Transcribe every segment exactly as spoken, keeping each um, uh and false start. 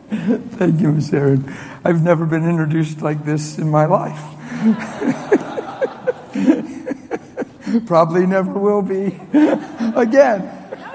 Thank you, Miss Erin. I've never been introduced like this in my life. Probably never will be again.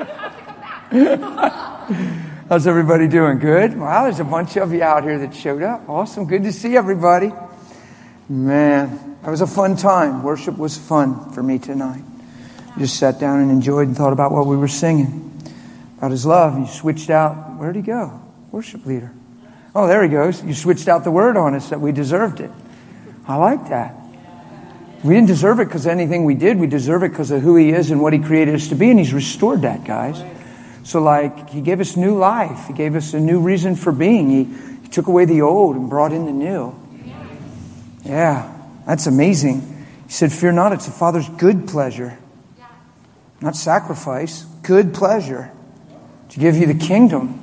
How's everybody doing? Good? Wow, there's a bunch of you out here that showed up. Awesome. Good to see everybody. Man, that was a fun time. Worship was fun for me tonight. Just sat down and enjoyed and thought about what we were singing. About His love. You switched out. Where'd he go? Worship leader. Oh, there he goes. You switched out the word on us that we deserved it. I like that. We didn't deserve it because of anything we did. We deserve it because of who He is and what He created us to be. And He's restored that, guys. So like, He gave us new life. He gave us a new reason for being. He, he took away the old and brought in the new. Yeah, that's amazing. He said, fear not, it's the Father's good pleasure. Not sacrifice, good pleasure. To give you the kingdom.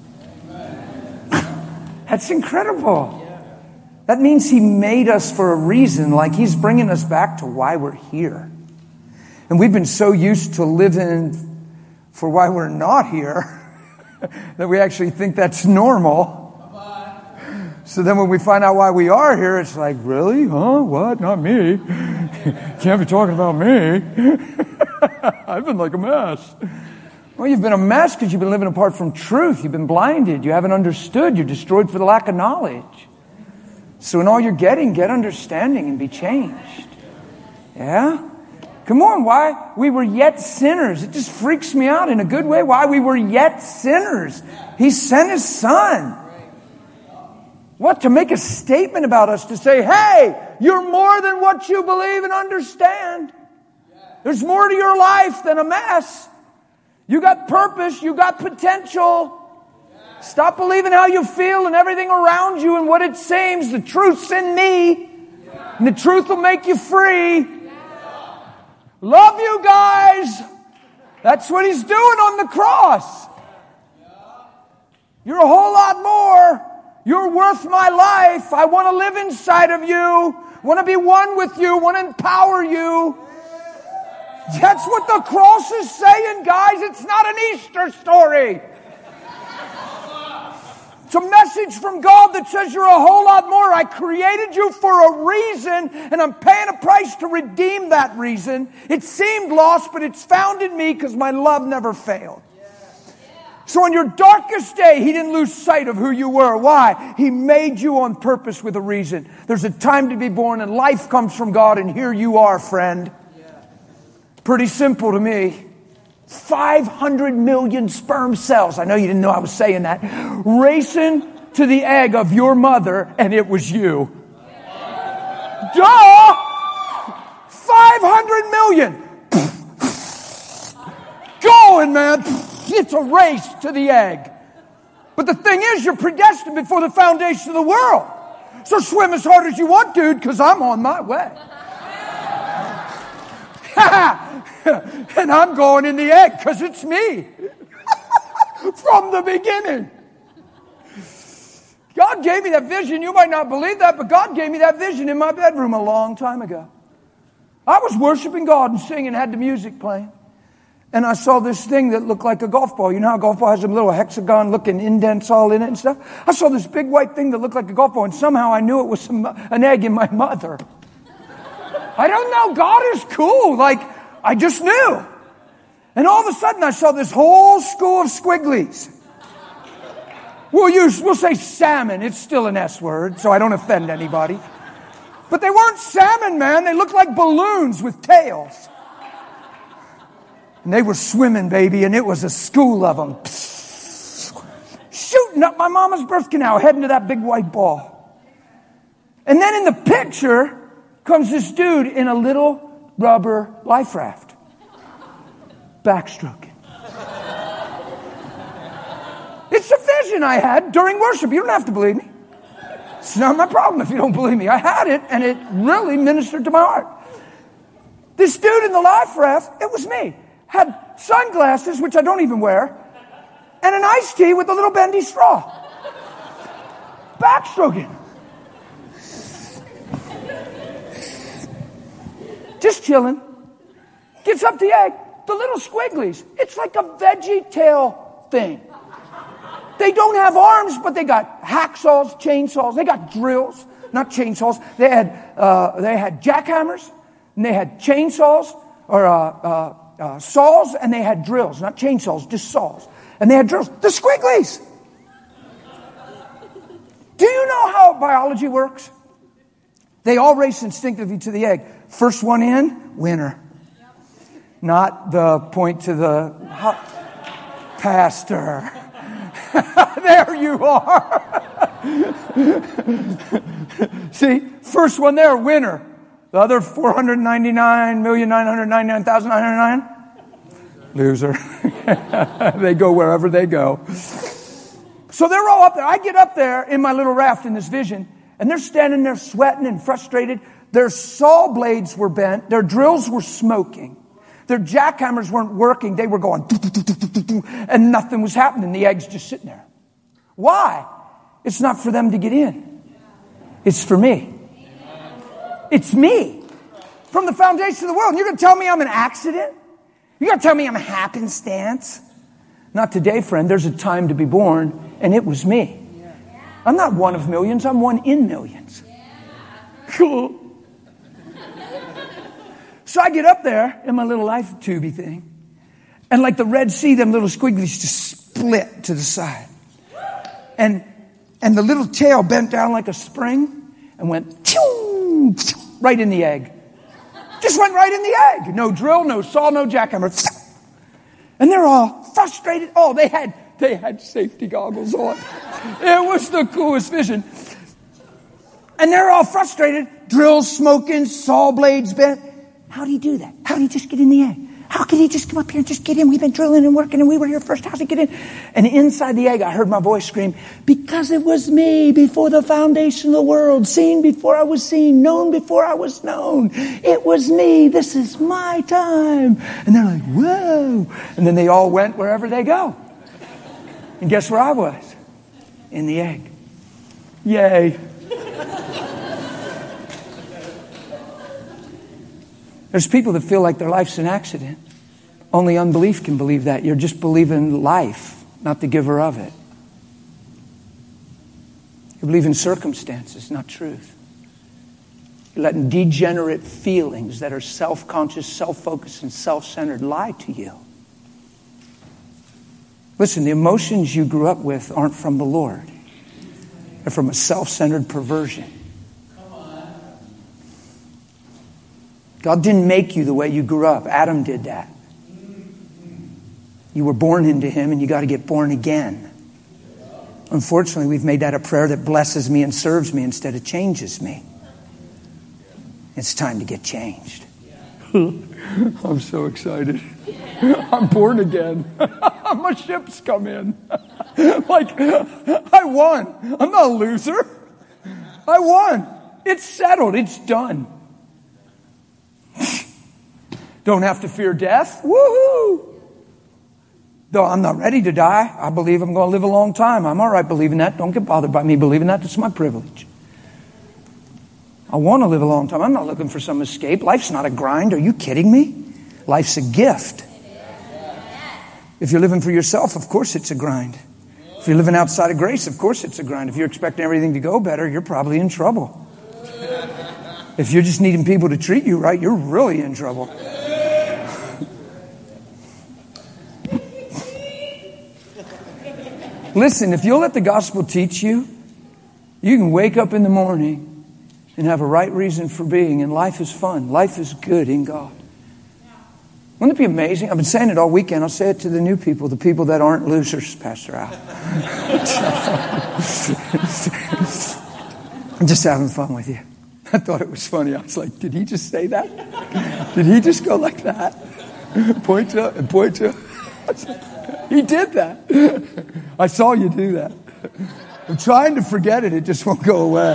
That's incredible. That means He made us for a reason, like He's bringing us back to why we're here. And we've been so used to living for why we're not here that we actually think that's normal. So then when we find out why we are here, it's like, really? Huh? What? Not me. Can't be talking about me. I've been like a mess. Well, you've been a mess because you've been living apart from truth. You've been blinded. You haven't understood. You're destroyed for the lack of knowledge. So in all you're getting, get understanding and be changed. Yeah? Come on, why we were yet sinners. It just freaks me out in a good way. Why we were yet sinners. He sent His Son. What? To make a statement about us, to say, hey, you're more than what you believe and understand. There's more to your life than a mess. You got purpose. You got potential. Stop believing how you feel and everything around you and what it seems. The truth's in me. And the truth will make you free. Love you guys. That's what He's doing on the cross. You're a whole lot more. You're worth my life. I want to live inside of you. Want to be one with you. Want to empower you. That's what the cross is saying, guys. It's not an Easter story. It's a message from God that says you're a whole lot more. I created you for a reason, and I'm paying a price to redeem that reason. It seemed lost, but it's found in me because my love never failed. So on your darkest day, He didn't lose sight of who you were. Why? He made you on purpose with a reason. There's a time to be born, and life comes from God, and here you are, friend. Pretty simple to me. five hundred million sperm cells. I know you didn't know I was saying that. Racing to the egg of your mother, and it was you. Duh! five hundred million. Going, man. It's a race to the egg. But the thing is, you're predestined before the foundation of the world. So swim as hard as you want, dude, because I'm on my way. And I'm going in the egg because it's me. From the beginning. God gave me that vision. You might not believe that, but God gave me that vision in my bedroom a long time ago. I was worshiping God and singing, had the music playing. And I saw this thing that looked like a golf ball. You know how a golf ball has some little hexagon-looking indents all in it and stuff? I saw this big white thing that looked like a golf ball, and somehow I knew it was some, an egg in my mother. I don't know. God is cool. Like, I just knew. And all of a sudden, I saw this whole school of squigglies. We'll use, we'll say salmon. It's still an S word, so I don't offend anybody. But they weren't salmon, man. They looked like balloons with tails. And they were swimming, baby, and it was a school of them. Shooting up my mama's birth canal, heading to that big white ball. And then in the picture comes this dude in a little rubber life raft. Backstroking. It's a vision I had during worship. You don't have to believe me. It's not my problem if you don't believe me. I had it, and it really ministered to my heart. This dude in the life raft, it was me. Had sunglasses, which I don't even wear, and an iced tea with a little bendy straw. Backstroking. Just chilling. Gets up the egg. The little squigglies. It's like a veggie tail thing. They don't have arms, but they got hacksaws, chainsaws. They got drills, not chainsaws. They had uh, they had jackhammers, and they had chainsaws or uh, uh, uh, saws, and they had drills, not chainsaws, just saws. And they had drills. The Squigglies. Do you know how biology works? They all race instinctively to the egg. First one in, winner. Not the point to the ho- pastor. There you are. See, first one there, winner. The other four hundred ninety-nine million nine hundred ninety-nine thousand nine hundred nine, loser. They go wherever they go. So they're all up there. I get up there in my little raft in this vision, and they're standing there sweating and frustrated. Their saw blades were bent. Their drills were smoking. Their jackhammers weren't working. They were going, doo, doo, doo, doo, doo, doo, and nothing was happening. The egg's just sitting there. Why? It's not for them to get in. It's for me. It's me. From the foundation of the world. And you're going to tell me I'm an accident? You're going to tell me I'm a happenstance? Not today, friend. There's a time to be born, and it was me. I'm not one of millions. I'm one in millions. Cool. So I get up there in my little life tubey thing, and like the Red Sea, them little squigglies just split to the side. And and the little tail bent down like a spring and went pew, pew, right in the egg. Just went right in the egg. No drill, no saw, no jackhammer. And they're all frustrated. Oh, they had they had safety goggles on. It was the coolest vision. And they're all frustrated. Drills smoking, saw blades bent. How do you do that? How do you just get in the egg? How can he just come up here and just get in? We've been drilling and working and we were here first. How's he get in? And inside the egg, I heard my voice scream, because it was me before the foundation of the world, seen before I was seen, known before I was known. It was me. This is my time. And they're like, whoa. And then they all went wherever they go. And guess where I was? In the egg. Yay. There's people that feel like their life's an accident. Only unbelief can believe that. You're just believing life, not the giver of it. You believe in circumstances, not truth. You're letting degenerate feelings that are self-conscious, self-focused, and self-centered lie to you. Listen, the emotions you grew up with aren't from the Lord. They're from a self-centered perversion. God didn't make you the way you grew up. Adam did that. You were born into him and you got to get born again. Unfortunately, we've made that a prayer that blesses me and serves me instead of changes me. It's time to get changed. I'm so excited. I'm born again. My ship's come in. Like, I won. I'm not a loser. I won. It's settled. It's done. Don't have to fear death. Woohoo! Though I'm not ready to die, I believe I'm going to live a long time. I'm all right believing that. Don't get bothered by me believing that. It's my privilege. I want to live a long time. I'm not looking for some escape. Life's not a grind. Are you kidding me? Life's a gift. If you're living for yourself, of course it's a grind. If you're living outside of grace, of course it's a grind. If you're expecting everything to go better, you're probably in trouble. If you're just needing people to treat you right, you're really in trouble. Listen, if you'll let the gospel teach you, you can wake up in the morning and have a right reason for being, and life is fun. Life is good in God. Wouldn't it be amazing? I've been saying it all weekend. I'll say it to the new people, the people that aren't losers, Pastor Al. I'm just having fun with you. I thought it was funny. I was like, did he just say that? Did he just go like that? Point to and point to. He did that. I saw you do that. I'm trying to forget it. It just won't go away.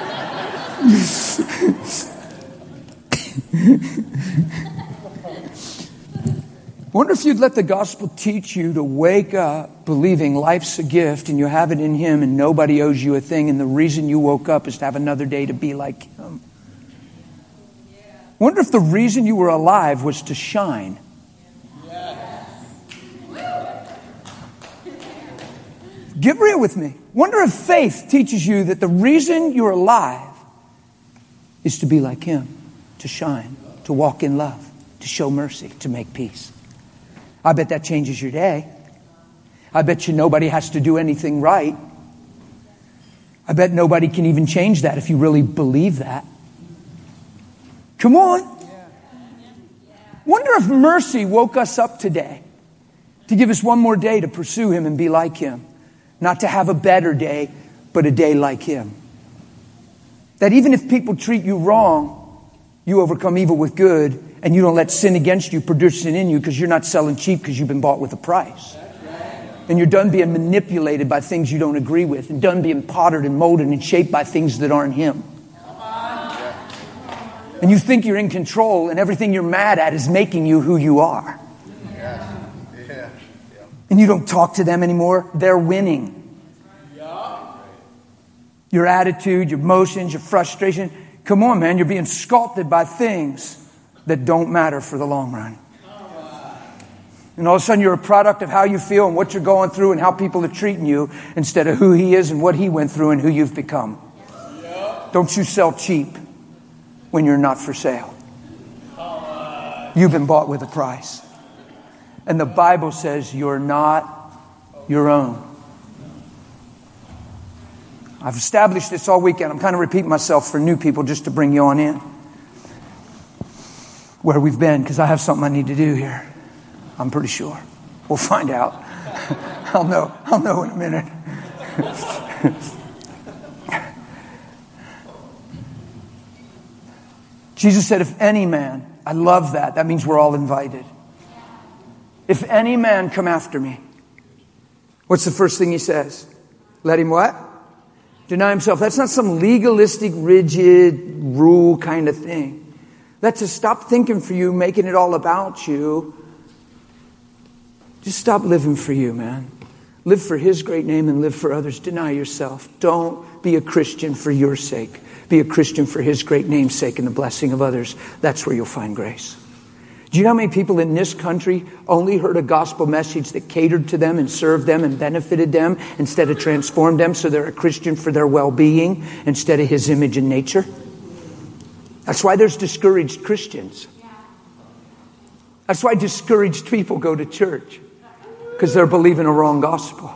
Wonder if you'd let the gospel teach you to wake up believing life's a gift and you have it in him and nobody owes you a thing, and the reason you woke up is to have another day to be like him. Wonder if the reason you were alive was to shine. Get real with me. Wonder if faith teaches you that the reason you're alive is to be like Him, to shine, to walk in love, to show mercy, to make peace. I bet that changes your day. I bet you nobody has to do anything right. I bet nobody can even change that if you really believe that. Come on. Wonder if mercy woke us up today to give us one more day to pursue Him and be like Him. Not to have a better day, but a day like Him. That even if people treat you wrong, you overcome evil with good, and you don't let sin against you produce sin in you because you're not selling cheap because you've been bought with a price. And you're done being manipulated by things you don't agree with, and done being pottered and molded and shaped by things that aren't Him. And you think you're in control, and everything you're mad at is making you who you are. And you don't talk to them anymore. They're winning. Your attitude, your emotions, your frustration. Come on, man. You're being sculpted by things that don't matter for the long run. And all of a sudden you're a product of how you feel and what you're going through and how people are treating you instead of who He is and what He went through and who you've become. Don't you sell cheap when you're not for sale. You've been bought with a price. And the Bible says you're not your own. I've established this all weekend. I'm kind of repeating myself for new people just to bring you on in. Where we've been, because I have something I need to do here. I'm pretty sure. We'll find out. I'll know. I'll know in a minute. Jesus said, if any man, I love that. That means we're all invited. If any man come after me, what's the first thing He says? Let him what? Deny himself. That's not some legalistic, rigid rule kind of thing. That's to stop thinking for you, making it all about you. Just stop living for you, man. Live for His great name and live for others. Deny yourself. Don't be a Christian for your sake. Be a Christian for His great name's sake and the blessing of others. That's where you'll find grace. Do you know how many people in this country only heard a gospel message that catered to them and served them and benefited them instead of transformed them so they're a Christian for their well-being instead of His image and nature? That's why there's discouraged Christians. That's why discouraged people go to church. Because they're believing a wrong gospel.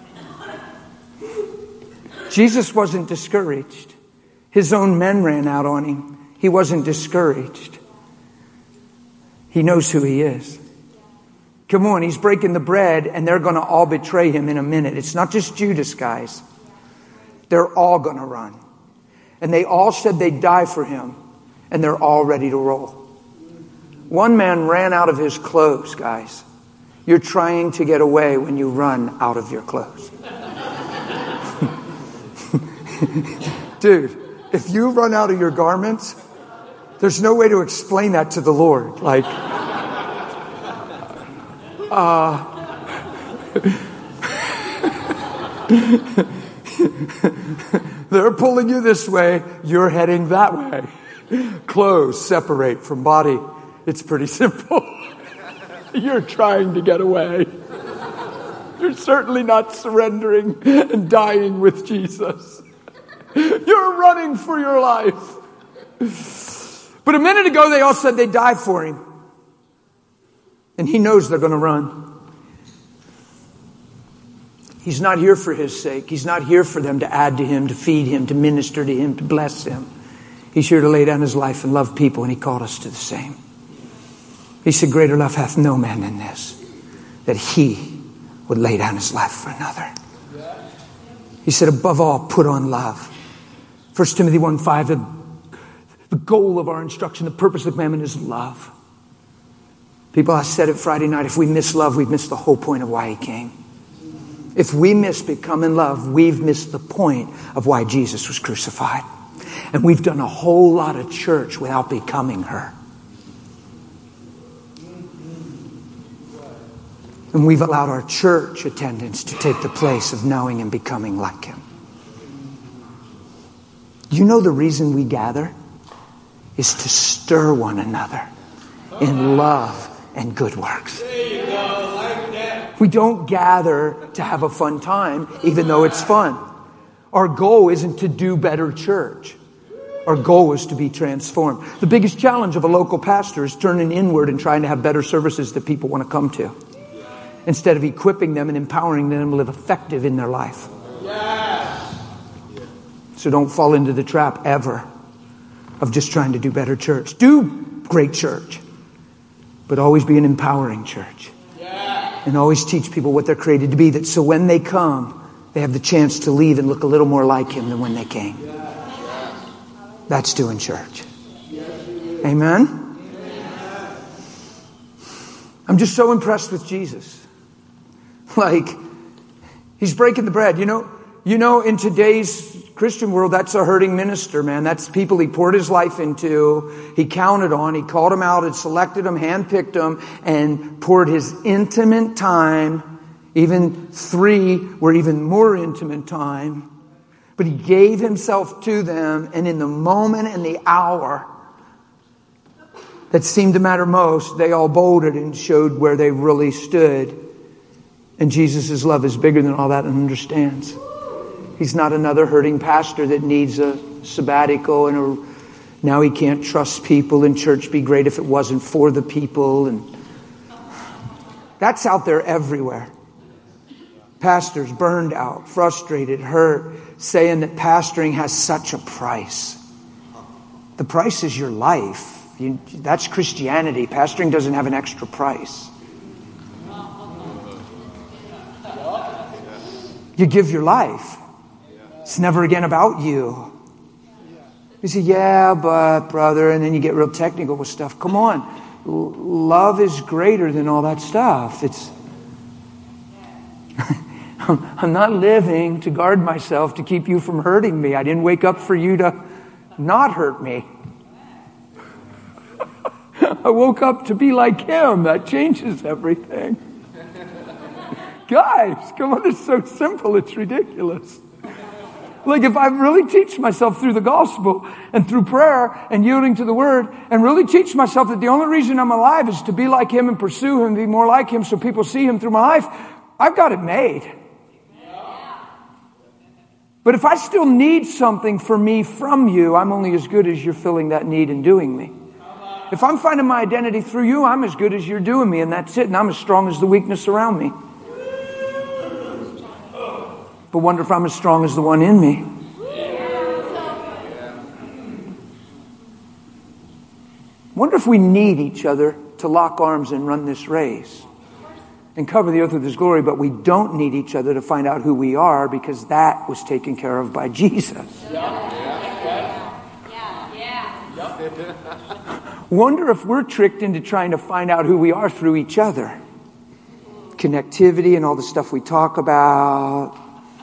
Jesus wasn't discouraged. His own men ran out on Him. He wasn't discouraged. He knows who He is. Come on, He's breaking the bread and they're going to all betray Him in a minute. It's not just Judas, guys. They're all going to run. And they all said they'd die for Him. And they're all ready to roll. One man ran out of his clothes, guys. You're trying to get away when you run out of your clothes. Dude, if you run out of your garments, there's no way to explain that to the Lord. Like, uh, they're pulling you this way, you're heading that way. Clothes separate from body. It's pretty simple. You're trying to get away. You're certainly not surrendering and dying with Jesus. You're running for your life. But a minute ago, they all said they'd die for Him. And He knows they're going to run. He's not here for His sake. He's not here for them to add to Him, to feed Him, to minister to Him, to bless Him. He's here to lay down His life and love people, and He called us to the same. He said, greater love hath no man than this, that He would lay down His life for another. He said, above all, put on love. First Timothy one five, the, the goal of our instruction, the purpose of the commandment is love. People, I said it Friday night, if we miss love, we've missed the whole point of why He came. If we miss becoming love, we've missed the point of why Jesus was crucified. And we've done a whole lot of church without becoming her. And we've allowed our church attendance to take the place of knowing and becoming like Him. You know the reason we gather is to stir one another in love and good works. We don't gather to have a fun time, even though it's fun. Our goal isn't to do better church. Our goal is to be transformed. The biggest challenge of a local pastor is turning inward and trying to have better services that people want to come to, instead of equipping them and empowering them to live effective in their life. So don't fall into the trap ever of just trying to do better church. Do great church, but always be an empowering church. And always teach people what they're created to be, that so when they come, they have the chance to leave and look a little more like Him than when they came. That's doing church. Amen? I'm just so impressed with Jesus. Like, He's breaking the bread. You know, you know, in today's Christian world, that's a hurting minister, man. That's people He poured His life into. He counted on. He called them out and selected them, handpicked them, and poured His intimate time. Even three were even more intimate time. But He gave Himself to them, and in the moment and the hour that seemed to matter most, they all bolted and showed where they really stood. And Jesus' love is bigger than all that and understands. He's not another hurting pastor that needs a sabbatical and a, now he can't trust people and church be great if it wasn't for the people. And that's out there everywhere. Pastors burned out, frustrated, hurt, saying that pastoring has such a price. The price is your life. You, that's Christianity. Pastoring doesn't have an extra price. You give your life. It's never again about you. You say, yeah, but brother, and then you get real technical with stuff. Come on. L- love is greater than all that stuff. It's I'm not living to guard myself to keep you from hurting me. I didn't wake up for you to not hurt me. I woke up to be like Him. That changes everything. Guys, come on, it's so simple, it's ridiculous. Like if I really teach myself through the gospel and through prayer and yielding to the word and really teach myself that the only reason I'm alive is to be like Him and pursue Him and be more like Him so people see Him through my life, I've got it made. But if I still need something for me from you, I'm only as good as you're filling that need and doing me. If I'm finding my identity through you, I'm as good as you're doing me, and that's it. And I'm as strong as the weakness around me. But wonder if I'm as strong as the one in me. Wonder if we need each other to lock arms and run this race and cover the earth with His glory, but we don't need each other to find out who we are, because that was taken care of by Jesus. Wonder if we're tricked into trying to find out who we are through each other. Connectivity and all the stuff we talk about.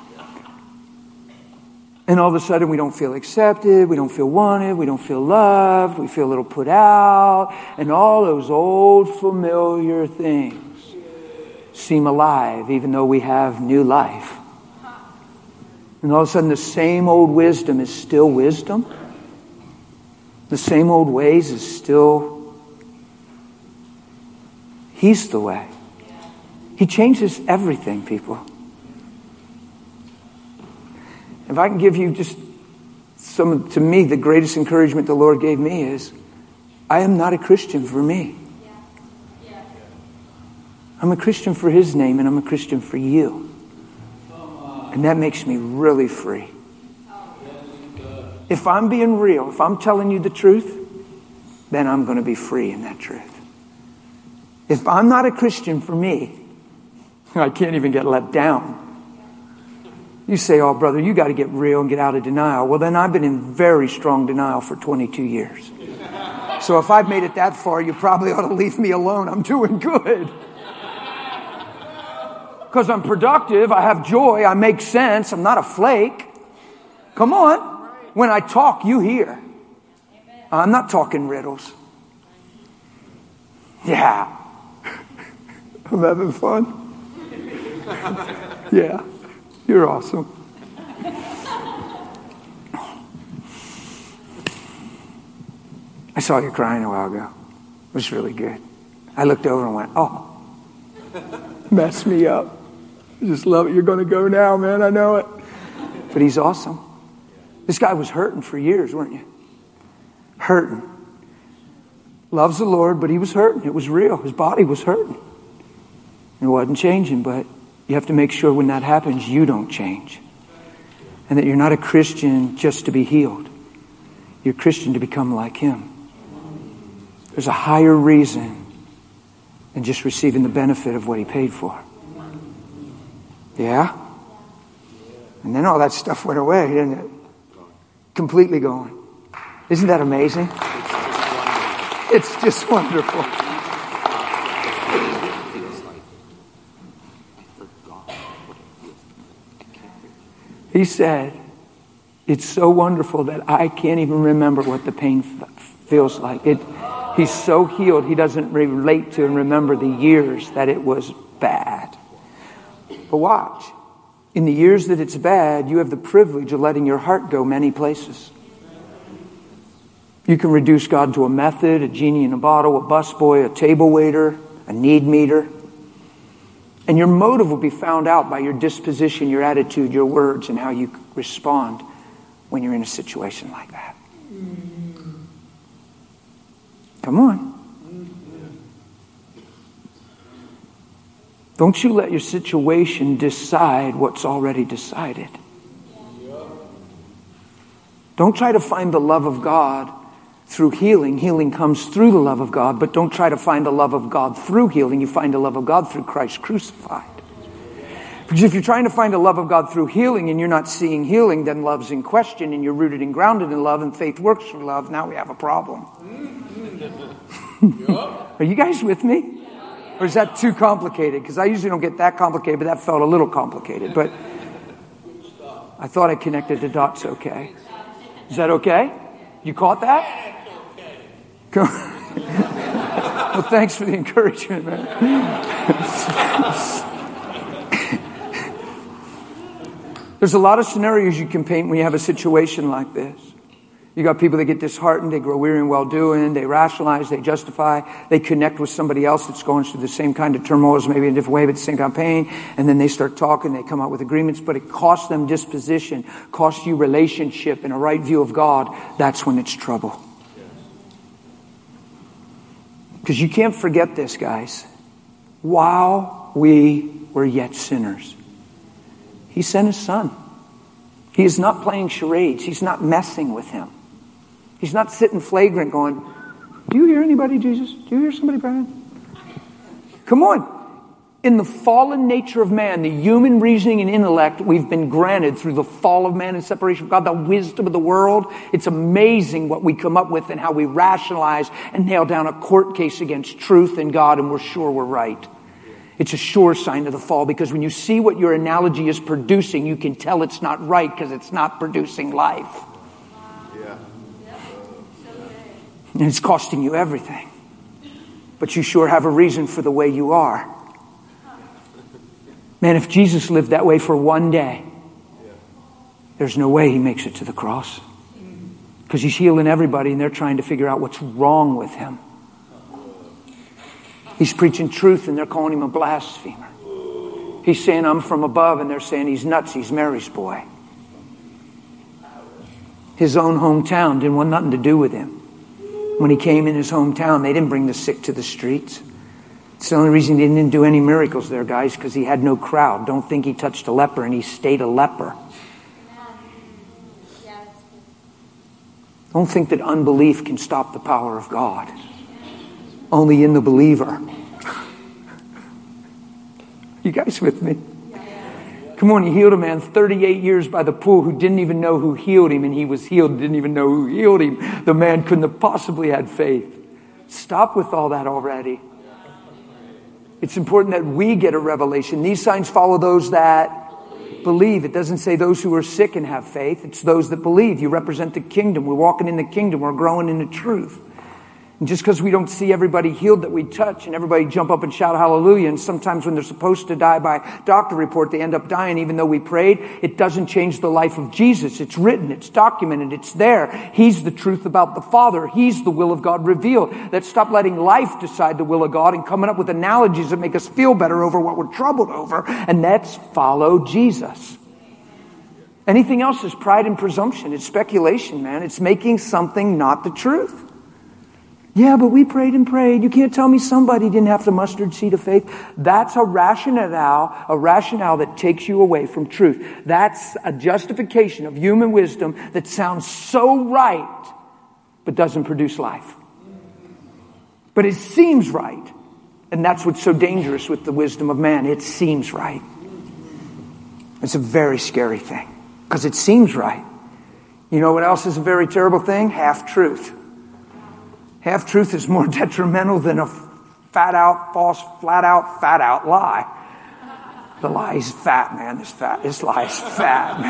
And all of a sudden we don't feel accepted, we don't feel wanted, we don't feel loved, we feel a little put out, and all those old familiar things seem alive even though we have new life. And all of a sudden the same old wisdom is still wisdom. The same old ways is still, He's the way. He changes everything, people. If I can give you just some, to me, the greatest encouragement the Lord gave me is, I am not a Christian for me. I'm a Christian for His name, and I'm a Christian for you. And that makes me really free. If I'm being real, if I'm telling you the truth, then I'm going to be free in that truth. If I'm not a Christian for me, I can't even get let down. You say, oh, brother, you got to get real and get out of denial. Well, then I've been in very strong denial for twenty-two years. So if I've made it that far, you probably ought to leave me alone. I'm doing good. Because I'm productive, I have joy, I make sense, I'm not a flake. Come on. When I talk, you hear. I'm not talking riddles. Yeah. I'm having fun. Yeah. You're awesome. I saw you crying a while ago. It was really good. I looked over and went, oh. mess me up. I just love it. You're going to go now, man. I know it. But he's awesome. This guy was hurting for years, weren't you? Hurting. Loves the Lord, but he was hurting. It was real. His body was hurting. It wasn't changing, but you have to make sure when that happens, you don't change. And that you're not a Christian just to be healed. You're a Christian to become like him. There's a higher reason than just receiving the benefit of what he paid for. Yeah? And then all that stuff went away, didn't it? Completely gone. Isn't that amazing? It's just wonderful. He said, it's so wonderful that I can't even remember what the pain f- feels like. It, he's so healed, he doesn't relate to and remember the years that it was bad. But watch. In the years that it's bad, you have the privilege of letting your heart go many places. You can reduce God to a method, a genie in a bottle, a busboy, a table waiter, a need meter. And your motive will be found out by your disposition, your attitude, your words, and how you respond when you're in a situation like that. Come on. Don't you let your situation decide what's already decided. Don't try to find the love of God through healing. Healing comes through the love of God, but don't try to find the love of God through healing. You find the love of God through Christ crucified. Because if you're trying to find the love of God through healing and you're not seeing healing, then love's in question and you're rooted and grounded in love and faith works for love. Now we have a problem. Are you guys with me? Or is that too complicated? Because I usually don't get that complicated, but that felt a little complicated. But I thought I connected the dots okay. Is that okay? You caught that? Well, thanks for the encouragement, man. There's a lot of scenarios you can paint when you have a situation like this. You got people that get disheartened, they grow weary in well-doing, they rationalize, they justify, they connect with somebody else that's going through the same kind of turmoil, maybe in a different way, but the same kind of pain, and then they start talking, they come out with agreements, but it costs them disposition, costs you relationship and a right view of God. That's when it's trouble. Because you can't forget this, guys. While we were yet sinners, he sent his son. He is not playing charades. He's not messing with him. He's not sitting flagrant going, do you hear anybody, Jesus? Do you hear somebody, Brian? Come on. In the fallen nature of man, the human reasoning and intellect we've been granted through the fall of man and separation from God, the wisdom of the world, it's amazing what we come up with and how we rationalize and nail down a court case against truth and God, and we're sure we're right. It's a sure sign of the fall, because when you see what your analogy is producing, you can tell it's not right because it's not producing life. Yeah. And it's costing you everything. But you sure have a reason for the way you are. Man, if Jesus lived that way for one day, there's no way he makes it to the cross. Because he's healing everybody and they're trying to figure out what's wrong with him. He's preaching truth and they're calling him a blasphemer. He's saying, I'm from above, and they're saying he's nuts. He's Mary's boy. His own hometown didn't want nothing to do with him. When he came in his hometown, they didn't bring the sick to the streets. It's the only reason he didn't do any miracles there, guys, because he had no crowd. Don't think he touched a leper and he stayed a leper. Don't think that unbelief can stop the power of God. Only in the believer. You guys with me? Come on, he healed a man thirty-eight years by the pool who didn't even know who healed him, and he was healed, didn't even know who healed him. The man couldn't have possibly had faith. Stop with all that already. It's important that we get a revelation. These signs follow those that believe. It doesn't say those who are sick and have faith. It's those that believe. You represent the kingdom. We're walking in the kingdom. We're growing in the truth. And just because we don't see everybody healed that we touch and everybody jump up and shout hallelujah, and sometimes when they're supposed to die by doctor report, they end up dying even though we prayed, it doesn't change the life of Jesus. It's written, it's documented, it's there. He's the truth about the Father. He's the will of God revealed. Let's stop letting life decide the will of God and coming up with analogies that make us feel better over what we're troubled over, and let's follow Jesus. Anything else is pride and presumption. It's speculation, man. It's making something not the truth. Yeah, but we prayed and prayed. You can't tell me somebody didn't have the mustard seed of faith. That's a rationale, a rationale that takes you away from truth. That's a justification of human wisdom that sounds so right, but doesn't produce life. But it seems right. And that's what's so dangerous with the wisdom of man. It seems right. It's a very scary thing because it seems right. You know what else is a very terrible thing? Half-truth. Half-truth is more detrimental than a fat-out, false, flat-out, fat-out lie. The lie is fat, man. This fat, this lie is fat,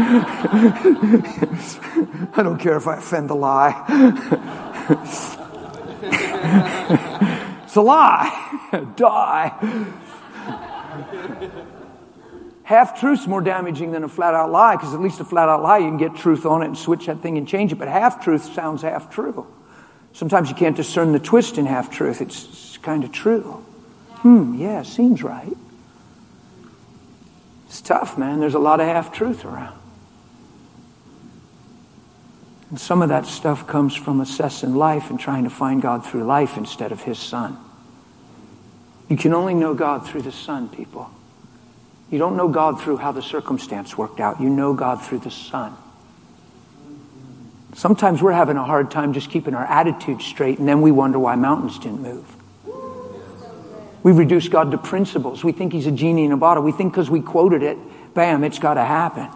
man. I don't care if I offend the lie. It's a lie. Die. Half-truth's more damaging than a flat-out lie, because at least a flat-out lie, you can get truth on it and switch that thing and change it. But half-truth sounds half-true. Sometimes you can't discern the twist in half-truth. It's kind of true. Hmm, yeah, seems right. It's tough, man. There's a lot of half-truth around. And some of that stuff comes from assessing life and trying to find God through life instead of His Son. You can only know God through the Son, people. You don't know God through how the circumstance worked out. You know God through the Son. Sometimes we're having a hard time just keeping our attitude straight, and then we wonder why mountains didn't move. We reduce God to principles. We think He's a genie in a bottle. We think because we quoted it, bam, it's got to happen.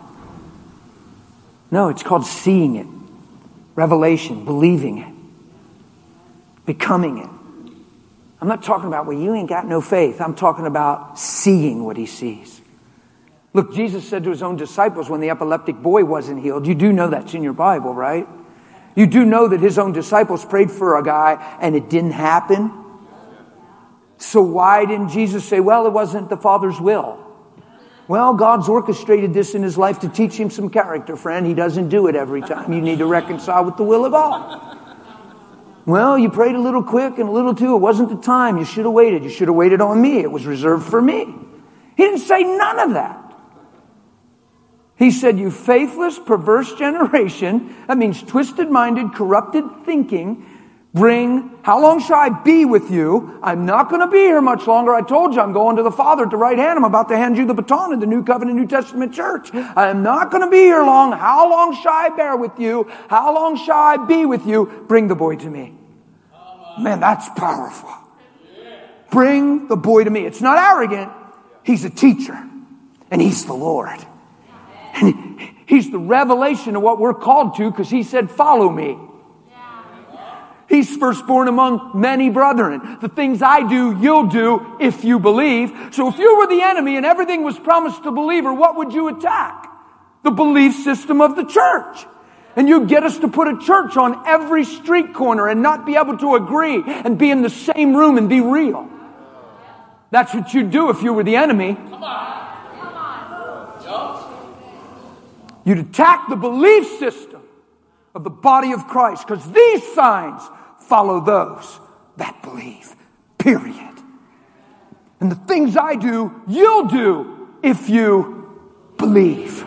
No, it's called seeing it. Revelation, believing it. Becoming it. I'm not talking about, well, you ain't got no faith. I'm talking about seeing what He sees. Look, Jesus said to His own disciples when the epileptic boy wasn't healed, you do know that's in your Bible, right? You do know that His own disciples prayed for a guy and it didn't happen. So why didn't Jesus say, well, it wasn't the Father's will? Well, God's orchestrated this in His life to teach him some character, friend. He doesn't do it every time. You need to reconcile with the will of God. Well, you prayed a little quick and a little too. It wasn't the time. You should have waited. You should have waited on me. It was reserved for me. He didn't say none of that. He said, you faithless, perverse generation, that means twisted-minded, corrupted thinking, bring, how long shall I be with you? I'm not going to be here much longer. I told you I'm going to the Father at the right hand. I'm about to hand you the baton in the New Covenant, New Testament church. I am not going to be here long. How long shall I bear with you? How long shall I be with you? Bring the boy to me. Man, that's powerful. Bring the boy to me. It's not arrogant. He's a teacher. And He's the Lord. And He's the revelation of what we're called to, because He said, follow me. He's firstborn among many brethren. The things I do, you'll do if you believe. So if you were the enemy and everything was promised to the believer, what would you attack? The belief system of the church. And you get us to put a church on every street corner and not be able to agree and be in the same room and be real. That's what you'd do if you were the enemy. Come on. Come on. You'd attack the belief system of the body of Christ, because these signs follow those that believe. Period. And the things I do, you'll do if you believe.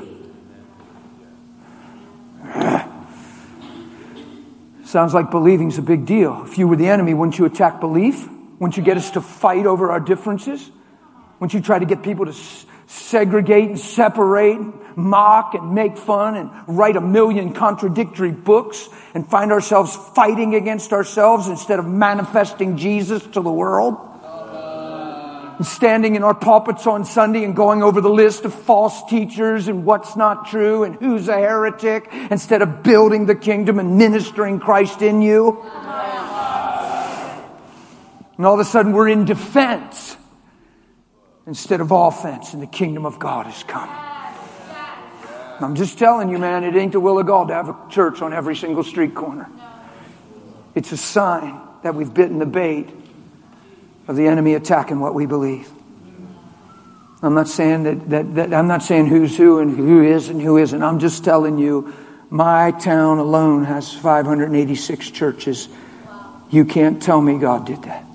Sounds like believing's a big deal. If you were the enemy, wouldn't you attack belief? Wouldn't you get us to fight over our differences? Wouldn't you try to get people to s- segregate and separate, and mock and make fun and write a million contradictory books and find ourselves fighting against ourselves instead of manifesting Jesus to the world? And standing in our pulpits on Sunday and going over the list of false teachers and what's not true and who's a heretic, instead of building the kingdom and ministering Christ in you. And all of a sudden we're in defense instead of offense, and the kingdom of God is coming. I'm just telling you, man, it ain't the will of God to have a church on every single street corner. It's a sign that we've bitten the bait of the enemy attacking what we believe. I'm not saying that, that, that I'm not saying who's who and who is and who isn't. I'm just telling you, my town alone has five hundred eighty-six churches. You can't tell me God did that.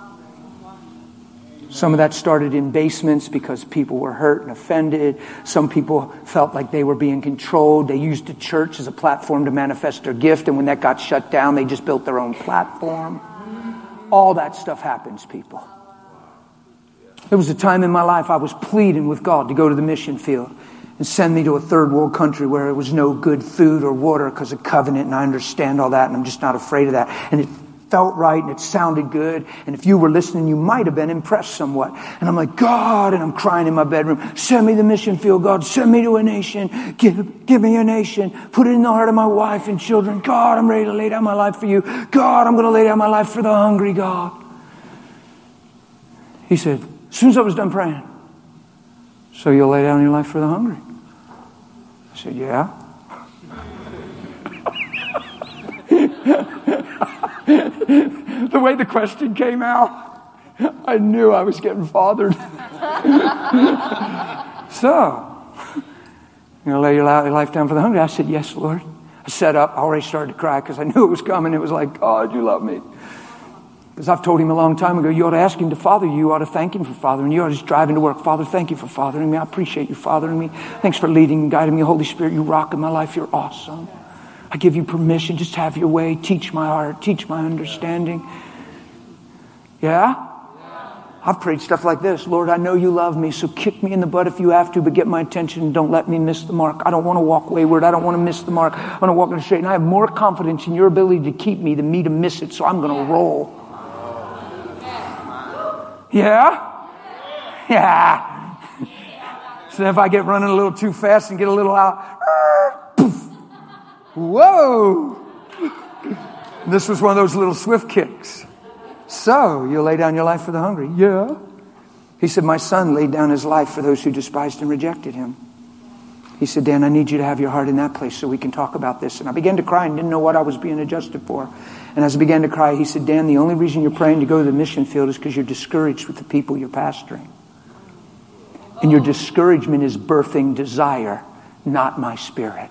Some of that started in basements because people were hurt and offended. Some people felt like they were being controlled. They used the church as a platform to manifest their gift. And when that got shut down, they just built their own platform. All that stuff happens, people. There was a time in my life I was pleading with God to go to the mission field and send me to a third world country where there was no good food or water because of covenant. And I understand all that, and I'm just not afraid of that. And it felt right, and it sounded good. And if you were listening, you might have been impressed somewhat. And I'm like, God, and I'm crying in my bedroom, send me the mission field, God. Send me to a nation. Give, give me a nation. Put it in the heart of my wife and children. God, I'm ready to lay down my life for you. God, I'm going to lay down my life for the hungry, God. He said, as soon as I was done praying, so you'll lay down your life for the hungry? I said, yeah. The way the question came out, I knew I was getting fathered. So, you're going to lay your life down for the hungry? I said, yes, Lord. I sat up. I already started to cry because I knew it was coming. It was like, God, you love me. Because I've told him a long time ago, you ought to ask him to father you. You ought to thank him for fathering you. You ought to just drive into work. Father, thank you for fathering me. I appreciate you fathering me. Thanks for leading and guiding me. Holy Spirit, you rock in my life. You're awesome. I give you permission. Just have your way. Teach my heart. Teach my understanding. Yeah? I've prayed stuff like this. Lord, I know you love me, so kick me in the butt if you have to, but get my attention and don't let me miss the mark. I don't want to walk wayward. I don't want to miss the mark. I want to walk in the straight. And I have more confidence in your ability to keep me than me to miss it, so I'm going to roll. Yeah? Yeah. So if I get running a little too fast and get a little out, whoa. This was one of those little swift kicks. So, you'll lay down your life for the hungry? Yeah. He said, my son laid down his life for those who despised and rejected him. He said, Dan, I need you to have your heart in that place so we can talk about this. And I began to cry and didn't know what I was being adjusted for. And as I began to cry, he said, Dan, the only reason you're praying to go to the mission field is because you're discouraged with the people you're pastoring. And your discouragement is birthing desire, not my spirit.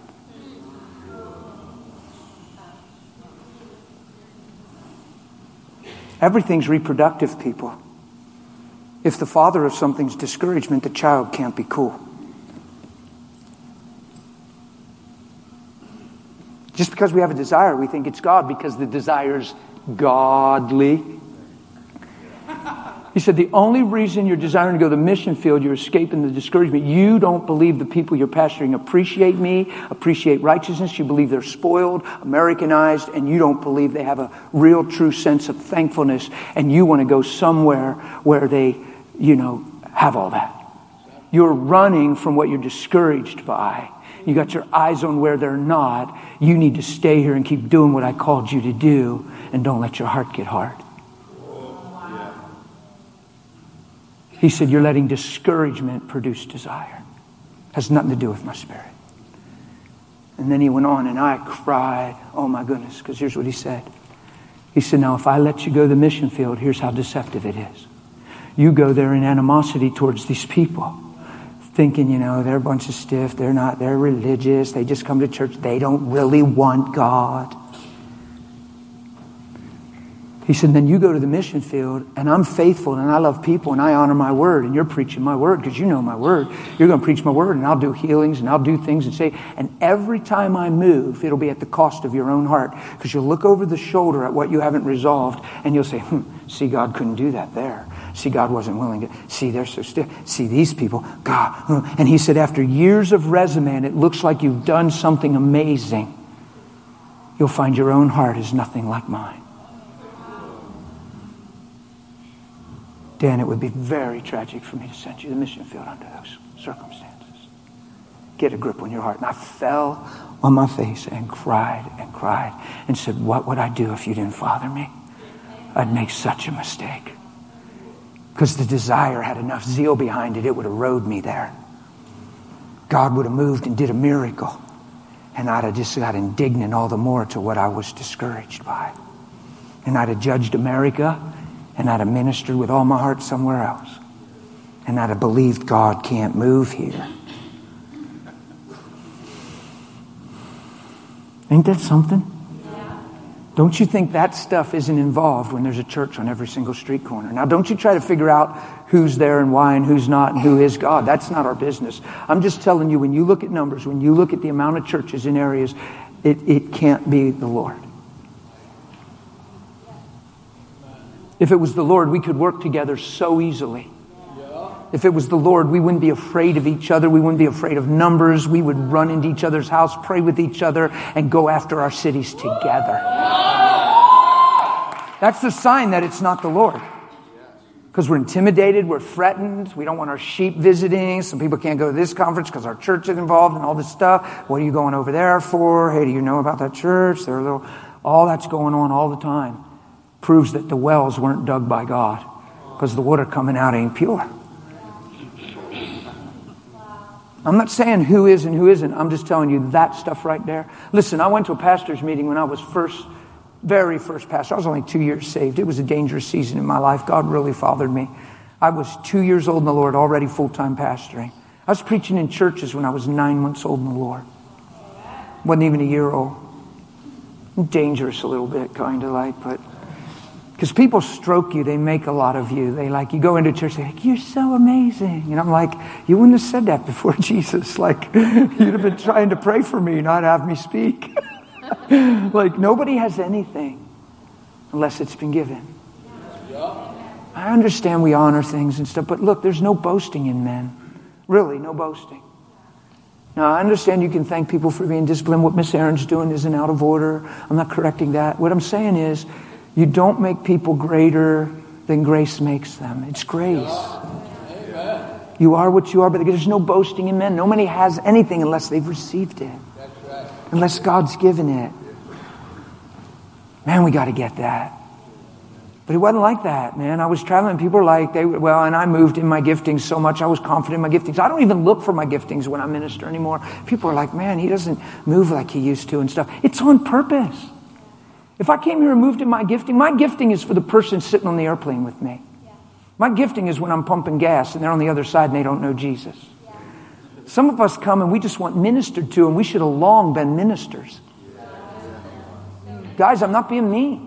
Everything's reproductive, people. If the father of something's discouragement, the child can't be cool. Just because we have a desire, we think it's God because the desire's godly. He said, the only reason you're desiring to go to the mission field, you're escaping the discouragement. You don't believe the people you're pastoring appreciate me, appreciate righteousness. You believe they're spoiled, Americanized, and you don't believe they have a real, true sense of thankfulness. And you want to go somewhere where they, you know, have all that. You're running from what you're discouraged by. You got your eyes on where they're not. You need to stay here and keep doing what I called you to do, and don't let your heart get hard. He said, you're letting discouragement produce desire. Has nothing to do with my spirit. And then he went on, and I cried. Oh my goodness, because here's what he said. He said, now if I let you go to the mission field, here's how deceptive it is. You go there in animosity towards these people, thinking, you know, they're a bunch of stiff. They're not, they're religious. They just come to church. They don't really want God. He said, then you go to the mission field, and I'm faithful, and I love people, and I honor my word, and you're preaching my word because you know my word. You're going to preach my word, and I'll do healings, and I'll do things and say, and every time I move, it'll be at the cost of your own heart, because you'll look over the shoulder at what you haven't resolved, and you'll say, hmm, see, God couldn't do that there. See, God wasn't willing to. See, they're so stiff. See, these people, God. And he said, after years of resume, and it looks like you've done something amazing, you'll find your own heart is nothing like mine. Dan, it would be very tragic for me to send you to the mission field under those circumstances. Get a grip on your heart. And I fell on my face and cried and cried and said, what would I do if you didn't father me? I'd make such a mistake. Because the desire had enough zeal behind it, it would have rode me there. God would have moved and did a miracle. And I'd have just got indignant all the more to what I was discouraged by. And I'd have judged America, and I'd have ministered with all my heart somewhere else. And I'd have believed God can't move here. Ain't that something? Yeah. Don't you think that stuff isn't involved when there's a church on every single street corner? Now, don't you try to figure out who's there and why and who's not and who is God. That's not our business. I'm just telling you, when you look at numbers, when you look at the amount of churches in areas, it, it can't be the Lord. If it was the Lord, we could work together so easily. If it was the Lord, we wouldn't be afraid of each other. We wouldn't be afraid of numbers. We would run into each other's house, pray with each other, and go after our cities together. That's the sign that it's not the Lord. Because we're intimidated, we're threatened, we don't want our sheep visiting. Some people can't go to this conference because our church is involved and all this stuff. What are you going over there for? Hey, do you know about that church? They're a little, all that's going on all the time. Proves that the wells weren't dug by God, because the water coming out ain't pure. I'm not saying who is and who isn't. I'm just telling you that stuff right there. Listen, I went to a pastor's meeting when I was first, very first pastor. I was only two years saved. It was a dangerous season in my life. God really fathered me. I was two years old in the Lord, already full-time pastoring. I was preaching in churches when I was nine months old in the Lord. Wasn't even a year old. Dangerous a little bit, kind of like, but... Because people stroke you, they make a lot of you. They like, you go into church, they're like, you're so amazing. And I'm like, you wouldn't have said that before Jesus. Like, you'd have been trying to pray for me, not have me speak. Like, nobody has anything unless it's been given. I understand we honor things and stuff, but look, there's no boasting in men. Really, no boasting. Now, I understand you can thank people for being disciplined. What Miss Aaron's doing isn't out of order. I'm not correcting that. What I'm saying is, you don't make people greater than grace makes them. It's grace. Amen. You are what you are, but there's no boasting in men. Nobody has anything unless they've received it. That's right. Unless God's given it. Man, we got to get that. But it wasn't like that, man. I was traveling. People were like, they well, and I moved in my giftings so much. I was confident in my giftings. I don't even look for my giftings when I minister anymore. People are like, man, he doesn't move like he used to and stuff. It's on purpose. If I came here and moved in my gifting, my gifting is for the person sitting on the airplane with me. Yeah. My gifting is when I'm pumping gas and they're on the other side and they don't know Jesus. Yeah. Some of us come and we just want ministered to, and we should have long been ministers. Yeah. Guys, I'm not being mean.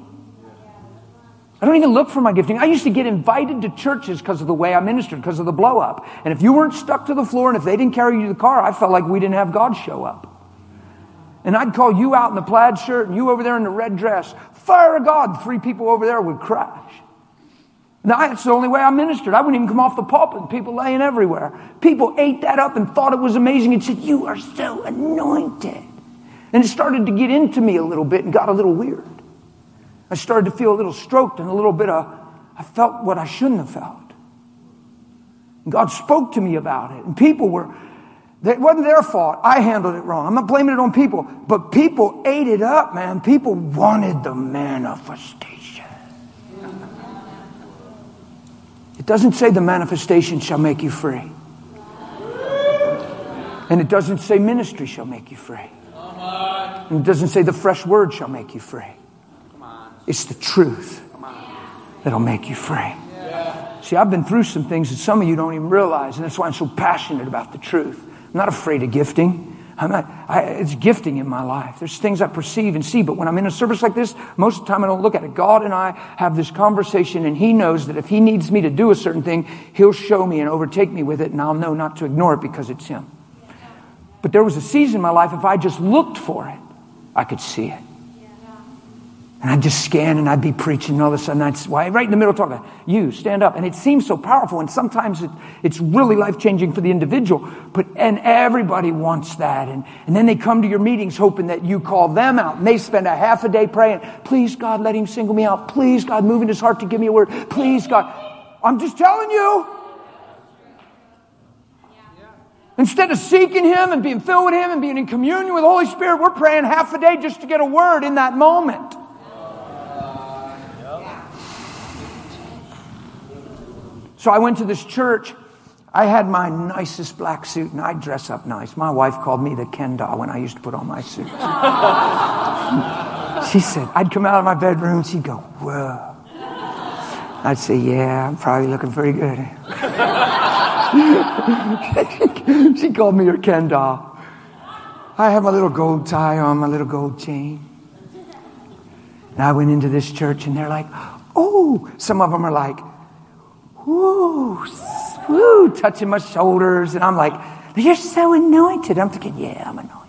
I don't even look for my gifting. I used to get invited to churches because of the way I ministered, because of the blow up. And if you weren't stuck to the floor and if they didn't carry you to the car, I felt like we didn't have God show up. And I'd call you out in the plaid shirt and you over there in the red dress. Fire of God, three people over there would crash. Now, that's the only way I ministered. I wouldn't even come off the pulpit. People laying everywhere. People ate that up and thought it was amazing and said, you are so anointed. And it started to get into me a little bit and got a little weird. I started to feel a little stroked and a little bit of, I felt what I shouldn't have felt. And God spoke to me about it. And people were... It wasn't their fault. I handled it wrong. I'm not blaming it on people. But people ate it up, man. People wanted the manifestation. It doesn't say the manifestation shall make you free. And it doesn't say ministry shall make you free. And it doesn't say the fresh word shall make you free. It's the truth that'll make you free. See, I've been through some things that some of you don't even realize. And that's why I'm so passionate about the truth. I'm not afraid of gifting. I'm not, I, it's gifting in my life. There's things I perceive and see, but when I'm in a service like this, most of the time I don't look at it. God and I have this conversation, and He knows that if He needs me to do a certain thing, He'll show me and overtake me with it, and I'll know not to ignore it because it's Him. But there was a season in my life, if I just looked for it, I could see it. And I'd just scan and I'd be preaching, and all of a sudden I'd, why, right in the middle talking, you stand up. And it seems so powerful, and sometimes it, it's really life-changing for the individual. But, and everybody wants that. And, and then they come to your meetings hoping that you call them out. And they spend a half a day praying, please God, let Him single me out. Please God, move in His heart to give me a word. Please God. I'm just telling you. Instead of seeking Him and being filled with Him and being in communion with the Holy Spirit, we're praying half a day just to get a word in that moment. So I went to this church. I had my nicest black suit, and I dress up nice. My wife called me the Ken doll when I used to put on my suit. She said, I'd come out of my bedroom, she'd go, whoa. I'd say, yeah, I'm probably looking pretty good. She called me her Ken doll. I had my little gold tie on, my little gold chain. And I went into this church and they're like, oh, some of them are like, woo, woo, touching my shoulders. And I'm like, you're so anointed. I'm thinking, yeah, I'm anointed.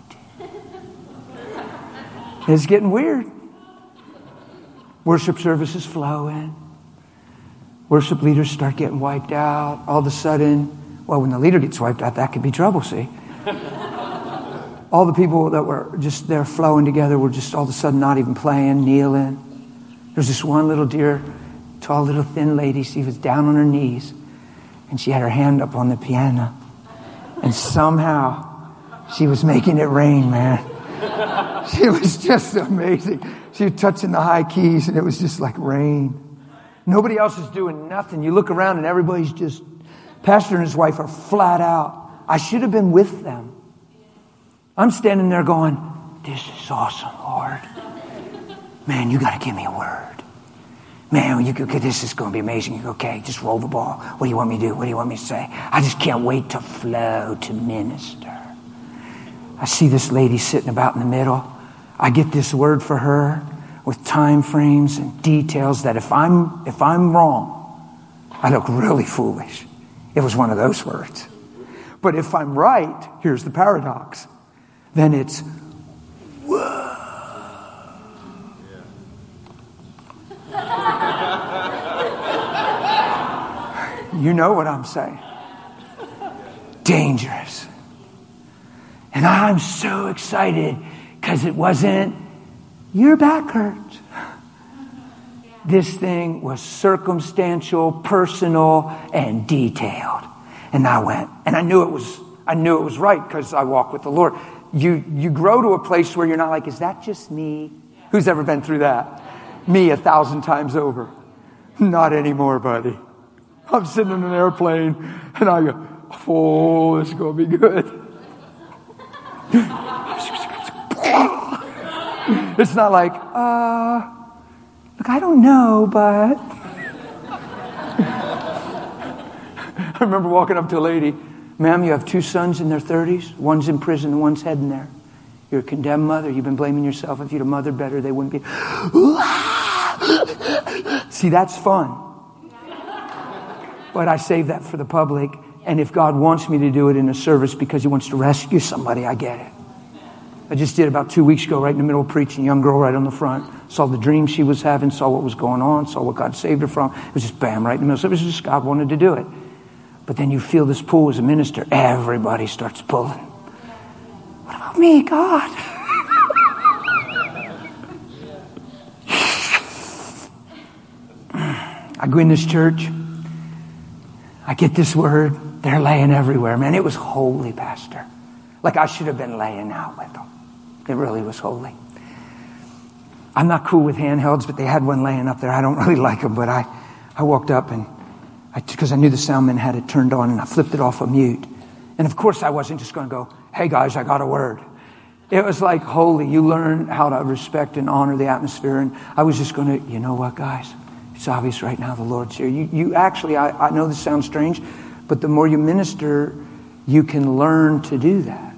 It's getting weird. Worship service is flowing. Worship leaders start getting wiped out. All of a sudden, well, when the leader gets wiped out, that could be trouble, see? All the people that were just there flowing together were just all of a sudden not even playing, kneeling. There was this one little dear, tall little thin lady. She was down on her knees, and she had her hand up on the piano. And somehow, she was making it rain, man. She was just amazing. She was touching the high keys, and it was just like rain. Nobody else is doing nothing. You look around, and everybody's just... Pastor and his wife are flat out. I should have been with them. I'm standing there going, this is awesome, Lord. Man, you got to give me a word. Man, you go, this is going to be amazing. You go, okay, just roll the ball. What do you want me to do? What do you want me to say? I just can't wait to flow, to minister. I see this lady sitting about in the middle. I get this word for her with time frames and details that if I'm if I'm wrong, I look really foolish. It was one of those words. But if I'm right, here's the paradox. Then it's, whoa. You know what I'm saying. Dangerous. And I'm so excited because it wasn't, your back hurts. This thing was circumstantial, personal, and detailed. And I went, and I knew it was, I knew it was right because I walk with the Lord. You, you grow to a place where you're not like, is that just me? Who's ever been through that? Me a thousand times over. Not anymore, buddy. I'm sitting in an airplane and I go, oh, this is going to be good. It's not like, uh, look, I don't know, but. I remember walking up to a lady, ma'am, you have two sons in their thirties. One's in prison and one's heading there. You're a condemned mother. You've been blaming yourself. If you'd have mothered better, they wouldn't be. See, that's fun. But I save that for the public. And if God wants me to do it in a service because he wants to rescue somebody, I get it. I just did about two weeks ago, right in the middle of preaching, young girl right on the front. Saw the dream she was having, saw what was going on, saw what God saved her from. It was just bam, right in the middle. So it was just God wanted to do it. But then you feel this pull as a minister. Everybody starts pulling. What about me, God? I go in this church. I get this word. They're laying everywhere. Man, it was holy, Pastor. Like I should have been laying out with them. It really was holy. I'm not cool with handhelds, but they had one laying up there. I don't really like them, but I, I walked up and I, because I knew the soundman had it turned on, and I flipped it off of mute. And of course I wasn't just going to go, hey guys, I got a word. It was like holy. You learn how to respect and honor the atmosphere. And I was just going to, you know what, guys? It's obvious right now the Lord's here. You, you actually, I, I know this sounds strange, but the more you minister, you can learn to do that.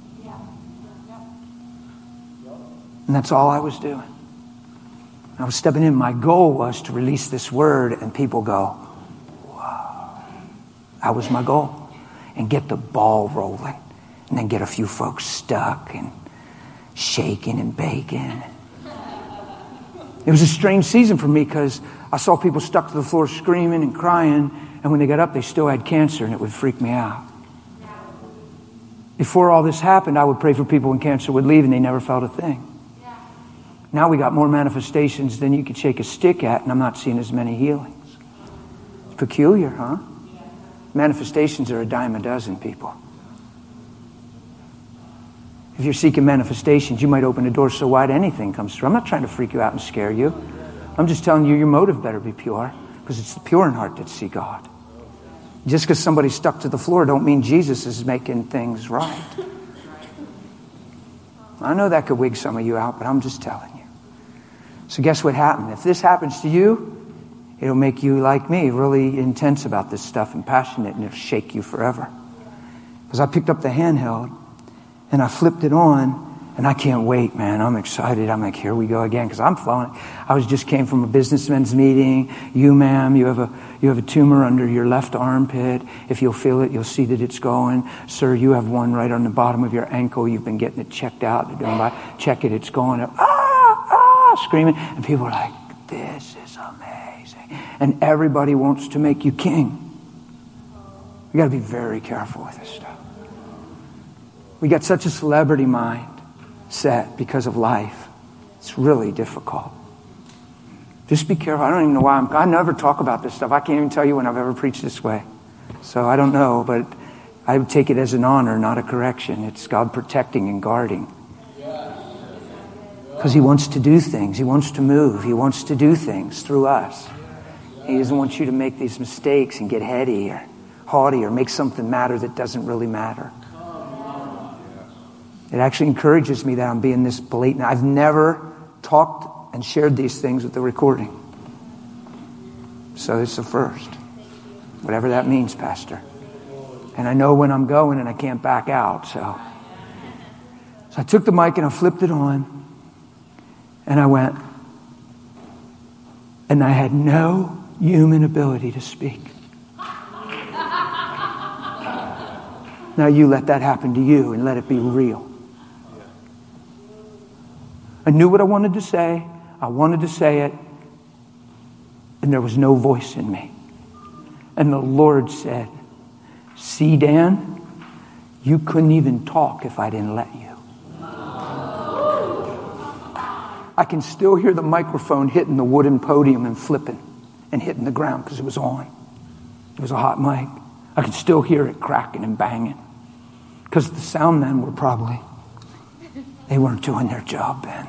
And that's all I was doing. I was stepping in. My goal was to release this word and people go, whoa. That was my goal. And get the ball rolling. And then get a few folks stuck and shaking and baking. It was a strange season for me because I saw people stuck to the floor screaming and crying. And when they got up, they still had cancer, and it would freak me out. Before all this happened, I would pray for people when cancer would leave and they never felt a thing. Now we got more manifestations than you could shake a stick at, and I'm not seeing as many healings. It's peculiar, huh? Manifestations are a dime a dozen, people. If you're seeking manifestations, you might open a door so wide anything comes through. I'm not trying to freak you out and scare you. I'm just telling you your motive better be pure, because it's the pure in heart that see God. Just because somebody's stuck to the floor don't mean Jesus is making things right. I know that could wig some of you out, but I'm just telling you. So guess what happened? If this happens to you, it'll make you, like me, really intense about this stuff and passionate, and it'll shake you forever. Because I picked up the handheld and I flipped it on, and I can't wait, man. I'm excited. I'm like, here we go again, because I'm flowing. I was just came from a businessmen's meeting. You, ma'am, you have a you have a tumor under your left armpit. If you'll feel it, you'll see that it's going. Sir, you have one right on the bottom of your ankle. You've been getting it checked out. They're doing by, check it. It's going. Ah, ah, screaming, and people are like, this is amazing. And everybody wants to make you king. We got to be very careful with this stuff. We got such a celebrity mind set because of life. It's really difficult. Just be careful. I don't even know why I'm, I never talk about this stuff. I can't even tell you when I've ever preached this way. So I don't know, but I would take it as an honor, not a correction. It's God protecting and guarding. Because He wants to do things. He wants to move. He wants to do things through us. He doesn't want you to make these mistakes and get heady or haughty or make something matter that doesn't really matter. It actually encourages me that I'm being this blatant. I've never talked and shared these things with the recording. So it's the first. Whatever that means, Pastor. And I know when I'm going and I can't back out. So, so I took the mic and I flipped it on. And I went. And I had no human ability to speak. Now you let that happen to you and let it be real. I knew what I wanted to say. I wanted to say it. And there was no voice in me. And the Lord said, see, Dan, you couldn't even talk if I didn't let you. I can still hear the microphone hitting the wooden podium and flipping and hitting the ground because it was on. It was a hot mic. I could still hear it cracking and banging. Because the sound men were probably, they weren't doing their job, Ben.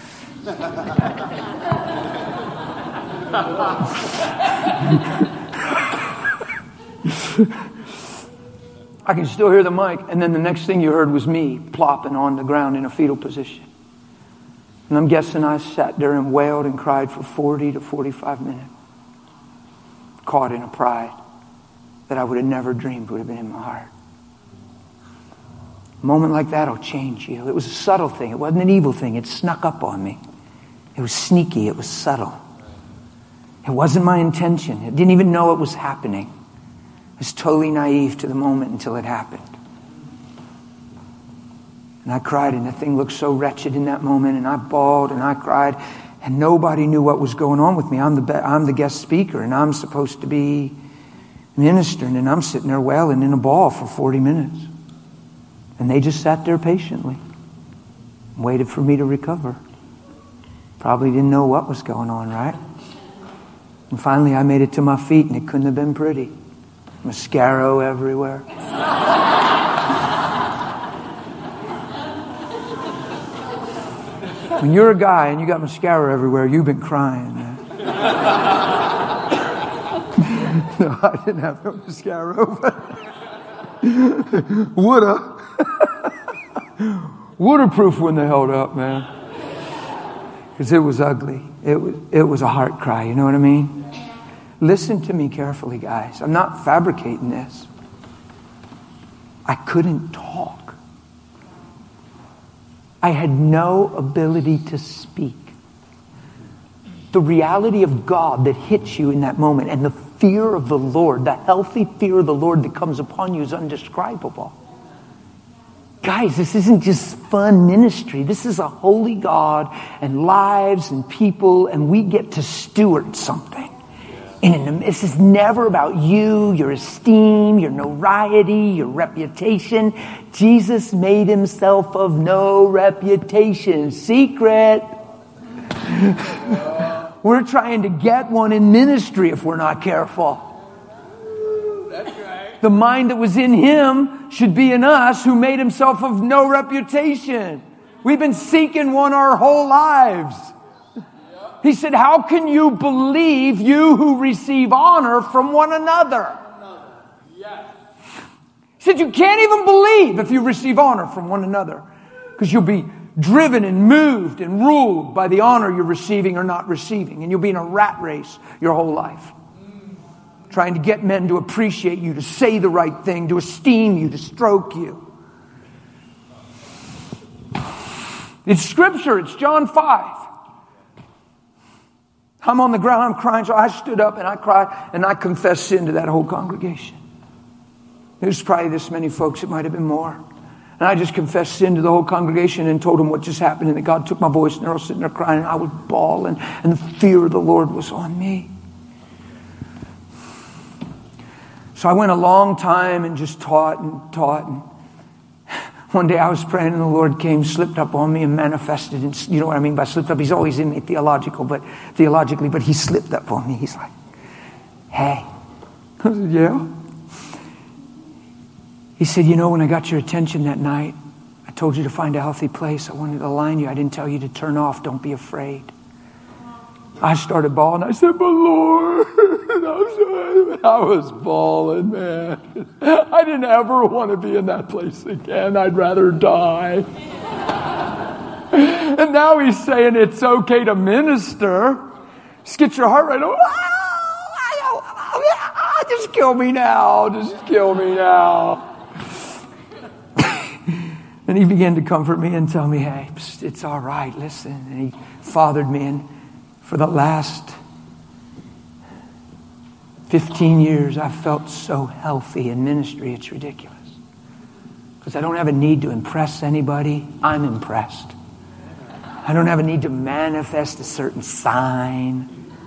I can still hear the mic, and then the next thing you heard was me plopping on the ground in a fetal position. And I'm guessing I sat there and wailed and cried for forty to forty-five minutes. Caught in a pride that I would have never dreamed would have been in my heart. A moment like that will change you. It was a subtle thing. It wasn't an evil thing. It snuck up on me. It was sneaky. It was subtle. It wasn't my intention. I didn't even know it was happening. I was totally naive to the moment until it happened. And I cried, and the thing looked so wretched in that moment, and I bawled and I cried, and nobody knew what was going on with me. I'm the be- I'm the guest speaker, and I'm supposed to be ministering, and I'm sitting there wailing in a ball for forty minutes. And they just sat there patiently, waited for me to recover. Probably didn't know what was going on, right? And finally I made it to my feet, and it couldn't have been pretty. Mascara everywhere. When you're a guy and you got mascara everywhere, you've been crying, man. No, I didn't have no mascara, but woulda. Waterproof when they held up, man. Because it was ugly. It was, it was a heart cry, you know what I mean? Listen to me carefully, guys. I'm not fabricating this. I couldn't talk. I had no ability to speak. The reality of God that hits you in that moment and the fear of the Lord, the healthy fear of the Lord that comes upon you is indescribable. Guys, this isn't just fun ministry. This is a holy God and lives and people, and we get to steward something. And this is never about you, your esteem, your notoriety, your reputation. Jesus made himself of no reputation. Secret. We're trying to get one in ministry if we're not careful. That's right. The mind that was in him should be in us, who made himself of no reputation. We've been seeking one our whole lives. He said, how can you believe, you who receive honor from one another? He said, you can't even believe if you receive honor from one another. Because you'll be driven and moved and ruled by the honor you're receiving or not receiving. And you'll be in a rat race your whole life. Trying to get men to appreciate you, to say the right thing, to esteem you, to stroke you. It's Scripture. It's John five. I'm on the ground. I'm crying. So I stood up and I cried and I confessed sin to that whole congregation. There's probably this many folks. It might have been more. And I just confessed sin to the whole congregation and told them what just happened. And that God took my voice and they're all sitting there crying. And I was bawling. And the fear of the Lord was on me. So I went a long time and just taught and taught. And one day I was praying and the Lord came, slipped up on me and manifested. And you know what I mean by slipped up? He's always in me theological, but theologically, but he slipped up on me. He's like, hey. I said, yeah. He said, you know, when I got your attention that night, I told you to find a healthy place. I wanted to align you. I didn't tell you to turn off. Don't be afraid. I started bawling. I said, but Lord, I was bawling, man. I didn't ever want to be in that place again. I'd rather die. And now he's saying it's okay to minister. Just get your heart right. Oh, just kill me now. Just kill me now. And he began to comfort me and tell me, hey, it's all right. Listen. And he fathered me. And for the last fifteen years, I've felt so healthy in ministry. It's ridiculous. Because I don't have a need to impress anybody. I'm impressed. I don't have a need to manifest a certain sign.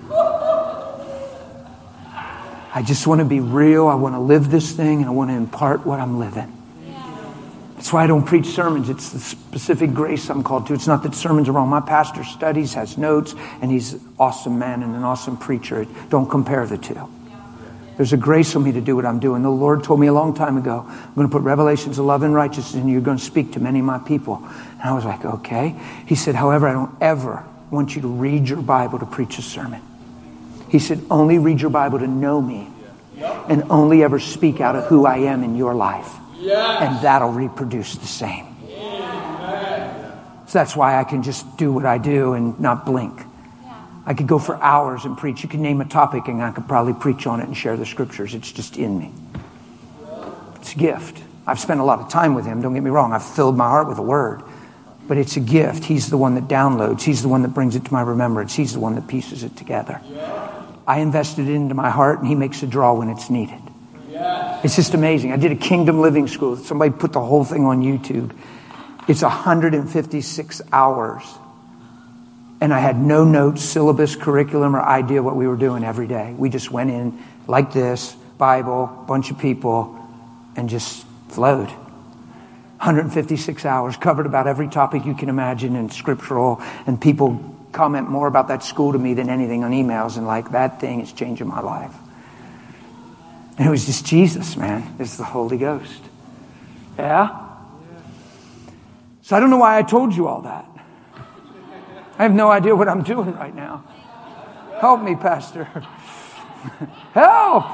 I just want to be real. I want to live this thing and I want to impart what I'm living. That's why I don't preach sermons. It's the specific grace I'm called to. It's not that sermons are wrong. My pastor studies, has notes, and he's an awesome man and an awesome preacher. Don't compare the two. There's a grace on me to do what I'm doing. The Lord told me a long time ago, I'm going to put revelations of love and righteousness in you. You're going to speak to many of my people. And I was like, okay. He said, however, I don't ever want you to read your Bible to preach a sermon. He said, only read your Bible to know me and only ever speak out of who I am in your life. Yes. And that'll reproduce the same. Amen. So that's why I can just do what I do and not blink. Yeah. I could go for hours and preach. You can name a topic and I could probably preach on it and share the scriptures. It's just in me. It's a gift. I've spent a lot of time with him. Don't get me wrong. I've filled my heart with the word. But it's a gift. He's the one that downloads. He's the one that brings it to my remembrance. He's the one that pieces it together. Yeah. I invested it into my heart and he makes a draw when it's needed. It's just amazing. I did a Kingdom Living School. Somebody put the whole thing on YouTube. It's one hundred fifty-six hours. And I had no notes, syllabus, curriculum, or idea what we were doing every day. We just went in like this, Bible, bunch of people, and just flowed. one hundred fifty-six hours, covered about every topic you can imagine and scriptural. And people comment more about that school to me than anything on emails. And like, that thing is changing my life. And it was just Jesus, man. It's the Holy Ghost. Yeah? So I don't know why I told you all that. I have no idea what I'm doing right now. Help me, Pastor. Help!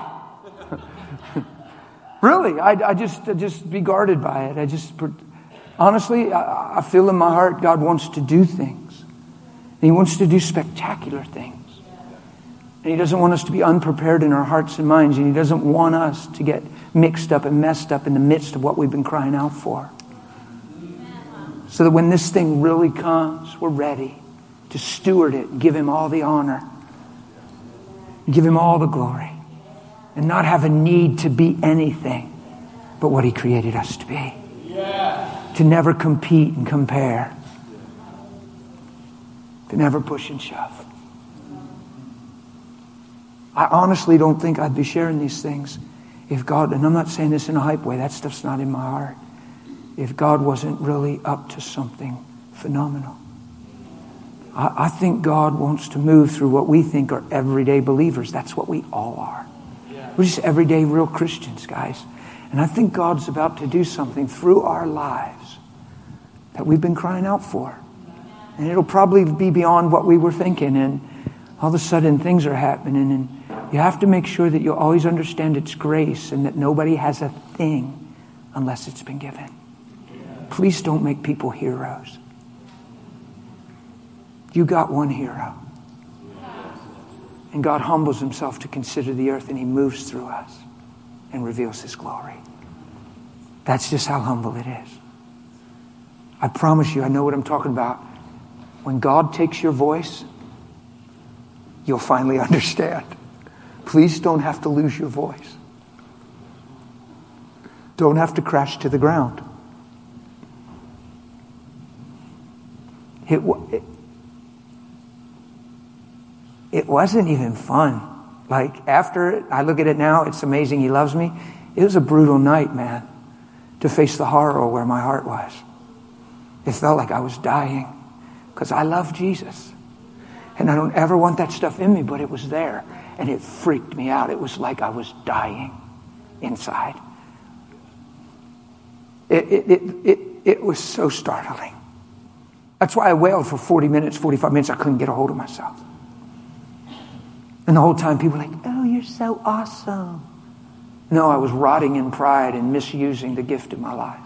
Really, I, I just I just be guarded by it. I just, honestly, I, I feel in my heart God wants to do things. And he wants to do spectacular things. And he doesn't want us to be unprepared in our hearts and minds. And he doesn't want us to get mixed up and messed up in the midst of what we've been crying out for. So that when this thing really comes, we're ready to steward it and give him all the honor. Give him all the glory. And not have a need to be anything but what he created us to be. Yeah. To never compete and compare. To never push and shove. I honestly don't think I'd be sharing these things if God, and I'm not saying this in a hype way, that stuff's not in my heart, if God wasn't really up to something phenomenal. I, I think God wants to move through what we think are everyday believers. That's what we all are. Yeah. We're just everyday real Christians, guys. And I think God's about to do something through our lives that we've been crying out for. And it'll probably be beyond what we were thinking. And all of a sudden things are happening, and you have to make sure that you always understand it's grace and that nobody has a thing unless it's been given. Please don't make people heroes. You got one hero. And God humbles himself to consider the earth, and he moves through us and reveals his glory. That's just how humble it is. I promise you, I know what I'm talking about. When God takes your voice, you'll finally understand. Please don't have to lose your voice. Don't have to crash to the ground. It, it, it wasn't even fun. Like, after it, I look at it now, it's amazing he loves me. It was a brutal night, man, to face the horror where my heart was. It felt like I was dying because I love Jesus. And I don't ever want that stuff in me, but it was there. And it freaked me out. It was like I was dying inside. It, it, it, it, it was so startling. That's why I wailed for forty minutes, forty-five minutes. I couldn't get a hold of myself. And the whole time people were like, oh, you're so awesome. No, I was rotting in pride and misusing the gift of my life.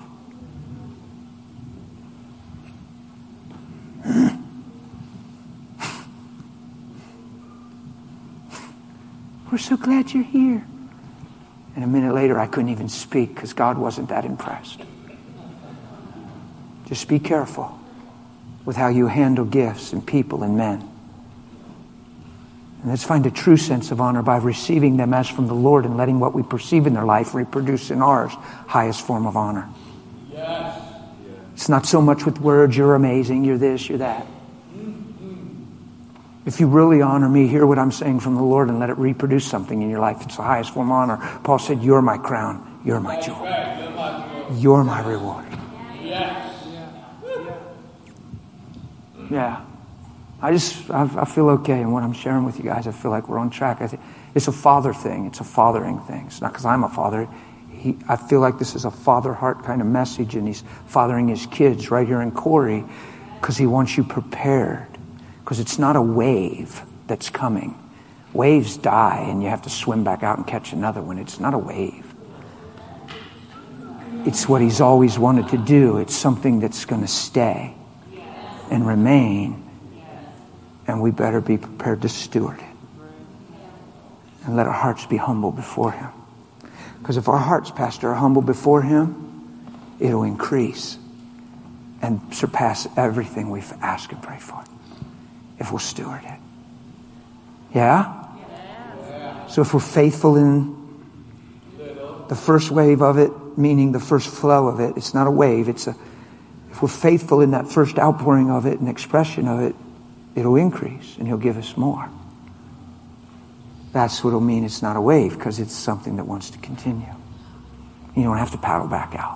We're so glad you're here. And a minute later, I couldn't even speak because God wasn't that impressed. Just be careful with how you handle gifts and people and men. And let's find a true sense of honor by receiving them as from the Lord and letting what we perceive in their life reproduce in ours highest form of honor. Yes. It's not so much with words, you're amazing, you're this, you're that. If you really honor me, hear what I'm saying from the Lord and let it reproduce something in your life. It's the highest form of honor. Paul said, you're my crown, you're my jewel, you're my reward. Yeah. I just, I, I feel okay in what I'm sharing with you guys. I feel like we're on track. I think it's a father thing. It's a fathering thing. It's not because I'm a father. He, I feel like this is a father heart kind of message, and he's fathering his kids right here in Corey because he wants you prepared. Because it's not a wave that's coming. Waves die and you have to swim back out and catch another one. It's not a wave. It's what he's always wanted to do. It's something that's going to stay and remain. And we better be prepared to steward it. And let our hearts be humble before him. Because if our hearts, Pastor, are humble before him, it'll increase and surpass everything we've asked and prayed for. If we'll steward it. Yeah? Yeah? So if we're faithful in the first wave of it, meaning the first flow of it, it's not a wave, it's a, if we're faithful in that first outpouring of it and expression of it, it'll increase and he'll give us more. That's what it'll mean it's not a wave, because it's something that wants to continue. You don't have to paddle back out.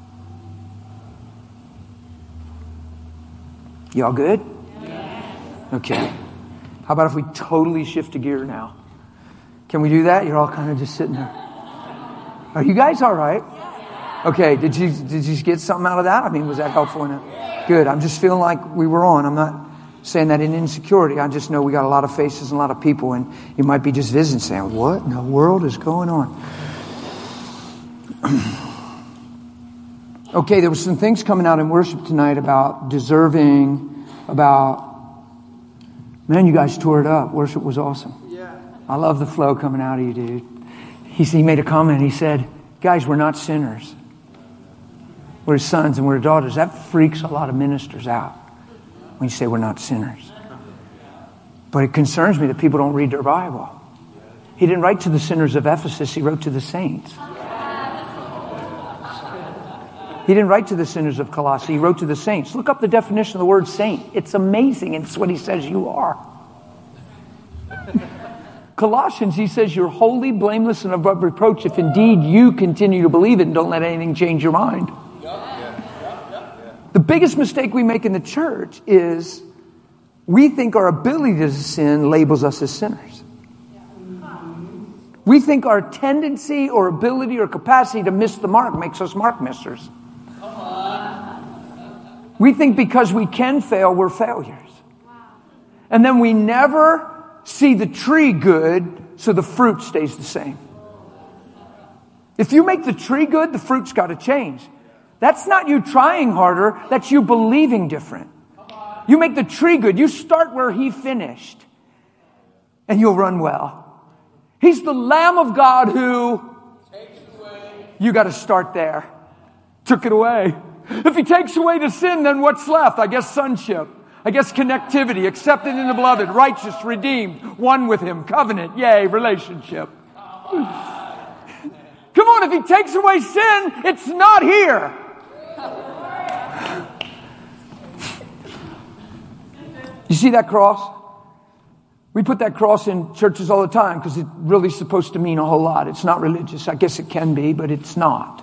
Y'all good? Okay. How about if we totally shift a gear now? Can we do that? You're all kind of just sitting there. Are you guys all right? Okay. Did you did you get something out of that? I mean, was that helpful enough? Good. I'm just feeling like we were on. I'm not saying that in insecurity. I just know we got a lot of faces and a lot of people, and you might be just visiting saying, what in the world is going on? Okay, there were some things coming out in worship tonight about deserving, about man, you guys tore it up. Worship was awesome. Yeah. I love the flow coming out of you, dude. He, he made a comment. He said, guys, we're not sinners. We're his sons and we're his daughters. That freaks a lot of ministers out when you say we're not sinners. But it concerns me that people don't read their Bible. He didn't write to the sinners of Ephesus. He wrote to the saints. He didn't write to the sinners of Colossae. He wrote to the saints. Look up the definition of the word saint. It's amazing. It's what he says you are. Colossians, he says you're holy, blameless, and above reproach if indeed you continue to believe it and don't let anything change your mind. The biggest mistake we make in the church is we think our ability to sin labels us as sinners. We think our tendency or ability or capacity to miss the mark makes us mark missers. We think because we can fail, we're failures. And then we never see the tree good, so the fruit stays the same. If you make the tree good, the fruit's got to change. That's not you trying harder, that's you believing different. You make the tree good. You start where he finished, and you'll run well. He's the Lamb of God who takes away. You got to start there. Took it away. If he takes away the sin, then what's left? I guess sonship. I guess connectivity, accepted in the beloved, righteous, redeemed, one with him, covenant, yay, relationship. Come on, if he takes away sin, it's not here. You see that cross? We put that cross in churches all the time because it's really supposed to mean a whole lot. It's not religious. I guess it can be, but it's not.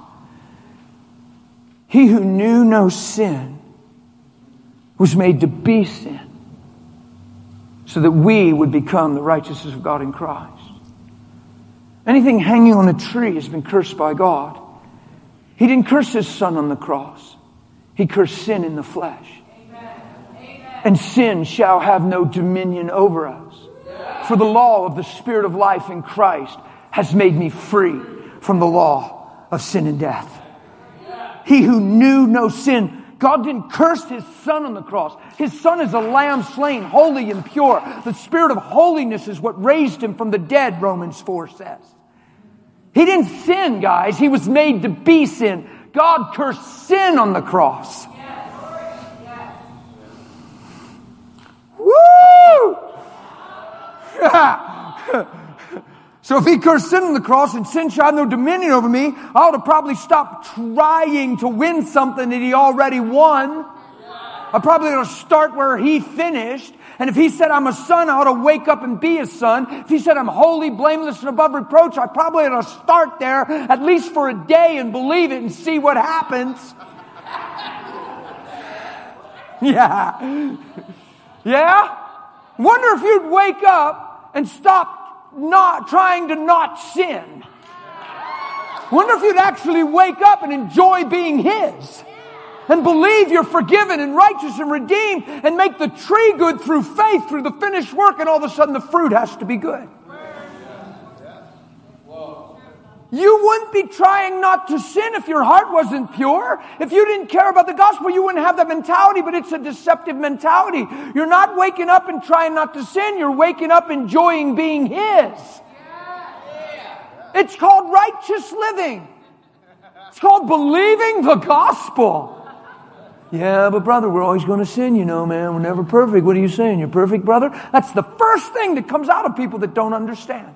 He who knew no sin was made to be sin so that we would become the righteousness of God in Christ. Anything hanging on a tree has been cursed by God. He didn't curse his son on the cross. He cursed sin in the flesh. Amen. Amen. And sin shall have no dominion over us. Yeah. For the law of the Spirit of life in Christ has made me free from the law of sin and death. Yeah. He who knew no sin, God didn't curse his son on the cross. His son is a lamb slain, holy and pure. The Spirit of holiness is what raised him from the dead, Romans four says. He didn't sin, guys. He was made to be sin. God cursed sin on the cross. Yes. Yes. Woo! So if he cursed sin on the cross and sin shall have no dominion over me, I ought to probably stop trying to win something that he already won. I probably ought to start where he finished. And if he said I'm a son, I ought to wake up and be a son. If he said I'm holy, blameless, and above reproach, I probably ought to start there at least for a day and believe it and see what happens. Yeah. Yeah? Wonder if you'd wake up and stop not trying to not sin. Wonder if you'd actually wake up and enjoy being his. And believe you're forgiven and righteous and redeemed and make the tree good through faith, through the finished work, and all of a sudden the fruit has to be good. You wouldn't be trying not to sin if your heart wasn't pure. If you didn't care about the gospel, you wouldn't have that mentality, but it's a deceptive mentality. You're not waking up and trying not to sin. You're waking up enjoying being his. It's called righteous living. It's called believing the gospel. Yeah, but brother, we're always going to sin, you know, man. We're never perfect. What are you saying? You're perfect, brother? That's the first thing that comes out of people that don't understand.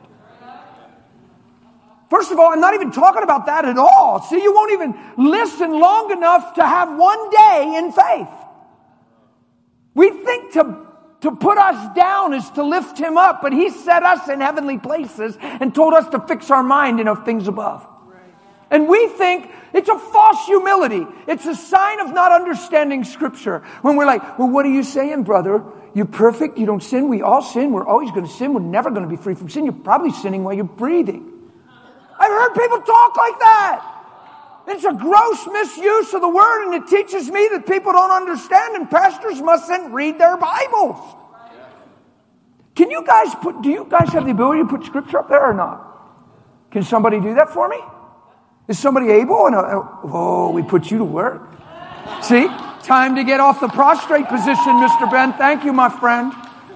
First of all, I'm not even talking about that at all. See, you won't even listen long enough to have one day in faith. We think to, to put us down is to lift him up, but he set us in heavenly places and told us to fix our mind in things above. And we think it's a false humility. It's a sign of not understanding Scripture. When we're like, well, what are you saying, brother? You're perfect. You don't sin. We all sin. We're always going to sin. We're never going to be free from sin. You're probably sinning while you're breathing. I've heard people talk like that. It's a gross misuse of the word, and it teaches me that people don't understand, and pastors mustn't read their Bibles. Can you guys put, do you guys have the ability to put Scripture up there or not? Can somebody do that for me? Is somebody able? And oh, we put you to work. See? Time to get off the prostrate position, Mister Ben. Thank you, my friend.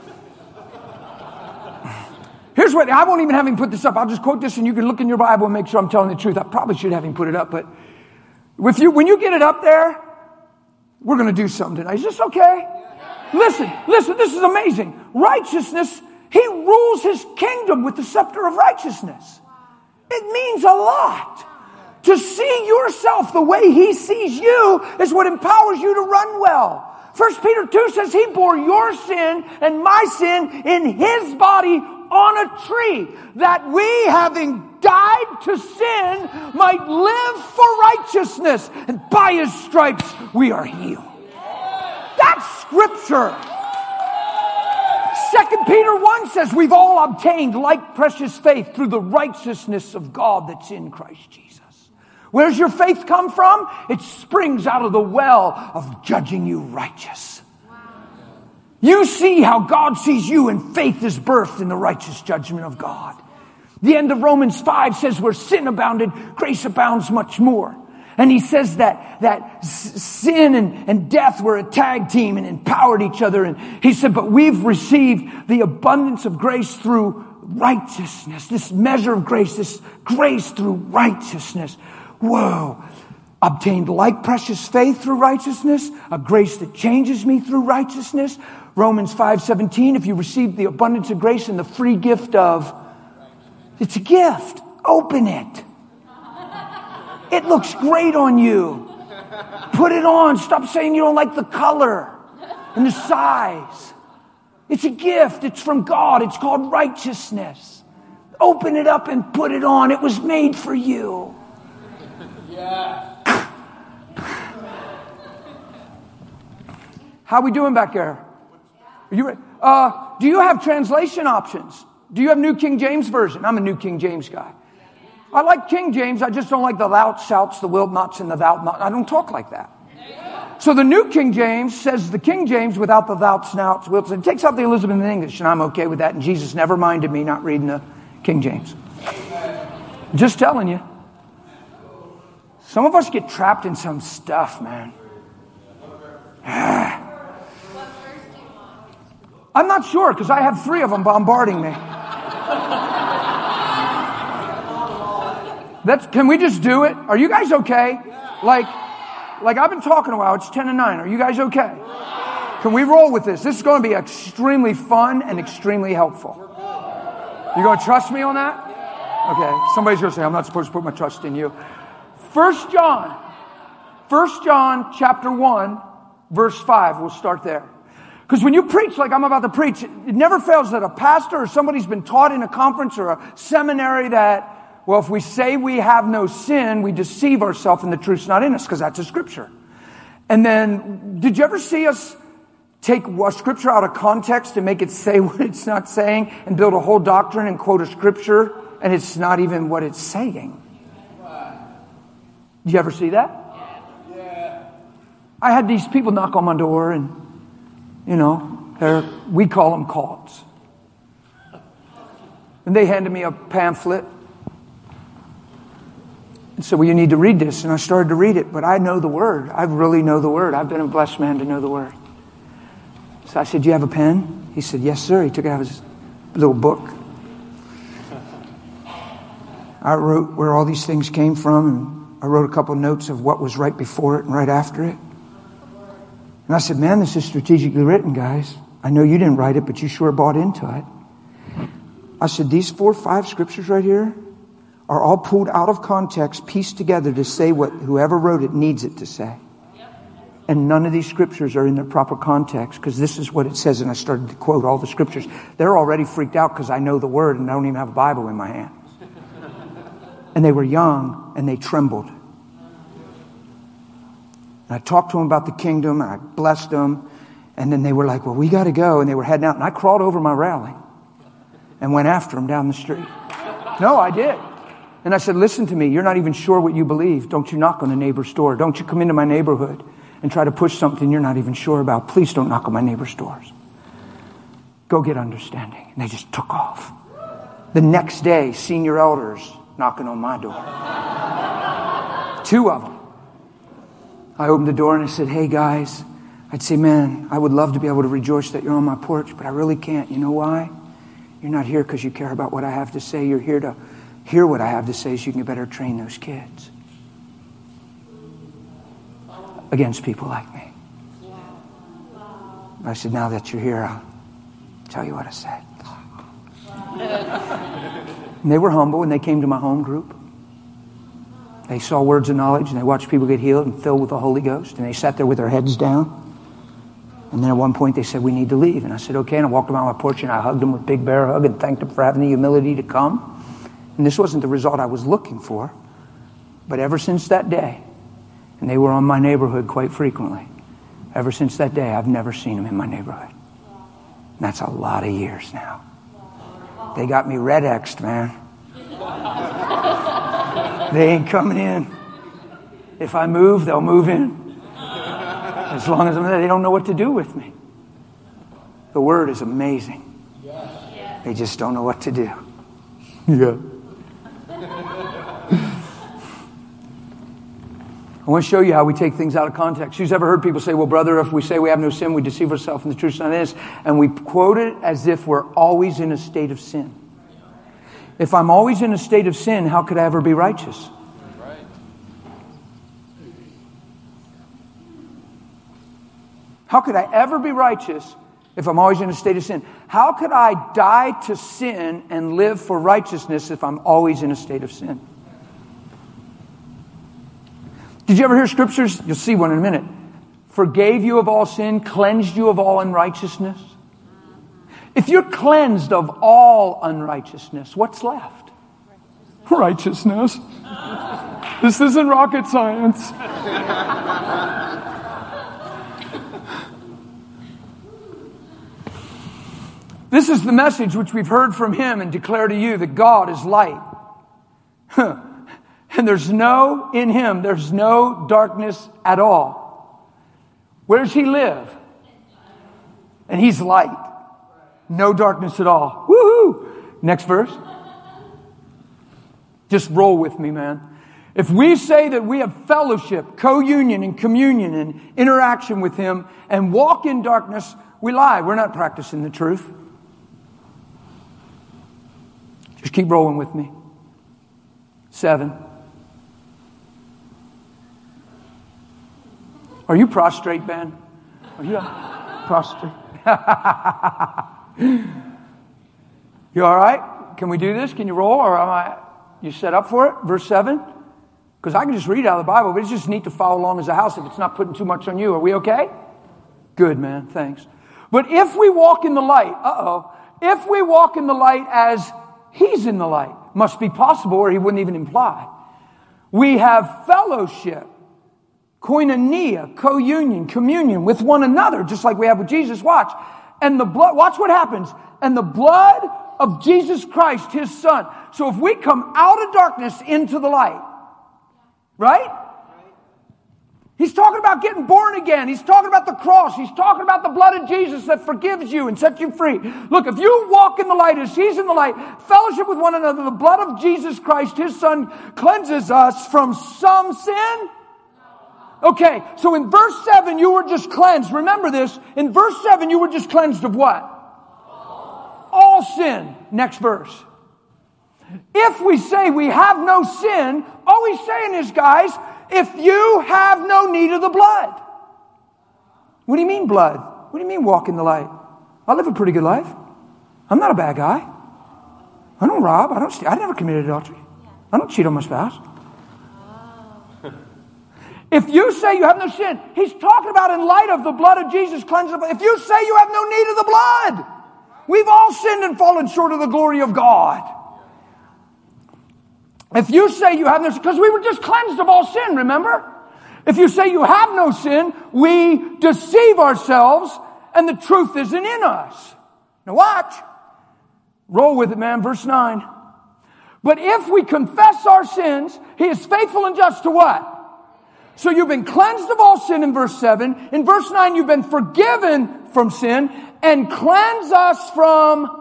Here's what, I won't even have him put this up. I'll just quote this and you can look in your Bible and make sure I'm telling the truth. I probably should have him put it up, but if you, when you get it up there, we're going to do something tonight. Is this okay? Listen, listen, this is amazing. Righteousness, he rules his kingdom with the scepter of righteousness. It means a lot. To see yourself the way he sees you is what empowers you to run well. First Peter two says he bore your sin and my sin in his body on a tree, that we, having died to sin, might live for righteousness, and by his stripes we are healed. That's Scripture. Second Peter one says we've all obtained like precious faith through the righteousness of God that's in Christ Jesus. Where's your faith come from? It springs out of the well of judging you righteous. You see how God sees you, and faith is birthed in the righteous judgment of God. The end of Romans five says where sin abounded, grace abounds much more. And he says that, that s- sin and, and death were a tag team and empowered each other. And he said, but we've received the abundance of grace through righteousness. This measure of grace, this grace through righteousness. Whoa. Obtained like precious faith through righteousness, a grace that changes me through righteousness. Romans five seventeen, if you receive the abundance of grace and the free gift of, it's a gift. Open it. It looks great on you. Put it on. Stop saying you don't like the color and the size. It's a gift. It's from God. It's called righteousness. Open it up and put it on. It was made for you. Yeah. How we doing back there? Are you ready? Uh, do you have translation options? Do you have New King James Version? I'm a New King James guy. I like King James. I just don't like the thou shouts, the wilt nots, and the thou not. I don't talk like that. So the New King James says the King James without the thou snouts, wilts. It takes out the Elizabethan English, and I'm okay with that. And Jesus never minded me not reading the King James. Just telling you. Some of us get trapped in some stuff, man. I'm not sure because I have three of them bombarding me. That's, can we just do it? Are you guys okay? Like, like I've been talking a while. It's ten and nine. Are you guys okay? Can we roll with this? This is going to be extremely fun and extremely helpful. You going to trust me on that? Okay. Somebody's going to say, I'm not supposed to put my trust in you. First John. First John chapter one, verse five. We'll start there. Because when you preach like I'm about to preach, it never fails that a pastor or somebody's been taught in a conference or a seminary that, well, if we say we have no sin, we deceive ourselves and the truth's not in us, because that's a scripture. And then, did you ever see us take a scripture out of context and make it say what it's not saying and build a whole doctrine and quote a scripture and it's not even what it's saying? Did you ever see that? Yeah. I had these people knock on my door and, you know, they're, we call them cults. And they handed me a pamphlet. And said, well, you need to read this. And I started to read it, but I know the word. I really know the word. I've been a blessed man to know the word. So I said, do you have a pen? He said, yes, sir. He took out his little book. I wrote where all these things came from, and I wrote a couple notes of what was right before it and right after it. And I said, man, this is strategically written, guys. I know you didn't write it, but you sure bought into it. I said, these four or five scriptures right here are all pulled out of context, pieced together to say what whoever wrote it needs it to say. And none of these scriptures are in their proper context, because this is what it says. And I started to quote all the scriptures. They're already freaked out because I know the word and I don't even have a Bible in my hand. And they were young and they trembled. And I talked to them about the kingdom and I blessed them. And then they were like, well, we got to go. And they were heading out. And I crawled over my railing and went after them down the street. No, I did. And I said, listen to me. You're not even sure what you believe. Don't you knock on the neighbor's door. Don't you come into my neighborhood and try to push something you're not even sure about. Please don't knock on my neighbor's doors. Go get understanding. And they just took off. The next day, senior elders knocking on my door. Two of them. I opened the door and I said, hey guys. I'd say, man, I would love to be able to rejoice that you're on my porch, but I really can't. You know why? You're not here because you care about what I have to say. You're here to hear what I have to say so you can better train those kids against people like me. I said, now that you're here, I'll tell you what I said. And they were humble and they came to my home group. They saw words of knowledge and they watched people get healed and filled with the Holy Ghost. And they sat there with their heads down. And then at one point they said, we need to leave. And I said, okay. And I walked around my porch and I hugged them with a big bear hug and thanked them for having the humility to come. And this wasn't the result I was looking for. But ever since that day, and they were on my neighborhood quite frequently, ever since that day, I've never seen them in my neighborhood. And that's a lot of years now. They got me red X'd, man. They ain't coming in. If I move, they'll move in. As long as I'm there, they don't know what to do with me. The word is amazing. They just don't know what to do. Yeah. I want to show you how we take things out of context. You've ever heard people say, well, brother, if we say we have no sin, we deceive ourselves and the truth is not in us. And we quote it as if we're always in a state of sin. If I'm always in a state of sin, how could I ever be righteous? How could I ever be righteous if I'm always in a state of sin? How could I die to sin and live for righteousness if I'm always in a state of sin? Did you ever hear scriptures? You'll see one in a minute. Forgave you of all sin, cleansed you of all unrighteousness. If you're cleansed of all unrighteousness, what's left? Righteousness. This isn't rocket science. This is the message which we've heard from him and declare to you that God is light. And there's no, in him, there's no darkness at all. Where does he live? And he's light. No darkness at all. Woohoo! Next verse. Just roll with me, man. If we say that we have fellowship, co-union and communion and interaction with him and walk in darkness, we lie. We're not practicing the truth. Just keep rolling with me. Seven. Are you prostrate, Ben? Are you prostrate? You all right? Can we do this? Can you roll? Or am I, you set up for it? Verse seven? Because I can just read it out of the Bible, but it's just neat to follow along as a house if it's not putting too much on you. Are we okay? Good, man. Thanks. But if we walk in the light, uh-oh, if we walk in the light as he's in the light, must be possible or he wouldn't even imply. We have fellowship, koinonia, co-union, communion with one another, just like we have with Jesus. Watch. And the blood, watch what happens. And the blood of Jesus Christ, his son. So if we come out of darkness into the light, right? He's talking about getting born again. He's talking about the cross. He's talking about the blood of Jesus that forgives you and sets you free. Look, if you walk in the light as he's in the light, fellowship with one another, the blood of Jesus Christ, his son, cleanses us from some sin. Okay, so in verse seven, you were just cleansed. Remember this. In verse seven, you were just cleansed of what? All sin. Next verse. If we say we have no sin, all he's saying is, guys, if you have no need of the blood. What do you mean blood? What do you mean walk in the light? I live a pretty good life. I'm not a bad guy. I don't rob. I don't steal. I never committed adultery. I don't cheat on my spouse. If you say you have no sin, he's talking about in light of the blood of Jesus cleansing. If you say you have no need of the blood, we've all sinned and fallen short of the glory of God. If you say you have no sin, because we were just cleansed of all sin, remember? If you say you have no sin, we deceive ourselves and the truth isn't in us. Now watch. Roll with it, man. Verse nine. But if we confess our sins, he is faithful and just to what? So you've been cleansed of all sin in verse seven. In verse nine, you've been forgiven from sin and cleanse us from...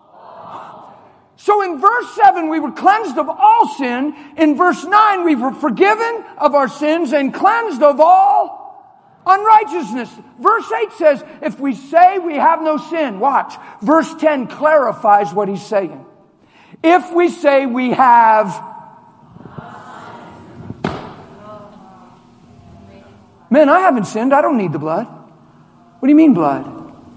So in verse seven, we were cleansed of all sin. In verse nine, we were forgiven of our sins and cleansed of all unrighteousness. Verse eight says, if we say we have no sin, watch. Verse ten clarifies what he's saying. If we say we have... Man, I haven't sinned. I don't need the blood. What do you mean blood?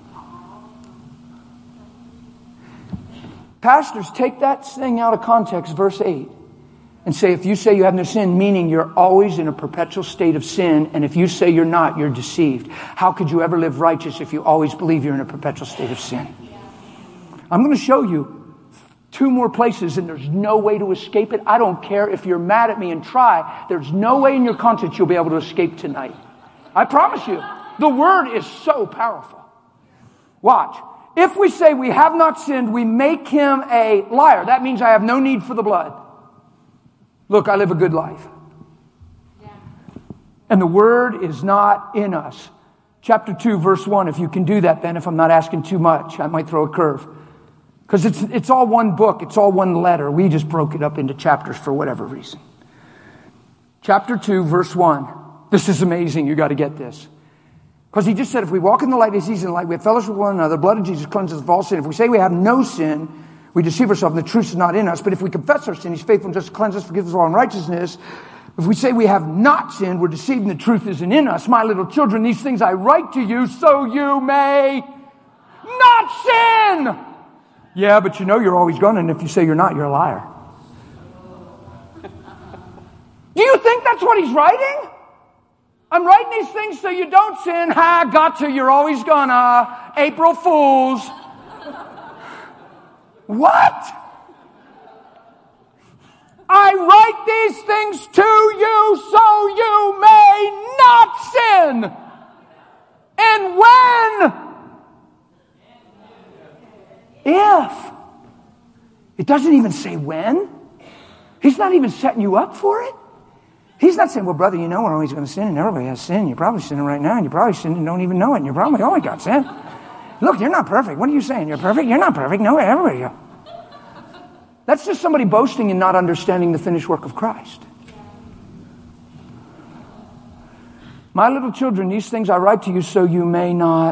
Pastors take that thing out of context, verse eight, and say if you say you have no sin, meaning you're always in a perpetual state of sin, and if you say you're not, you're deceived. How could you ever live righteous if you always believe you're in a perpetual state of sin? I'm going to show you two more places, and there's no way to escape it. I don't care if you're mad at me and try. There's no way in your conscience you'll be able to escape tonight. I promise you. The word is so powerful. Watch. If we say we have not sinned, we make him a liar. That means I have no need for the blood. Look, I live a good life. Yeah. And the word is not in us. Chapter two, verse one, if you can do that, Ben, if I'm not asking too much, I might throw a curve. Because it's, it's all one book. It's all one letter. We just broke it up into chapters for whatever reason. Chapter two, verse one. This is amazing. You got to get this. Because he just said, if we walk in the light as he's in the light, we have fellowship with one another. The blood of Jesus cleanses us of all sin. If we say we have no sin, we deceive ourselves and the truth is not in us. But if we confess our sin, he's faithful and just to cleanse us, forgive us all unrighteousness. If we say we have not sinned, we're deceived and the truth isn't in us. My little children, these things I write to you so you may not sin. Yeah, but you know you're always going to, and if you say you're not, you're a liar. Do you think that's what he's writing? I'm writing these things so you don't sin. Ha, got to, you're always gonna. April Fools. What? I write these things to you so you may not sin. And when? If. It doesn't even say when. He's not even setting you up for it. He's not saying, well, brother, you know we're always going to sin, and everybody has sin. You're probably sinning right now, and you're probably sinning and don't even know it, and you're probably always got sin. Look, you're not perfect. What are you saying? You're perfect? You're not perfect. No, everybody is. That's just somebody boasting and not understanding the finished work of Christ. My little children, these things I write to you so you may not.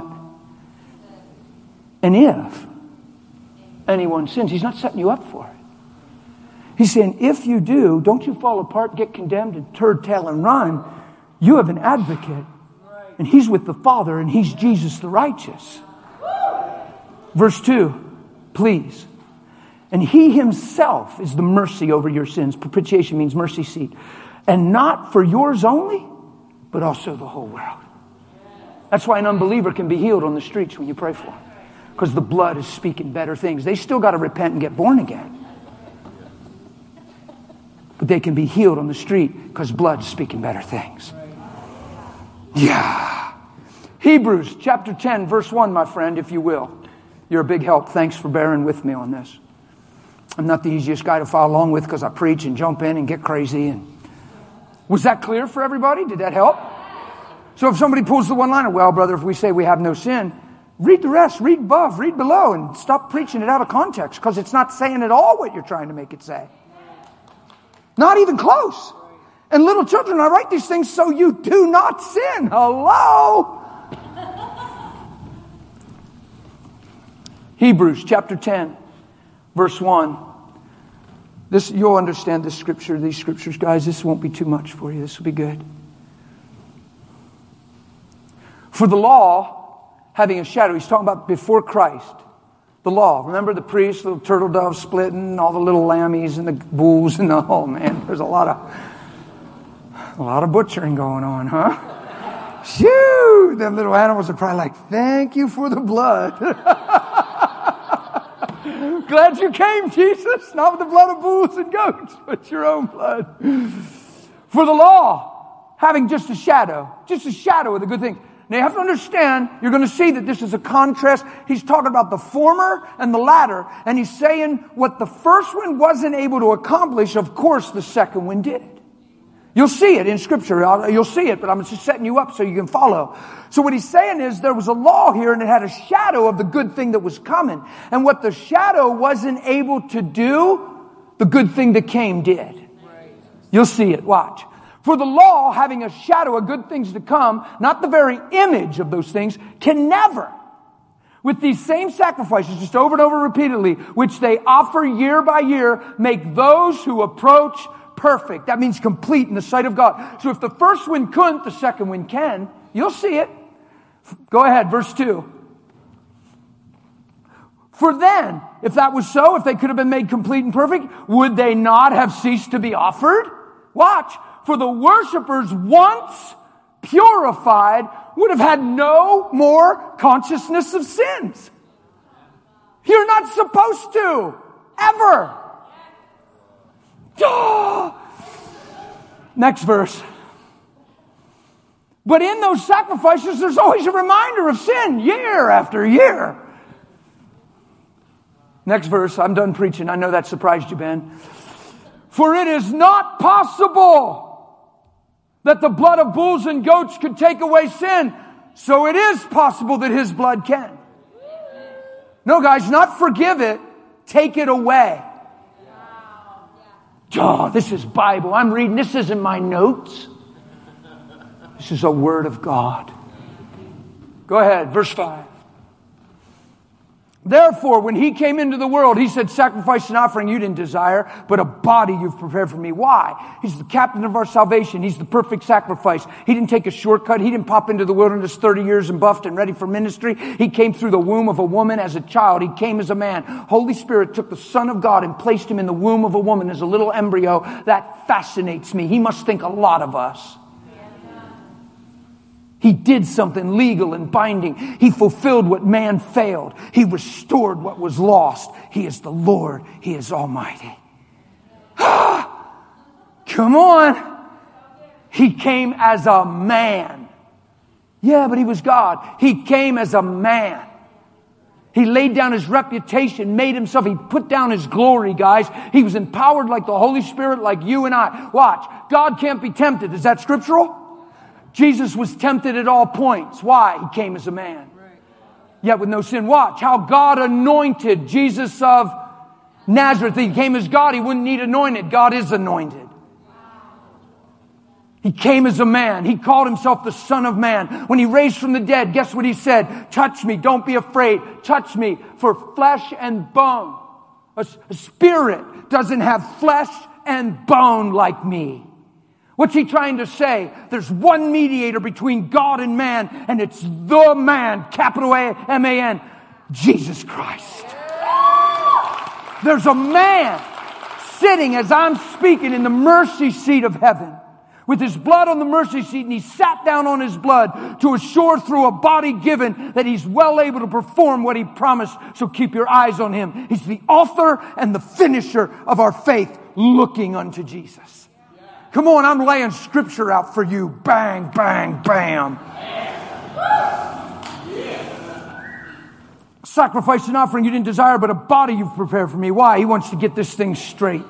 And if anyone sins, he's not setting you up for it. He's saying, if you do, don't you fall apart, get condemned, and turn tail and run. You have an advocate, and he's with the Father, and he's Jesus the righteous. Verse two, please. And he himself is the mercy over your sins. Propitiation means mercy seat. And not for yours only, but also the whole world. That's why an unbeliever can be healed on the streets when you pray for him. Because the blood is speaking better things. They still got to repent and get born again. But they can be healed on the street because blood is speaking better things. Yeah. Hebrews chapter ten, verse one, my friend, if you will. You're a big help. Thanks for bearing with me on this. I'm not the easiest guy to follow along with because I preach and jump in and get crazy. And was that clear for everybody? Did that help? So if somebody pulls the one liner, well, brother, if we say we have no sin, read the rest, read above, read below, and stop preaching it out of context because it's not saying at all what you're trying to make it say. Not even close. And little children, I write these things so you do not sin. Hello? Hebrews chapter ten, verse one. This, you'll understand this scripture, these scriptures, guys. This won't be too much for you. This will be good. For the law, having a shadow, he's talking about before Christ. The law. Remember the priests, little turtle doves splitting, all the little lammies and the bulls and the, oh man, there's a lot of, a lot of butchering going on, huh? Shoo! Them little animals are probably like, thank you for the blood. Glad you came, Jesus. Not with the blood of bulls and goats, but your own blood. For the law, having just a shadow, just a shadow of the good thing. Now you have to understand, you're going to see that this is a contrast. He's talking about the former and the latter. And he's saying what the first one wasn't able to accomplish, of course the second one did. You'll see it in Scripture. You'll see it, but I'm just setting you up so you can follow. So what he's saying is there was a law here and it had a shadow of the good thing that was coming. And what the shadow wasn't able to do, the good thing that came did. You'll see it. Watch. For the law, having a shadow of good things to come, not the very image of those things, can never, with these same sacrifices, just over and over repeatedly, which they offer year by year, make those who approach perfect. That means complete in the sight of God. So if the first one couldn't, the second one can. You'll see it. Go ahead, verse two. For then, if that was so, if they could have been made complete and perfect, would they not have ceased to be offered? Watch. For the worshipers once purified would have had no more consciousness of sins. You're not supposed to. Ever. Next verse. But in those sacrifices, there's always a reminder of sin, year after year. Next verse. I'm done preaching. I know that surprised you, Ben. For it is not possible that the blood of bulls and goats could take away sin. So it is possible that his blood can. No, guys, not forgive it, take it away. Oh, this is Bible. I'm reading. This isn't my notes. This is a word of God. Go ahead, verse five. Therefore, when he came into the world, he said, sacrifice and offering you didn't desire, but a body you've prepared for me. Why? He's the captain of our salvation. He's the perfect sacrifice. He didn't take a shortcut. He didn't pop into the wilderness thirty years and buffed and ready for ministry. He came through the womb of a woman as a child. He came as a man. Holy Spirit took the Son of God and placed him in the womb of a woman as a little embryo. That fascinates me. He must think a lot of us. He did something legal and binding. He fulfilled what man failed. He restored what was lost. He is the Lord. He is Almighty. Come on. He came as a man. Yeah, but he was God. He came as a man. He laid down his reputation, made himself. He put down his glory, guys. He was empowered like the Holy Spirit, like you and I. Watch. God can't be tempted. Is that scriptural? Jesus was tempted at all points. Why? He came as a man. Yet with no sin. Watch how God anointed Jesus of Nazareth. He came as God. He wouldn't need anointed. God is anointed. He came as a man. He called himself the Son of Man. When he raised from the dead, guess what he said? Touch me. Don't be afraid. Touch me. For flesh and bone. A, a spirit doesn't have flesh and bone like me. What's he trying to say? There's one mediator between God and man, and it's the man, capital A M A N, Jesus Christ. There's a man sitting as I'm speaking in the mercy seat of heaven with his blood on the mercy seat, and he sat down on his blood to assure through a body given that he's well able to perform what he promised. So keep your eyes on him. He's the author and the finisher of our faith, looking unto Jesus. Come on, I'm laying scripture out for you. Bang, bang, bam. Sacrifice and offering you didn't desire, but a body you've prepared for me. Why? He wants to get this thing straight.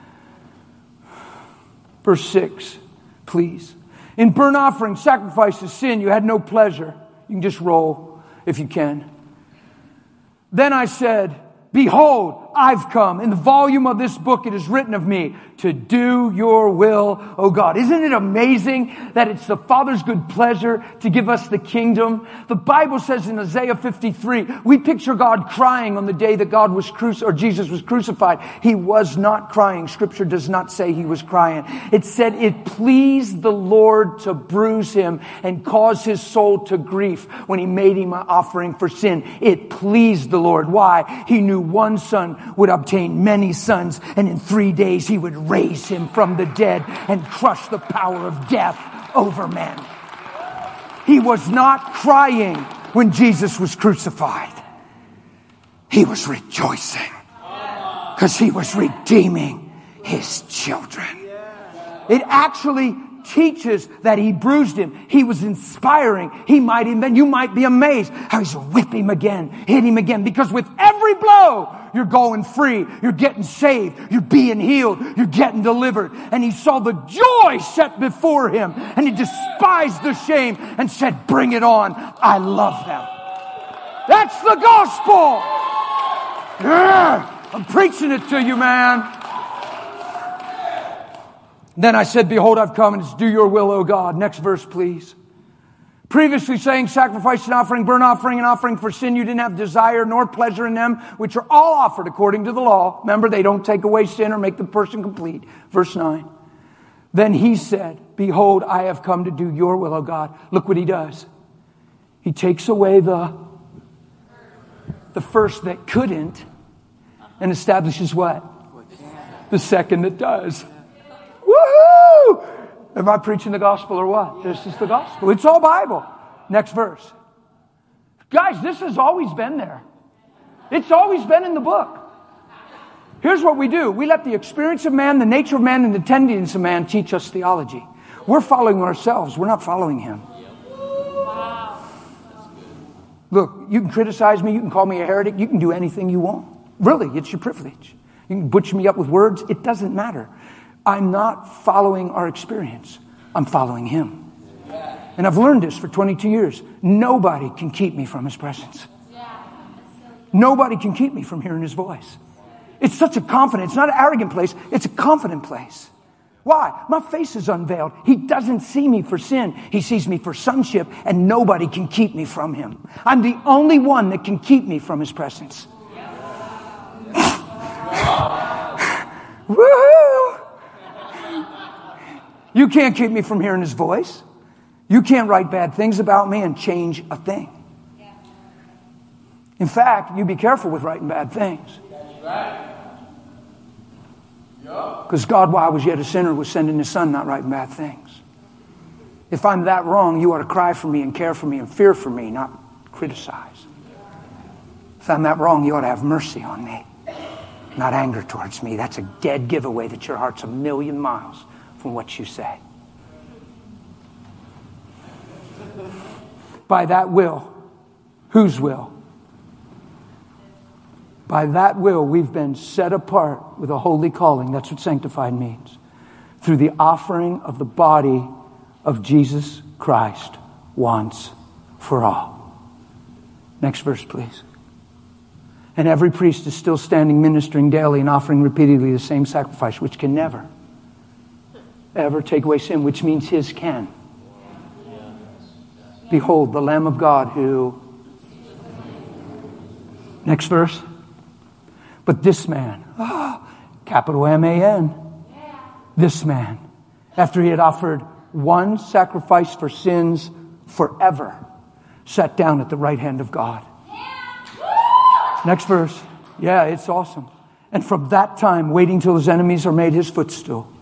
Verse six, please. In burnt offering, sacrifices, sin, you had no pleasure. You can just roll if you can. Then I said, behold, I've come. In the volume of this book, it is written of me to do your will, O God. Isn't it amazing that it's the Father's good pleasure to give us the kingdom? The Bible says in Isaiah fifty-three, we picture God crying on the day that God was crucified, or Jesus was crucified. He was not crying. Scripture does not say he was crying. It said it pleased the Lord to bruise him and cause his soul to grief when he made him an offering for sin. It pleased the Lord. Why? He knew one son would obtain many sons, and in three days he would raise him from the dead and crush the power of death over men. He was not crying when Jesus was crucified. He was rejoicing because he was redeeming his children. It actually teaches that he bruised him. He was inspiring. He might even, you might be amazed how he's whip him again, hit him again, because with every blow, you're going free. You're getting saved. You're being healed. You're getting delivered. And he saw the joy set before him, and he despised the shame and said, bring it on. I love them. That's the gospel. Yeah, I'm preaching it to you, man. Then I said, behold, I've come, and it's do your will, O God. Next verse, please. Previously saying, sacrifice and offering, burnt offering and offering for sin, you didn't have desire nor pleasure in them, which are all offered according to the law. Remember, they don't take away sin or make the person complete. Verse nine. Then he said, behold, I have come to do your will, O God. Look what he does. He takes away the, the first that couldn't and establishes what? The second that does. Woohoo! Am I preaching the gospel or what? This is the gospel. It's all Bible. Next verse. Guys, this has always been there. It's always been in the book. Here's what we do. We let the experience of man, the nature of man, and the tendencies of man teach us theology. We're following ourselves. We're not following him. Look, you can criticize me. You can call me a heretic. You can do anything you want. Really, it's your privilege. You can butcher me up with words. It doesn't matter. I'm not following our experience. I'm following him. And I've learned this for twenty-two years. Nobody can keep me from his presence. Nobody can keep me from hearing his voice. It's such a confident, it's not an arrogant place. It's a confident place. Why? My face is unveiled. He doesn't see me for sin. He sees me for sonship, and nobody can keep me from him. I'm the only one that can keep me from his presence. Woo-hoo! You can't keep me from hearing his voice. You can't write bad things about me and change a thing. In fact, you be careful with writing bad things. Because God, while I was yet a sinner, was sending his son, not writing bad things. If I'm that wrong, you ought to cry for me and care for me and fear for me, not criticize. If I'm that wrong, you ought to have mercy on me, not anger towards me. That's a dead giveaway that your heart's a million miles from what you say. By that will, whose will? By that will, we've been set apart with a holy calling. That's what sanctified means. Through the offering of the body of Jesus Christ once for all. Next verse, please. And every priest is still standing, ministering daily and offering repeatedly the same sacrifice, which can never, ever take away sin, which means his can. Behold, the Lamb of God who... Next verse. But this man, oh, capital M A N, this man, after he had offered one sacrifice for sins forever, sat down at the right hand of God. Next verse. Yeah, it's awesome. And from that time, waiting till his enemies are made his footstool.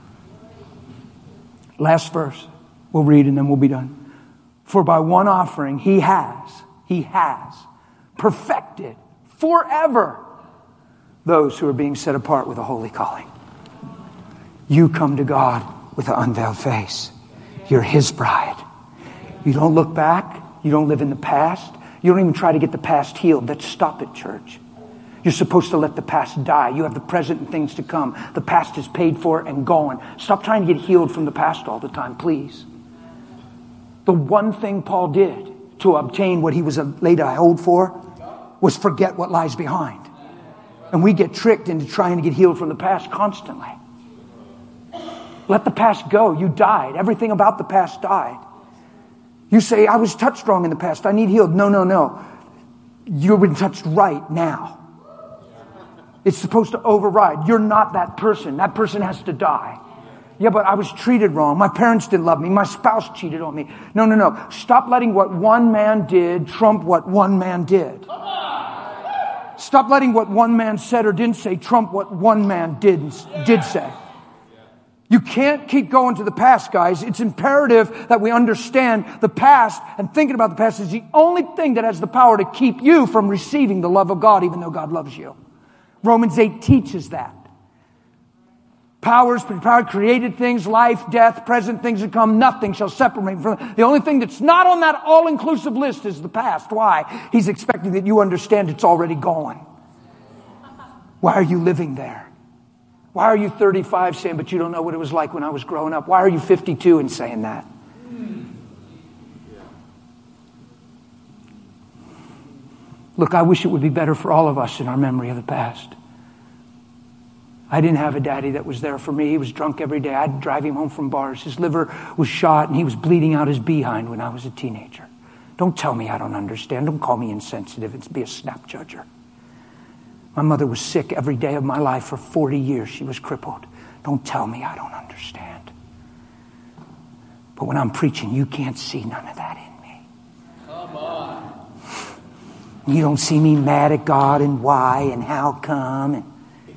Last verse. We'll read and then we'll be done. For by one offering he has, he has perfected forever those who are being set apart with a holy calling. You come to God with an unveiled face. You're his bride. You don't look back. You don't live in the past. You don't even try to get the past healed. Let's stop it, church. You're supposed to let the past die. You have the present and things to come. The past is paid for and gone. Stop trying to get healed from the past all the time, please. The one thing Paul did to obtain what he was laid a hold for was forget what lies behind. And we get tricked into trying to get healed from the past constantly. Let the past go. You died. Everything about the past died. You say, I was touched wrong in the past. I need healed. No, no, no. You've been touched right now. It's supposed to override. You're not that person. That person has to die. Yeah, but I was treated wrong. My parents didn't love me. My spouse cheated on me. No, no, no. Stop letting what one man did trump what one man did. Stop letting what one man said or didn't say trump what one man did, did say. You can't keep going to the past, guys. It's imperative that we understand the past, and thinking about the past is the only thing that has the power to keep you from receiving the love of God, even though God loves you. Romans eight teaches that. Powers, power, created things, life, death, present things to come, nothing shall separate from them. The only thing that's not on that all-inclusive list is the past. Why? He's expecting that you understand it's already gone. Why are you living there? Why are you thirty-five saying, but you don't know what it was like when I was growing up? Why are you fifty-two and saying that? Look, I wish it would be better for all of us in our memory of the past. I didn't have a daddy that was there for me. He was drunk every day. I'd drive him home from bars. His liver was shot and he was bleeding out his behind when I was a teenager. Don't tell me I don't understand. Don't call me insensitive and be a snap judger. My mother was sick every day of my life for forty years. She was crippled. Don't tell me I don't understand. But when I'm preaching, you can't see none of that in me. Come on. You don't see me mad at God and why and how come. And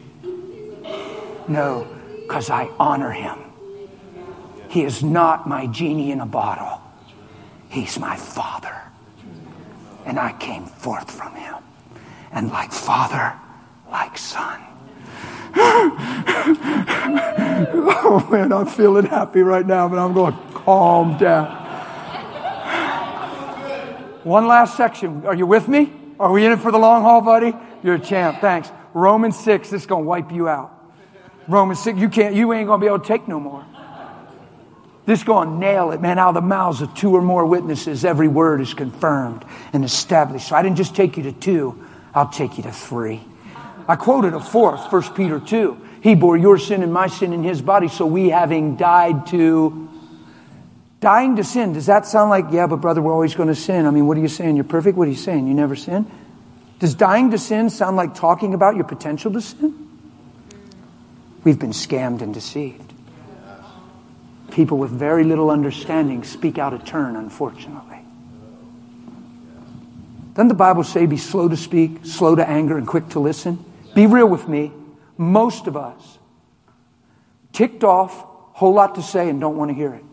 no, because I honor him. He is not my genie in a bottle. He's my Father. And I came forth from him. And like Father, like Son. Oh man, I'm feeling happy right now, but I'm going to calm down. One last section. Are you with me? Are we in it for the long haul, buddy? You're a champ. Thanks. Romans six, this is going to wipe you out. Romans six, you can't, you ain't going to be able to take no more. This is going to nail it, man. Out of the mouths of two or more witnesses, every word is confirmed and established. So I didn't just take you to two, I'll take you to three. I quoted a fourth, First Peter two. He bore your sin and my sin in His body, so we having died to... Dying to sin, does that sound like, yeah, but brother, we're always going to sin? I mean, what are you saying? You're perfect? What are you saying? You never sin? Does dying to sin sound like talking about your potential to sin? We've been scammed and deceived. People with very little understanding speak out of turn, unfortunately. Doesn't the Bible say be slow to speak, slow to anger, and quick to listen? Be real with me. Most of us, ticked off, whole lot to say, and don't want to hear it.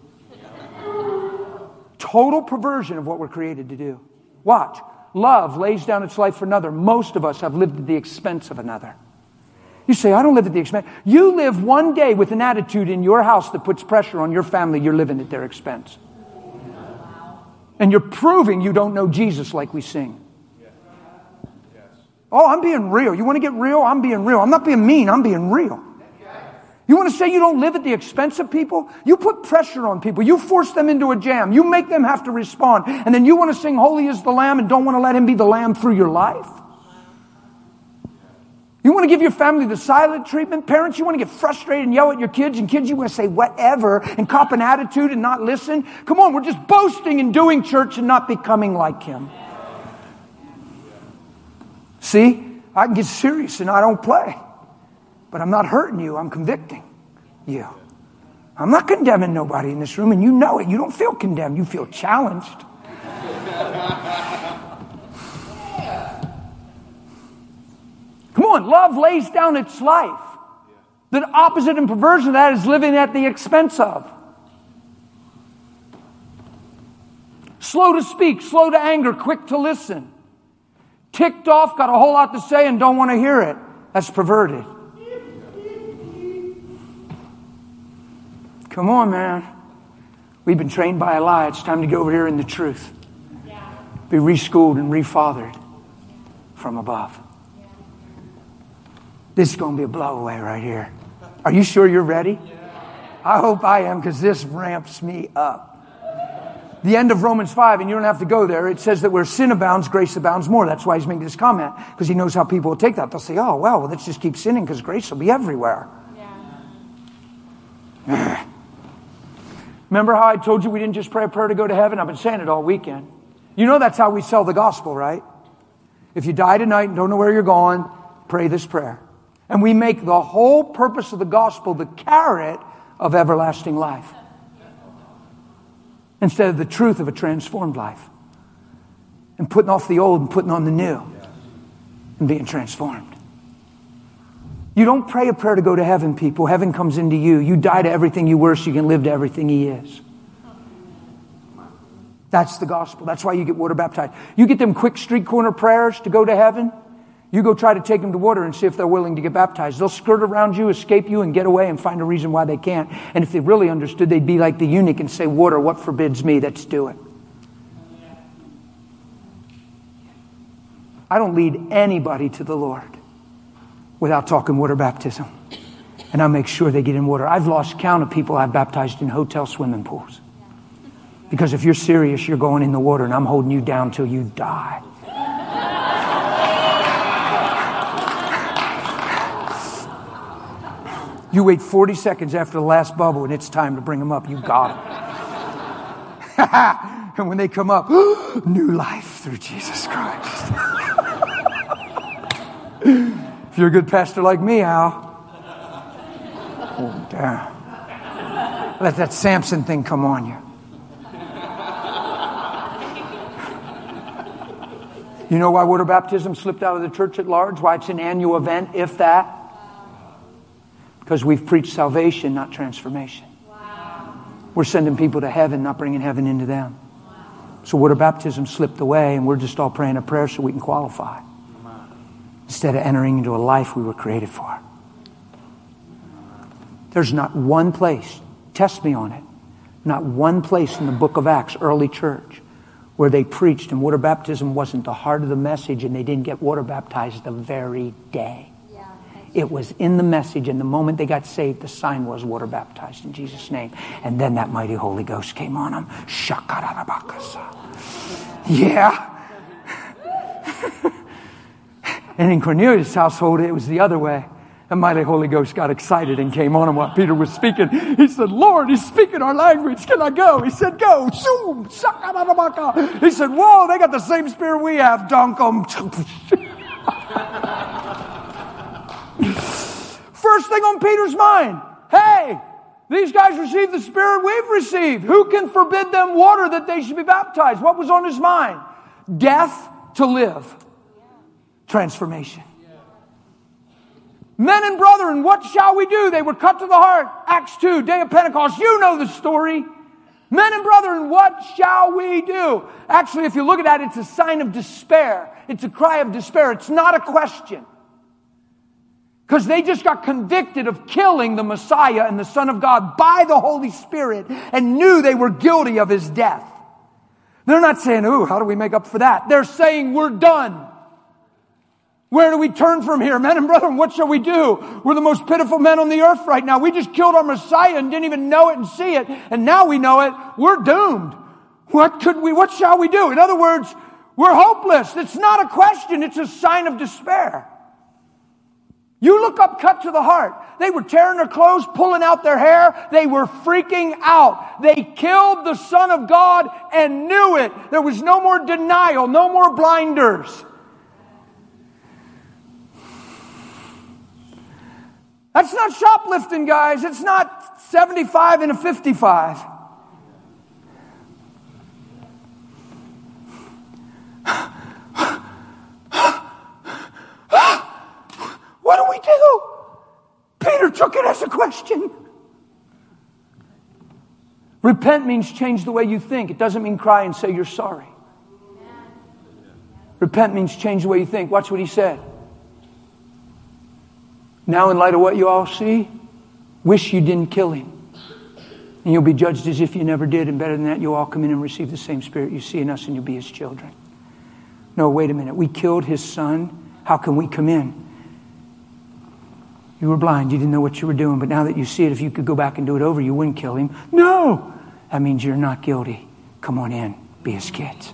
Total perversion of what we're created to do. Watch. Love lays down its life for another. Most of us have lived at the expense of another. You say, I don't live at the expense. You live one day with an attitude in your house that puts pressure on your family. You're living at their expense. And you're proving you don't know Jesus like we sing. Oh, I'm being real. You want to get real? I'm being real. I'm not being mean. I'm being real. You want to say you don't live at the expense of people? You put pressure on people. You force them into a jam. You make them have to respond. And then you want to sing Holy is the Lamb and don't want to let Him be the Lamb through your life? You want to give your family the silent treatment? Parents, you want to get frustrated and yell at your kids, and kids, you want to say whatever and cop an attitude and not listen? Come on, we're just boasting and doing church and not becoming like Him. See, I can get serious and I don't play. But I'm not hurting you. I'm convicting you. I'm not condemning nobody in this room, and you know it. You don't feel condemned. You feel challenged. Come on. Love lays down its life. The opposite and perversion of that is living at the expense of. Slow to speak, slow to anger, quick to listen. Ticked off, got a whole lot to say, and don't want to hear it. That's perverted. Come on, man. We've been trained by a lie. It's time to go over here in the truth. Yeah. Be reschooled and refathered from above. Yeah. This is going to be a blowaway right here. Are you sure you're ready? Yeah. I hope I am, because this ramps me up. The end of Romans five, and you don't have to go there, it says that where sin abounds, grace abounds more. That's why he's making this comment, because he knows how people will take that. They'll say, oh, well, let's just keep sinning because grace will be everywhere. Yeah. Remember how I told you we didn't just pray a prayer to go to heaven? I've been saying it all weekend. You know that's how we sell the gospel, right? If you die tonight and don't know where you're going, pray this prayer. And we make the whole purpose of the gospel the carrot of everlasting life, instead of the truth of a transformed life. And putting off the old and putting on the new. And being transformed. You don't pray a prayer to go to heaven, people. Heaven comes into you. You die to everything you were so you can live to everything He is. That's the gospel. That's why you get water baptized. You get them quick street corner prayers to go to heaven. You go try to take them to water and see if they're willing to get baptized. They'll skirt around you, escape you, and get away and find a reason why they can't. And if they really understood, they'd be like the eunuch and say, water, what forbids me? Let's do it. I don't lead anybody to the Lord without talking water baptism. And I make sure they get in water. I've lost count of people I've baptized in hotel swimming pools. Because if you're serious, you're going in the water, and I'm holding you down till you die. You wait forty seconds after the last bubble, and it's time to bring them up. You got them. And when they come up, new life through Jesus Christ. If you're a good pastor like me, Al, oh, damn. Let that Samson thing come on you. You know why water baptism slipped out of the church at large? Why it's an annual event, if that? Because we've preached salvation, not transformation. Wow. We're sending people to heaven, not bringing heaven into them. Wow. So water baptism slipped away, and we're just all praying a prayer so we can qualify. Instead of entering into a life we were created for. There's not one place, test me on it, not one place in the book of Acts, early church, where they preached and water baptism wasn't the heart of the message and they didn't get water baptized the very day. Yeah, it was in the message, and the moment they got saved, the sign was water baptized in Jesus' name. And then that mighty Holy Ghost came on them. Yeah. And in Cornelius' household, it was the other way. And mighty Holy Ghost got excited and came on him while Peter was speaking. He said, Lord, he's speaking our language. Can I go? He said, go. Zoom. He said, whoa, they got the same spirit we have. Dunk 'em. First thing on Peter's mind, hey, these guys received the Spirit we've received. Who can forbid them water that they should be baptized? What was on his mind? Death to live. Transformation. Men and brethren, what shall we do? They were cut to the heart. Acts two, day of Pentecost. You know the story. Men and brethren, what shall we do? Actually, if you look at that, it's a sign of despair. It's a cry of despair. It's not a question. Because they just got convicted of killing the Messiah and the Son of God by the Holy Spirit and knew they were guilty of his death. They're not saying, ooh, how do we make up for that? They're saying, we're done. Where do we turn from here? Men and brethren, what shall we do? We're the most pitiful men on the earth right now. We just killed our Messiah and didn't even know it and see it. And now we know it. We're doomed. What could we, what shall we do? In other words, we're hopeless. It's not a question. It's a sign of despair. You look up cut to the heart. They were tearing their clothes, pulling out their hair. They were freaking out. They killed the Son of God and knew it. There was no more denial, no more blinders. That's not shoplifting, guys. It's not seventy-five and a fifty-five. What do we do? Peter took it as a question. Repent means change the way you think. It doesn't mean cry and say you're sorry. Repent means change the way you think. Watch what he said. Now, in light of what you all see, wish you didn't kill him. And you'll be judged as if you never did. And better than that, you'll all come in and receive the same Spirit you see in us and you'll be his children. No, wait a minute. We killed his son. How can we come in? You were blind. You didn't know what you were doing. But now that you see it, if you could go back and do it over, you wouldn't kill him. No! That means you're not guilty. Come on in. Be his kids.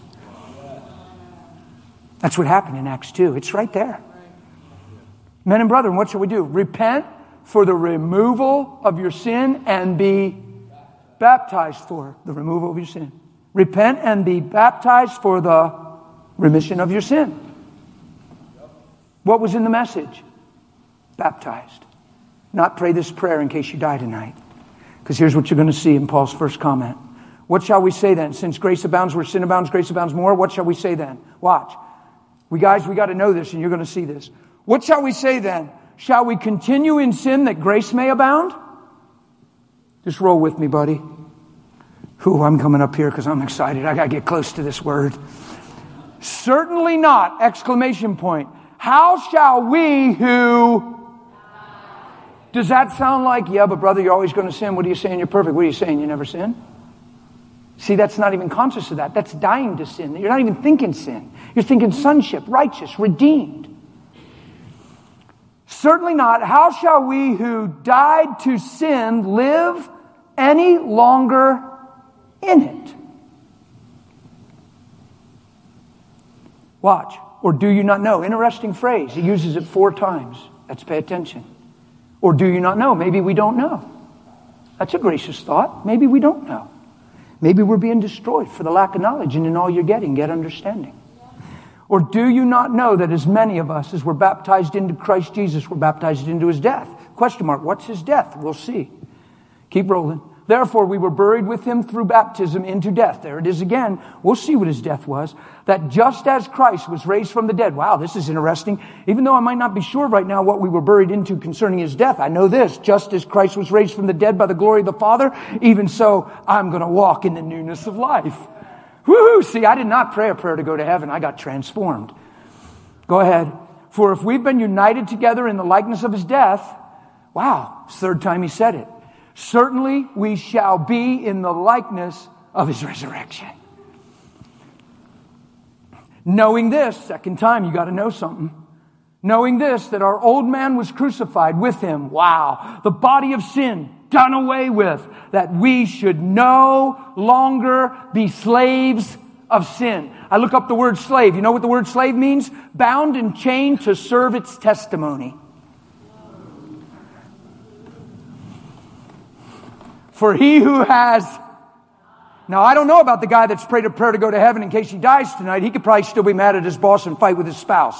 That's what happened in Acts two. It's right there. Men and brethren, what shall we do? Repent for the removal of your sin and be baptized for the removal of your sin. Repent and be baptized for the remission of your sin. What was in the message? Baptized. Not pray this prayer in case you die tonight. Because here's what you're going to see in Paul's first comment. What shall we say then? Since grace abounds where sin abounds, grace abounds more. What shall we say then? Watch. We guys, we got to know this and you're going to see this. What shall we say then? Shall we continue in sin that grace may abound? Just roll with me, buddy. Ooh, I'm coming up here because I'm excited. I got to get close to this word. Certainly not! Exclamation point. How shall we who... Does that sound like, yeah, but brother, you're always going to sin. What are you saying? You're perfect. What are you saying? You never sin? See, that's not even conscious of that. That's dying to sin. You're not even thinking sin. You're thinking sonship, righteous, redeemed. Certainly not. How shall we who died to sin live any longer in it? Watch. Or do you not know? Interesting phrase. He uses it four times. Let's pay attention. Or do you not know? Maybe we don't know. That's a gracious thought. Maybe we don't know. Maybe we're being destroyed for the lack of knowledge, and in all you're getting, get understanding. Or do you not know that as many of us as were baptized into Christ Jesus were baptized into his death? Question mark. What's his death? We'll see. Keep rolling. Therefore, we were buried with him through baptism into death. There it is again. We'll see what his death was. That just as Christ was raised from the dead. Wow, this is interesting. Even though I might not be sure right now what we were buried into concerning his death, I know this. Just as Christ was raised from the dead by the glory of the Father, even so I'm going to walk in the newness of life. Woohoo! See, I did not pray a prayer to go to heaven. I got transformed. Go ahead. For if we've been united together in the likeness of his death, wow, third time he said it. Certainly we shall be in the likeness of his resurrection. Knowing this, second time, you got to know something. Knowing this, that our old man was crucified with him. Wow. The body of sin done away with. That we should no longer be slaves of sin. I look up the word slave. You know what the word slave means? Bound and chained to serve its testimony. For he who has... Now, I don't know about the guy that's prayed a prayer to go to heaven in case he dies tonight. He could probably still be mad at his boss and fight with his spouse.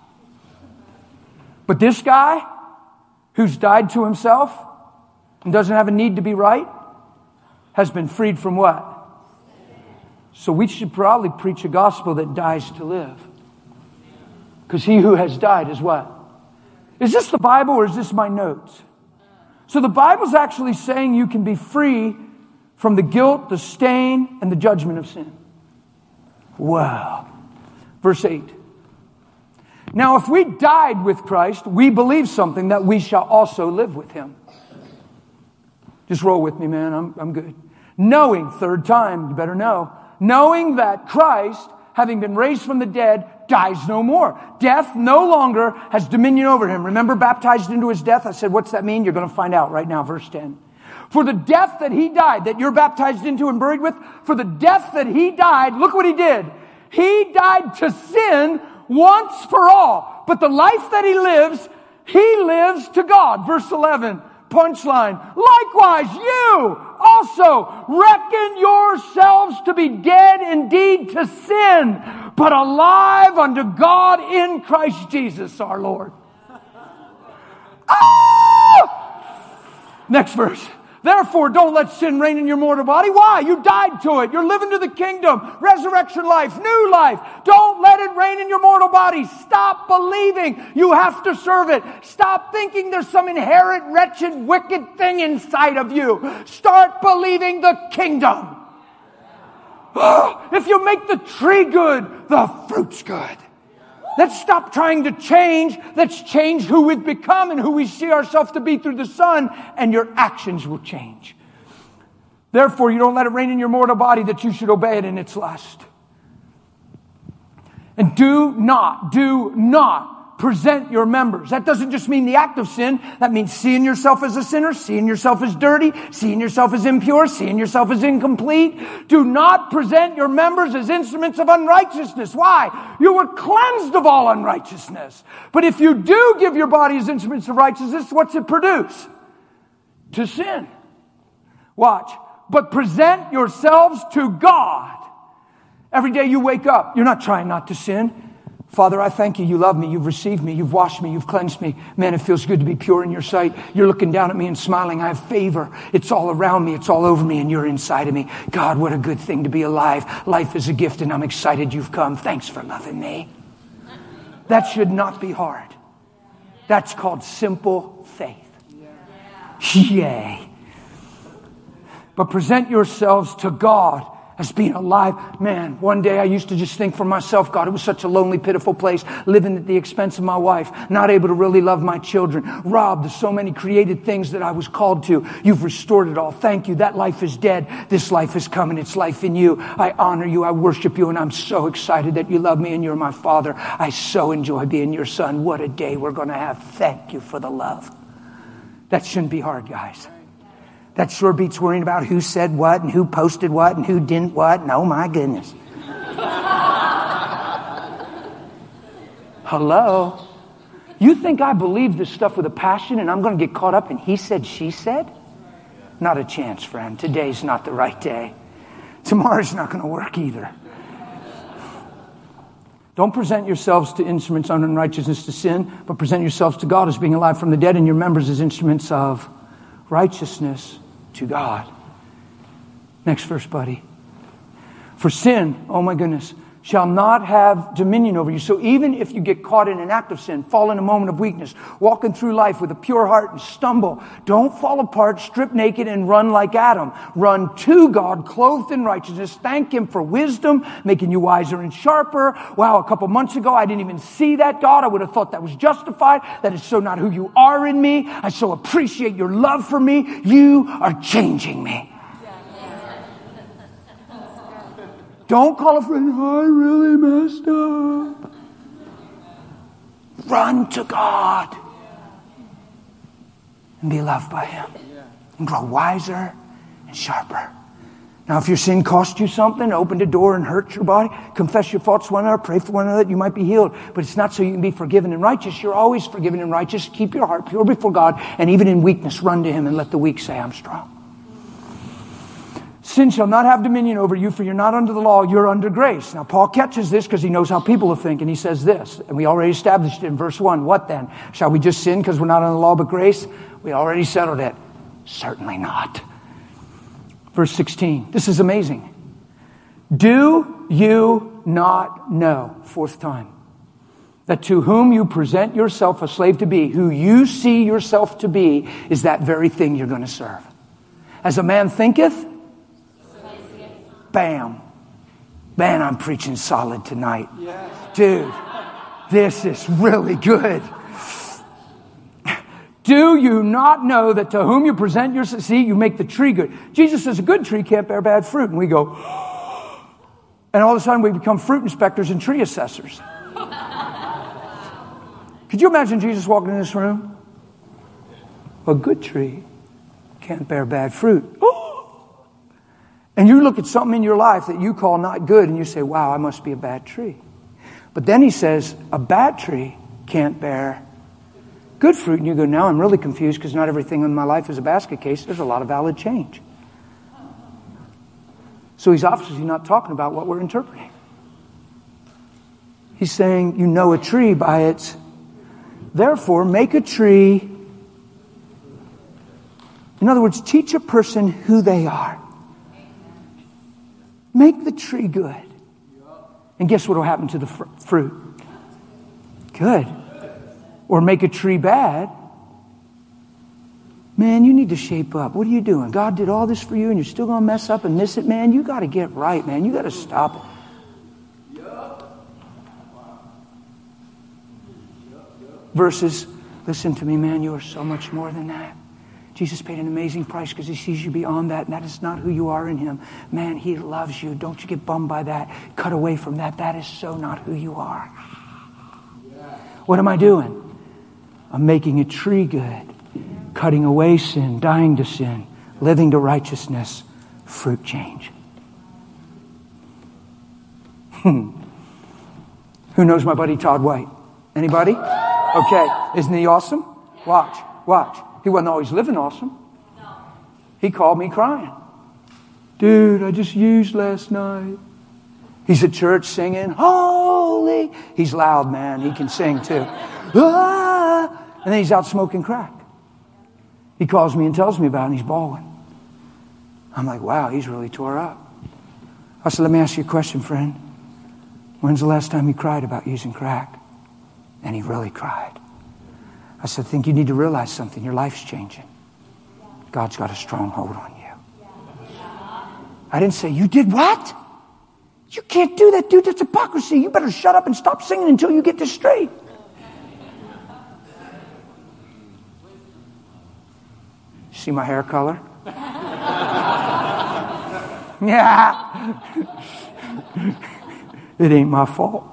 But this guy who's died to himself and doesn't have a need to be right has been freed from what? So we should probably preach a gospel that dies to live. Because he who has died is what? Is this the Bible or is this my notes? So the Bible's actually saying you can be free from the guilt, the stain, and the judgment of sin. Wow. Verse eight. Now if we died with Christ, we believe something that we shall also live with him. Just roll with me, man. I'm, I'm good. Knowing, third time, you better know. Knowing that Christ, having been raised from the dead, dies no more. Death no longer has dominion over him. Remember, baptized into his death? I said, what's that mean? You're going to find out right now, verse ten. For the death that he died, that you're baptized into and buried with, for the death that he died, look what he did. He died to sin once for all. But the life that he lives, he lives to God. Verse eleven, punchline. Likewise, you also reckon yourselves to be dead indeed to sin, but alive unto God in Christ Jesus our Lord. Ah! Next verse. Therefore, don't let sin reign in your mortal body. Why? You died to it. You're living to the kingdom. Resurrection life. New life. Don't let it reign in your mortal body. Stop believing you have to serve it. Stop thinking there's some inherent, wretched, wicked thing inside of you. Start believing the kingdom. If you make the tree good, the fruit's good. Let's stop trying to change. Let's change who we've become and who we see ourselves to be through the Son, and your actions will change. Therefore, you don't let it reign in your mortal body that you should obey it in its lust. And do not, do not present your members. That doesn't just mean the act of sin. That means seeing yourself as a sinner, seeing yourself as dirty, seeing yourself as impure, seeing yourself as incomplete. Do not present your members as instruments of unrighteousness. Why? You were cleansed of all unrighteousness. But if you do give your body as instruments of righteousness, what's it produce? To sin. Watch. But present yourselves to God. Every day you wake up, you're not trying not to sin. Father, I thank you. You love me. You've received me. You've washed me. You've cleansed me. Man, it feels good to be pure in your sight. You're looking down at me and smiling. I have favor. It's all around me. It's all over me, and you're inside of me. God, what a good thing to be alive. Life is a gift, and I'm excited you've come. Thanks for loving me. That should not be hard. That's called simple faith. Yay. But present yourselves to God as being alive. Man, one day I used to just think for myself, God, it was such a lonely, pitiful place, living at the expense of my wife, not able to really love my children, robbed of so many created things that I was called to. You've restored it all. Thank you. That life is dead. This life is coming. It's life in you. I honor you. I worship you. And I'm so excited that you love me and you're my Father. I so enjoy being your son. What a day we're going to have. Thank you for the love. That shouldn't be hard, guys. That sure beats worrying about who said what and who posted what and who didn't what. And oh my goodness. Hello? You think I believe this stuff with a passion and I'm going to get caught up in he said, she said? Not a chance, friend. Today's not the right day. Tomorrow's not going to work either. Don't present yourselves to instruments of unrighteousness to sin, but present yourselves to God as being alive from the dead and your members as instruments of righteousness to God. Next verse, buddy. For sin, oh my goodness, shall not have dominion over you. So even if you get caught in an act of sin, fall in a moment of weakness, walking through life with a pure heart and stumble, don't fall apart, strip naked and run like Adam. Run to God, clothed in righteousness. Thank Him for wisdom, making you wiser and sharper. Wow, a couple months ago, I didn't even see that, God. I would have thought that was justified. That is so not who you are in me. I so appreciate your love for me. You are changing me. Don't call a friend, I really messed up. Run to God and be loved by Him and grow wiser and sharper. Now, if your sin cost you something, opened a door and hurt your body, confess your faults to one another, pray for one another that you might be healed. But it's not so you can be forgiven and righteous. You're always forgiven and righteous. Keep your heart pure before God, and even in weakness, run to Him and let the weak say, I'm strong. Sin shall not have dominion over you, for you're not under the law, you're under grace. Now, Paul catches this because he knows how people will think, and he says this, and we already established it in verse one. What then? Shall we just sin because we're not under the law but grace? We already settled it. Certainly not. Verse sixteen. This is amazing. Do you not know, fourth time, that to whom you present yourself a slave to be, who you see yourself to be, is that very thing you're going to serve? As a man thinketh, bam. Man, I'm preaching solid tonight. Yes. Dude, this is really good. Do you not know that to whom you present your see, you make the tree good? Jesus says a good tree can't bear bad fruit. And we go, and all of a sudden we become fruit inspectors and tree assessors. Could you imagine Jesus walking in this room? A good tree can't bear bad fruit. And you look at something in your life that you call not good and you say, wow, I must be a bad tree. But then he says, a bad tree can't bear good fruit. And you go, now I'm really confused because not everything in my life is a basket case. There's a lot of valid change. So he's obviously not talking about what we're interpreting. He's saying, you know a tree by its, therefore make a tree. In other words, teach a person who they are. Make the tree good. And guess what will happen to the fr- fruit? Good. Or make a tree bad. Man, you need to shape up. What are you doing? God did all this for you and you're still going to mess up and miss it, man? You got to get right, man. You got to stop it. Versus, listen to me, man, you are so much more than that. Jesus paid an amazing price because he sees you beyond that, and that is not who you are in him. Man, he loves you. Don't you get bummed by that. Cut away from that. That is so not who you are. What am I doing? I'm making a tree good. Cutting away sin, dying to sin, living to righteousness, fruit change. Hmm. Who knows my buddy Todd White? Anybody? Okay. Isn't he awesome? Watch, watch. He wasn't always living awesome. He called me crying. Dude, I just used last night. He's at church singing, holy. He's loud, man. He can sing too. Ah! And then he's out smoking crack. He calls me and tells me about it and he's bawling. I'm like, wow, he's really tore up. I said, let me ask you a question, friend. When's the last time you cried about using crack? And he really cried. I said, I think you need to realize something. Your life's changing. God's got a strong hold on you. I didn't say, you did what? You can't do that, dude. That's hypocrisy. You better shut up and stop singing until you get this straight. See my hair color? Yeah. It ain't my fault.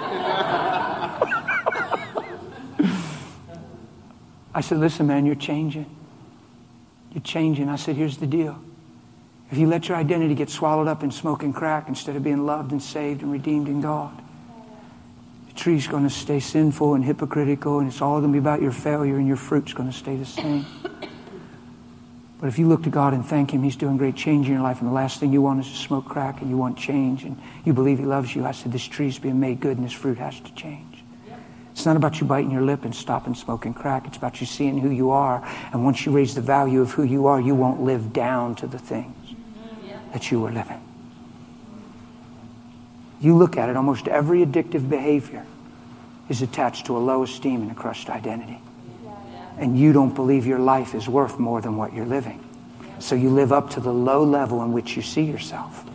I said, listen, man, you're changing. You're changing. I said, here's the deal. If you let your identity get swallowed up in smoking crack instead of being loved and saved and redeemed in God, the tree's going to stay sinful and hypocritical, and it's all going to be about your failure, and your fruit's going to stay the same. But if you look to God and thank him, he's doing great change in your life, and the last thing you want is to smoke crack, and you want change, and you believe he loves you, I said, this tree's being made good, and this fruit has to change. It's not about you biting your lip and stopping smoking crack. It's about you seeing who you are. And once you raise the value of who you are, you won't live down to the things that you were living. You look at it, almost every addictive behavior is attached to a low esteem and a crushed identity. And you don't believe your life is worth more than what you're living. So you live up to the low level in which you see yourself.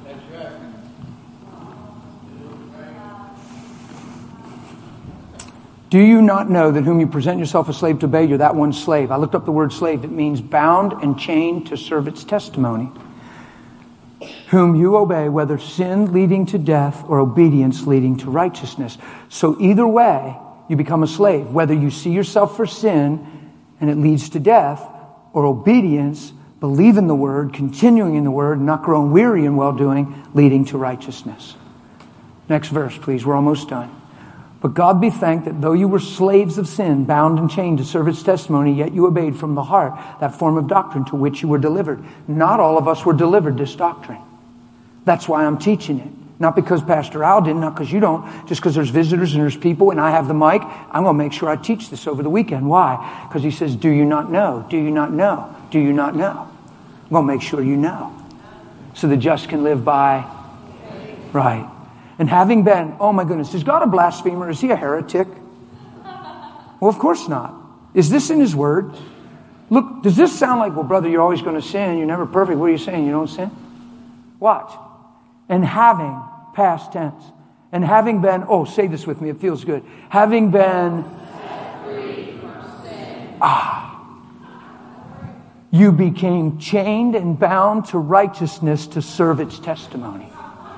Do you not know that whom you present yourself a slave to obey, you're that one slave? I looked up the word slave. It means bound and chained to serve its testimony. Whom you obey, whether sin leading to death or obedience leading to righteousness. So either way, you become a slave. Whether you see yourself for sin and it leads to death, or obedience, believe in the word, continuing in the word, not growing weary in well-doing, leading to righteousness. Next verse, please. We're almost done. But God be thanked that though you were slaves of sin, bound and chained to serve its testimony, yet you obeyed from the heart that form of doctrine to which you were delivered. Not all of us were delivered this doctrine. That's why I'm teaching it. Not because Pastor Al didn't, not because you don't, just because there's visitors and there's people and I have the mic. I'm going to make sure I teach this over the weekend. Why? Because he says, do you not know? Do you not know? Do you not know? I'm going to make sure you know. So the just can live by. Right. And having been, oh my goodness, is God a blasphemer? Is he a heretic? Well, of course not. Is this in his word? Look, does this sound like, well, brother, you're always going to sin. You're never perfect. What are you saying? You don't sin? Watch. And having, past tense, and having been, oh, say this with me. It feels good. Having been set free from sin. Ah. You became chained and bound to righteousness to serve its testimony.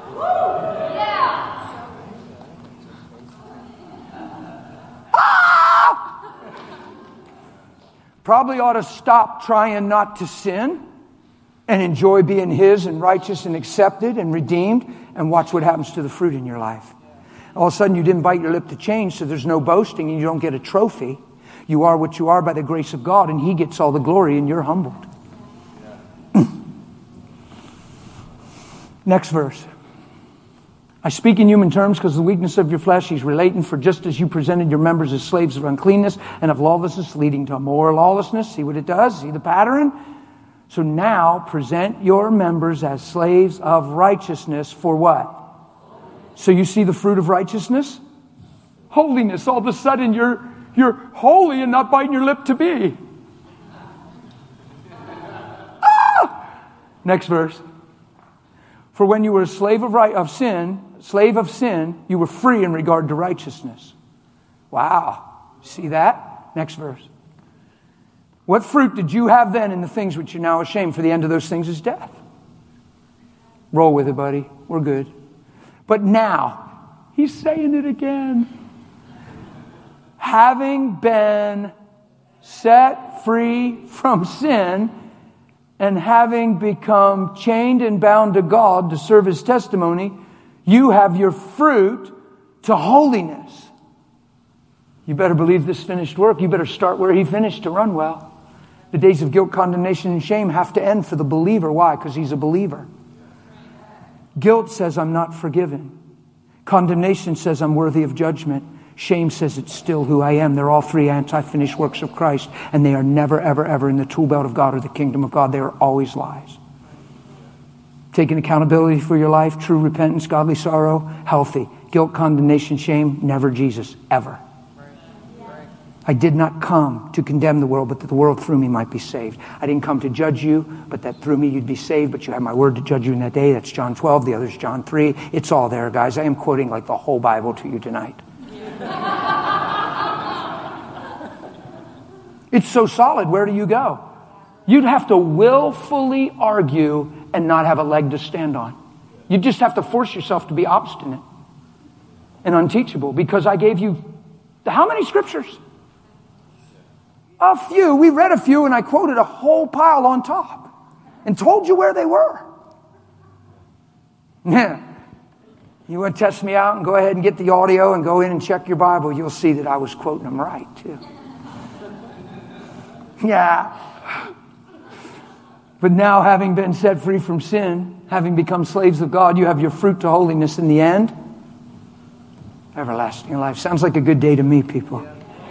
Probably ought to stop trying not to sin and enjoy being his and righteous and accepted and redeemed and watch what happens to the fruit in your life. All of a sudden you didn't bite your lip to change, so there's no boasting and you don't get a trophy. You are what you are by the grace of God and he gets all the glory and you're humbled. Next verse. I speak in human terms because of the weakness of your flesh. He's relating, for just as you presented your members as slaves of uncleanness and of lawlessness, leading to more lawlessness. See what it does? See the pattern? So now present your members as slaves of righteousness for what? So you see the fruit of righteousness? Holiness. All of a sudden you're, you're holy and not biting your lip to be. Ah! Next verse. For when you were a slave of right, of sin, slave of sin, you were free in regard to righteousness. Wow. See that? Next verse. What fruit did you have then in the things which you're now ashamed? For the end of those things is death. Roll with it, buddy. We're good. But now, he's saying it again. Having been set free from sin, and having become chained and bound to God to serve his testimony, you have your fruit to holiness. You better believe this finished work. You better start where he finished to run well. The days of guilt, condemnation, and shame have to end for the believer. Why? Because he's a believer. Guilt says I'm not forgiven. Condemnation says I'm worthy of judgment. Shame says it's still who I am. They're all three anti-finished works of Christ, and they are never, ever, ever in the tool belt of God or the kingdom of God. They are always lies. Taking accountability for your life, true repentance, godly sorrow, healthy. Guilt, condemnation, shame, never Jesus, ever. I did not come to condemn the world, but that the world through me might be saved. I didn't come to judge you, but that through me you'd be saved, but you have my word to judge you in that day. That's John twelve, the other's John three. It's all there, guys. I am quoting like the whole Bible to you tonight. It's so solid. Where do you go? You'd have to willfully argue and not have a leg to stand on. You just have to force yourself to be obstinate and unteachable, because I gave you how many scriptures? A few. We read a few and I quoted a whole pile on top and told you where they were. Yeah. You want to test me out and go ahead and get the audio and go in and check your Bible. You'll see that I was quoting them right too. Yeah. But now, having been set free from sin, having become slaves of God, you have your fruit to holiness in the end. Everlasting life. Sounds like a good day to me, people.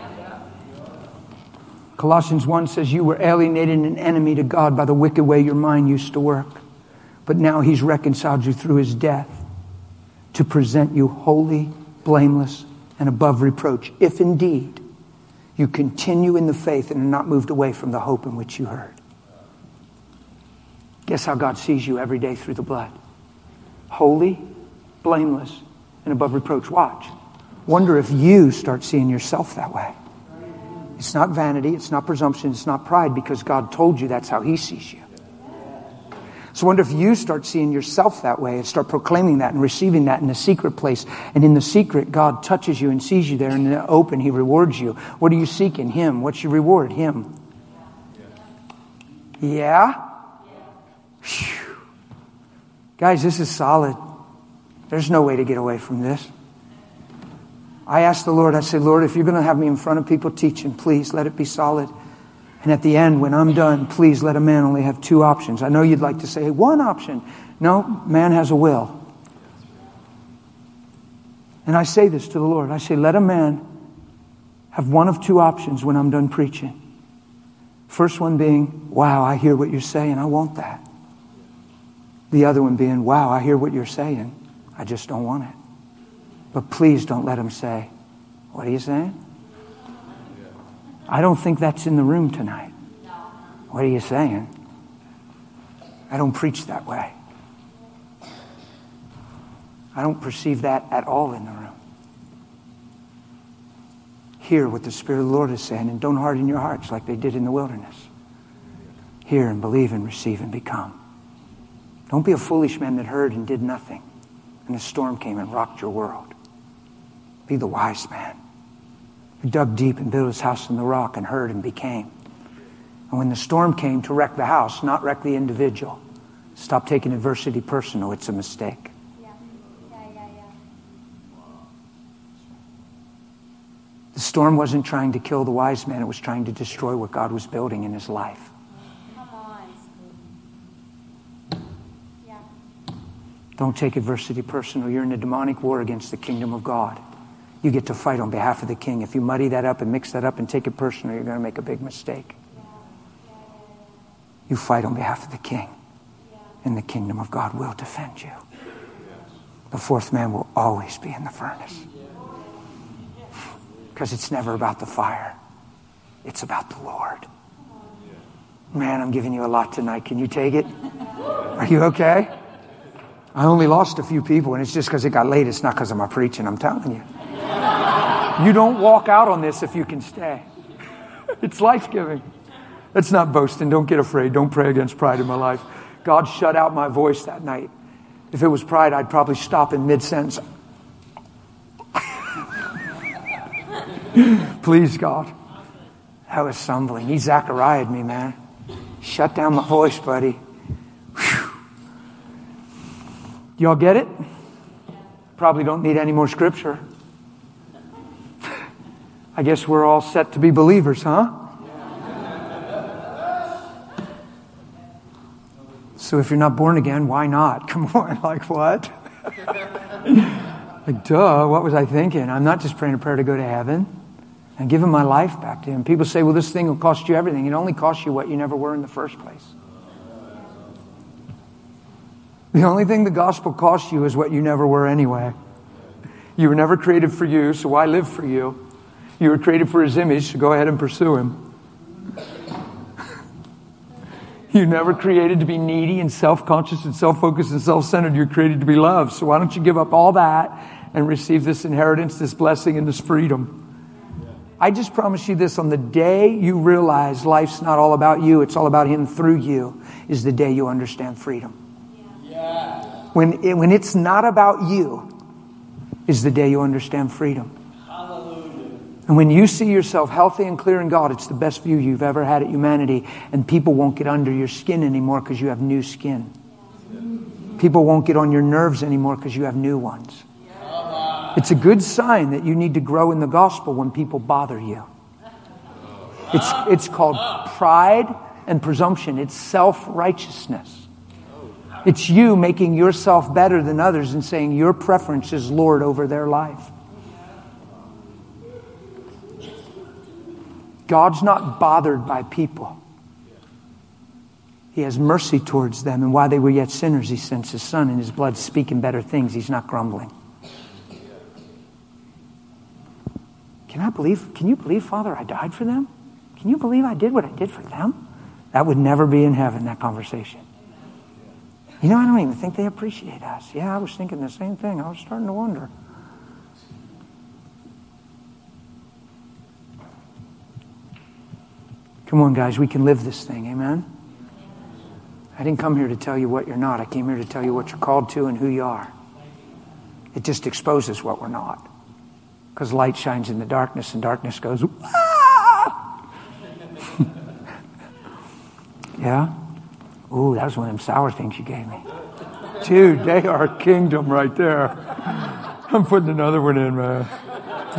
Colossians one says you were alienated and an enemy to God by the wicked way your mind used to work. But now he's reconciled you through his death to present you holy, blameless, and above reproach, if indeed you continue in the faith and are not moved away from the hope in which you heard. Guess how God sees you every day through the blood? Holy, blameless, and above reproach. Watch. Wonder if you start seeing yourself that way. It's not vanity, it's not presumption, it's not pride, because God told you that's how he sees you. So I wonder if you start seeing yourself that way and start proclaiming that and receiving that in the secret place. And in the secret, God touches you and sees you there. And in the open, he rewards you. What are you seeking? Him. What's your reward? Him. Yeah? Whew. Guys, this is solid. There's no way to get away from this. I asked the Lord, I said, Lord, if you're going to have me in front of people teaching, please let it be solid. And at the end, when I'm done, please let a man only have two options. I know you'd like to say, hey, one option. No, man has a will. And I say this to the Lord. I say, let a man have one of two options when I'm done preaching. First one being, wow, I hear what you're saying. I want that. The other one being, wow, I hear what you're saying. I just don't want it. But please don't let him say, what are you saying? I don't think that's in the room tonight. What are you saying? I don't preach that way. I don't perceive that at all in the room. Hear what the Spirit of the Lord is saying and don't harden your hearts like they did in the wilderness. Hear and believe and receive and become. Don't be a foolish man that heard and did nothing, and a storm came and rocked your world. Be the wise man who dug deep and built his house in the rock and heard and became. And when the storm came to wreck the house, not wreck the individual, stop taking adversity personal. It's a mistake. Yeah. Yeah, yeah, yeah. The storm wasn't trying to kill the wise man. It was trying to destroy what God was building in his life. Come on. Yeah. Don't take adversity personal. You're in a demonic war against the kingdom of God. You get to fight on behalf of the king. If you muddy that up and mix that up and take it personal, you're going to make a big mistake. You fight on behalf of the king. And the kingdom of God will defend you. The fourth man will always be in the furnace. Because it's never about the fire. It's about the Lord. Man, I'm giving you a lot tonight. Can you take it? Are you okay? I only lost a few people, and it's just because it got late. It's not because of my preaching, I'm telling you. You don't walk out on this if you can stay. It's life-giving. That's not boasting. Don't get afraid. Don't pray against pride in my life. God shut out my voice that night. If it was pride, I'd probably stop in mid-sentence. Please, God. That was humbling. He Zachariah'd me, man. Shut down my voice, buddy. Whew. Y'all get it? Probably don't need any more scripture. I guess we're all set to be believers, huh? So if you're not born again, why not? Come on, like what? Like, duh, what was I thinking? I'm not just praying a prayer to go to heaven. I'm giving my life back to Him. People say, well, this thing will cost you everything. It only costs you what you never were in the first place. The only thing the gospel costs you is what you never were anyway. You were never created for you, so why live for you? You were created for His image, so go ahead and pursue Him. You're never created to be needy and self-conscious and self-focused and self-centered. You're created to be loved. So why don't you give up all that and receive this inheritance, this blessing, and this freedom? I just promise you this, on the day you realize life's not all about you, it's all about Him through you, is the day you understand freedom. Yeah. When, it, when it's not about you, is the day you understand freedom. And when you see yourself healthy and clear in God, it's the best view you've ever had at humanity. And people won't get under your skin anymore because you have new skin. People won't get on your nerves anymore because you have new ones. It's a good sign that you need to grow in the gospel when people bother you. It's, it's called pride and presumption. It's self-righteousness. It's you making yourself better than others and saying your preference is Lord over their life. God's not bothered by people. He has mercy towards them. And while they were yet sinners, He sends His Son in His blood speaking better things. He's not grumbling. Can I believe, can you believe, Father, I died for them? Can you believe I did what I did for them? That would never be in heaven, that conversation. You know, I don't even think they appreciate us. Yeah, I was thinking the same thing. I was starting to wonder. Come on, guys, we can live this thing, amen? I didn't come here to tell you what you're not. I came here to tell you what you're called to and who you are. It just exposes what we're not. Because light shines in the darkness and darkness goes, ah! Yeah? Ooh, that was one of them sour things you gave me. Dude, they are kingdom right there. I'm putting another one in, man.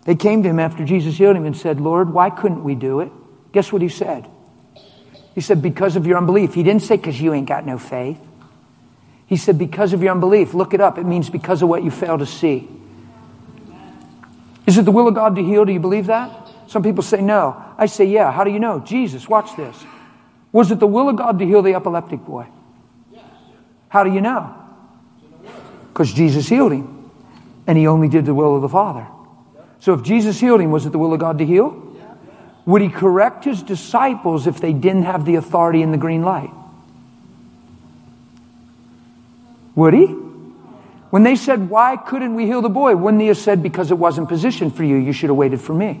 They came to him after Jesus healed him and said, Lord, why couldn't we do it? Guess what he said? He said, because of your unbelief. He didn't say, because you ain't got no faith. He said, because of your unbelief. Look it up. It means because of what you fail to see. Is it the will of God to heal? Do you believe that? Some people say no. I say, yeah. How do you know? Jesus, watch this. Was it the will of God to heal the epileptic boy? How do you know? Because Jesus healed him. And he only did the will of the Father. So if Jesus healed him, was it the will of God to heal? Would he correct his disciples if they didn't have the authority and the green light? Would he? When they said, why couldn't we heal the boy? Wouldn't he have said, because it wasn't positioned for you, you should have waited for me?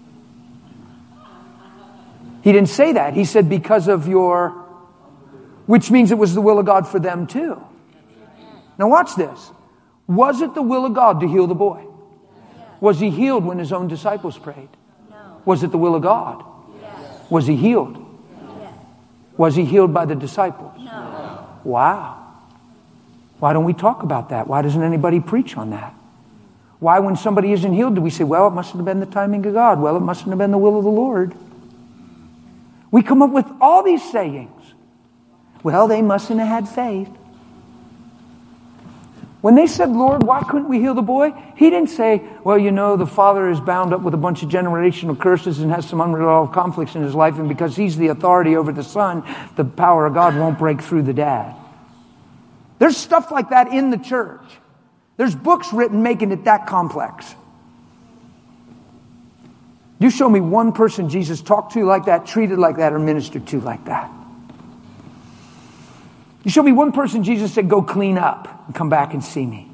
He didn't say that. He said, because of your, which means it was the will of God for them too. Now watch this. Was it the will of God to heal the boy? Was he healed when his own disciples prayed? No. Was it the will of God? Yes. Was he healed? Yes. Was he healed by the disciples? No. Wow. Why don't we talk about that? Why doesn't anybody preach on that? Why, when somebody isn't healed, do we say, well, it mustn't have been the timing of God. Well, it mustn't have been the will of the Lord. We come up with all these sayings. Well, they mustn't have had faith. When they said, Lord, why couldn't we heal the boy? He didn't say, well, you know, the father is bound up with a bunch of generational curses and has some unresolved conflicts in his life, and because he's the authority over the son, the power of God won't break through the dad. There's stuff like that in the church. There's books written making it that complex. You show me one person Jesus talked to like that, treated like that, or ministered to like that. You show me one person Jesus said, go clean up and come back and see me.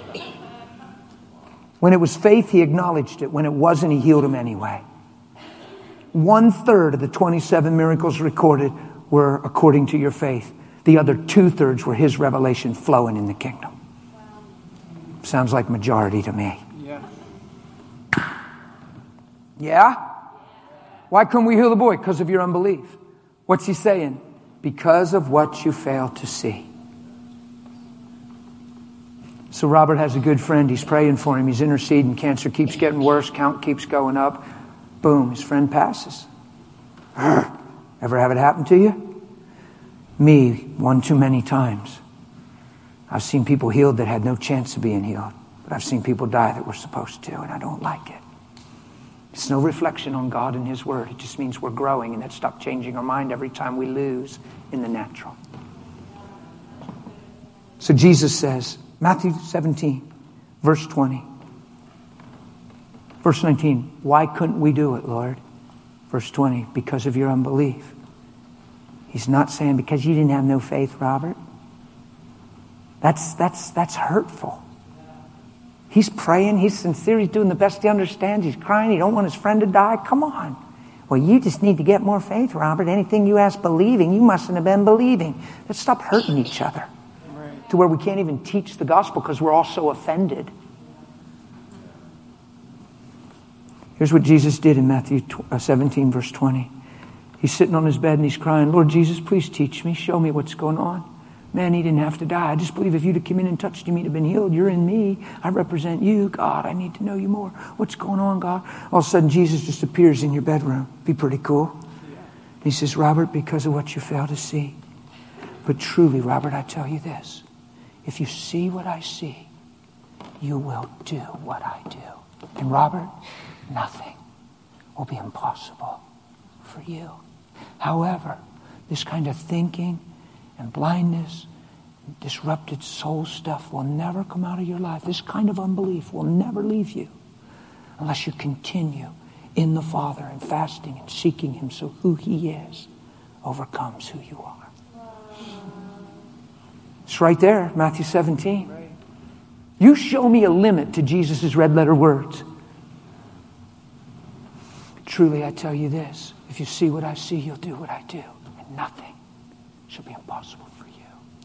When it was faith, he acknowledged it. When it wasn't, he healed him anyway. One third of the twenty-seven miracles recorded were according to your faith. The other two thirds were his revelation flowing in the kingdom. Sounds like majority to me. Yeah. Yeah? Why couldn't we heal the boy? Because of your unbelief. What's he saying? Because of what you fail to see. So Robert has a good friend. He's praying for him. He's interceding. Cancer keeps getting worse. Count keeps going up. Boom, his friend passes. Ever have it happen to you? Me, one too many times. I've seen people healed that had no chance of being healed. But I've seen people die that were supposed to, and I don't like it. It's no reflection on God and his word. It just means we're growing, and that stop changing our mind every time we lose in the natural. So Jesus says, Matthew seventeen, verse twenty. Verse nineteen, why couldn't we do it, Lord? Verse twenty, because of your unbelief. He's not saying because you didn't have no faith, Robert. That's, that's, that's hurtful. He's praying. He's sincere. He's doing the best he understands. He's crying. He don't want his friend to die. Come on. Well, you just need to get more faith, Robert. Anything you ask believing, you mustn't have been believing. Let's stop hurting each other. Right. To where we can't even teach the gospel because we're all so offended. Here's what Jesus did in Matthew seventeen, verse twenty. He's sitting on his bed and he's crying, Lord Jesus, please teach me. Show me what's going on. Man, he didn't have to die. I just believe if you'd have come in and touched him, he'd have been healed. You're in me. I represent you. God, I need to know you more. What's going on, God? All of a sudden, Jesus just appears in your bedroom. Be pretty cool. And he says, Robert, because of what you fail to see. But truly, Robert, I tell you this. If you see what I see, you will do what I do. And Robert, nothing will be impossible for you. However, this kind of thinking and blindness, and disrupted soul stuff will never come out of your life. This kind of unbelief will never leave you unless you continue in the Father and fasting and seeking him so who he is overcomes who you are. It's right there, Matthew seventeen. You show me a limit to Jesus' red letter words. Truly, I tell you this. If you see what I see, you'll do what I do. And nothing shall be impossible for you.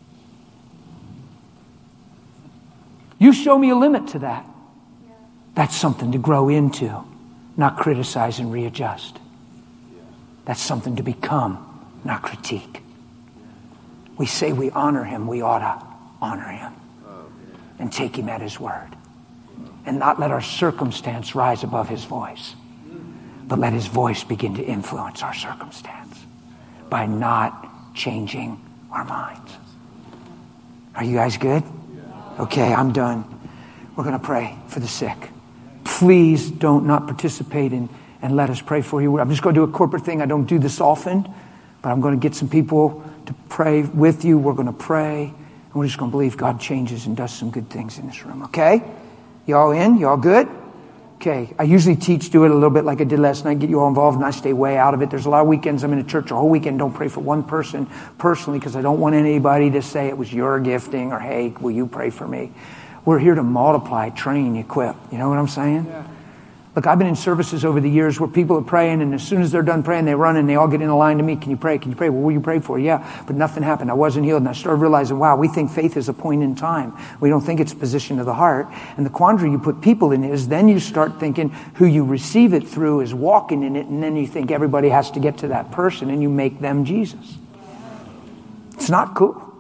You show me a limit to that. That's something to grow into, not criticize and readjust. That's something to become, not critique. We say we honor him, we ought to honor him and take him at his word. and not let our circumstance rise above his voice, but let his voice begin to influence our circumstance by not changing our minds. Are you guys good? Okay, I'm done. We're going to pray for the sick. Please don't not participate in and let us pray for you. I'm just going to do a corporate thing. I don't do this often, but I'm going to get some people to pray with you. We're going to pray, and we're just going to believe God changes and does some good things in this room, okay? Y'all in? Y'all good? Okay, I usually teach, do it a little bit like I did last night, get you all involved, and I stay way out of it. There's a lot of weekends I'm in a church a whole weekend, don't pray for one person personally because I don't want anybody to say it was your gifting or, hey, will you pray for me? We're here to multiply, train, equip. You know what I'm saying? Yeah. Look, I've been in services over the years where people are praying, and as soon as they're done praying, they run and they all get in a line to me. Can you pray? Can you pray? Well, what will you pray for? Yeah, but nothing happened. I wasn't healed. And I started realizing, wow, we think faith is a point in time. We don't think it's a position of the heart. And the quandary you put people in is then you start thinking who you receive it through is walking in it, and then you think everybody has to get to that person, and you make them Jesus. It's not cool.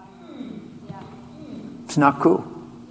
It's not cool.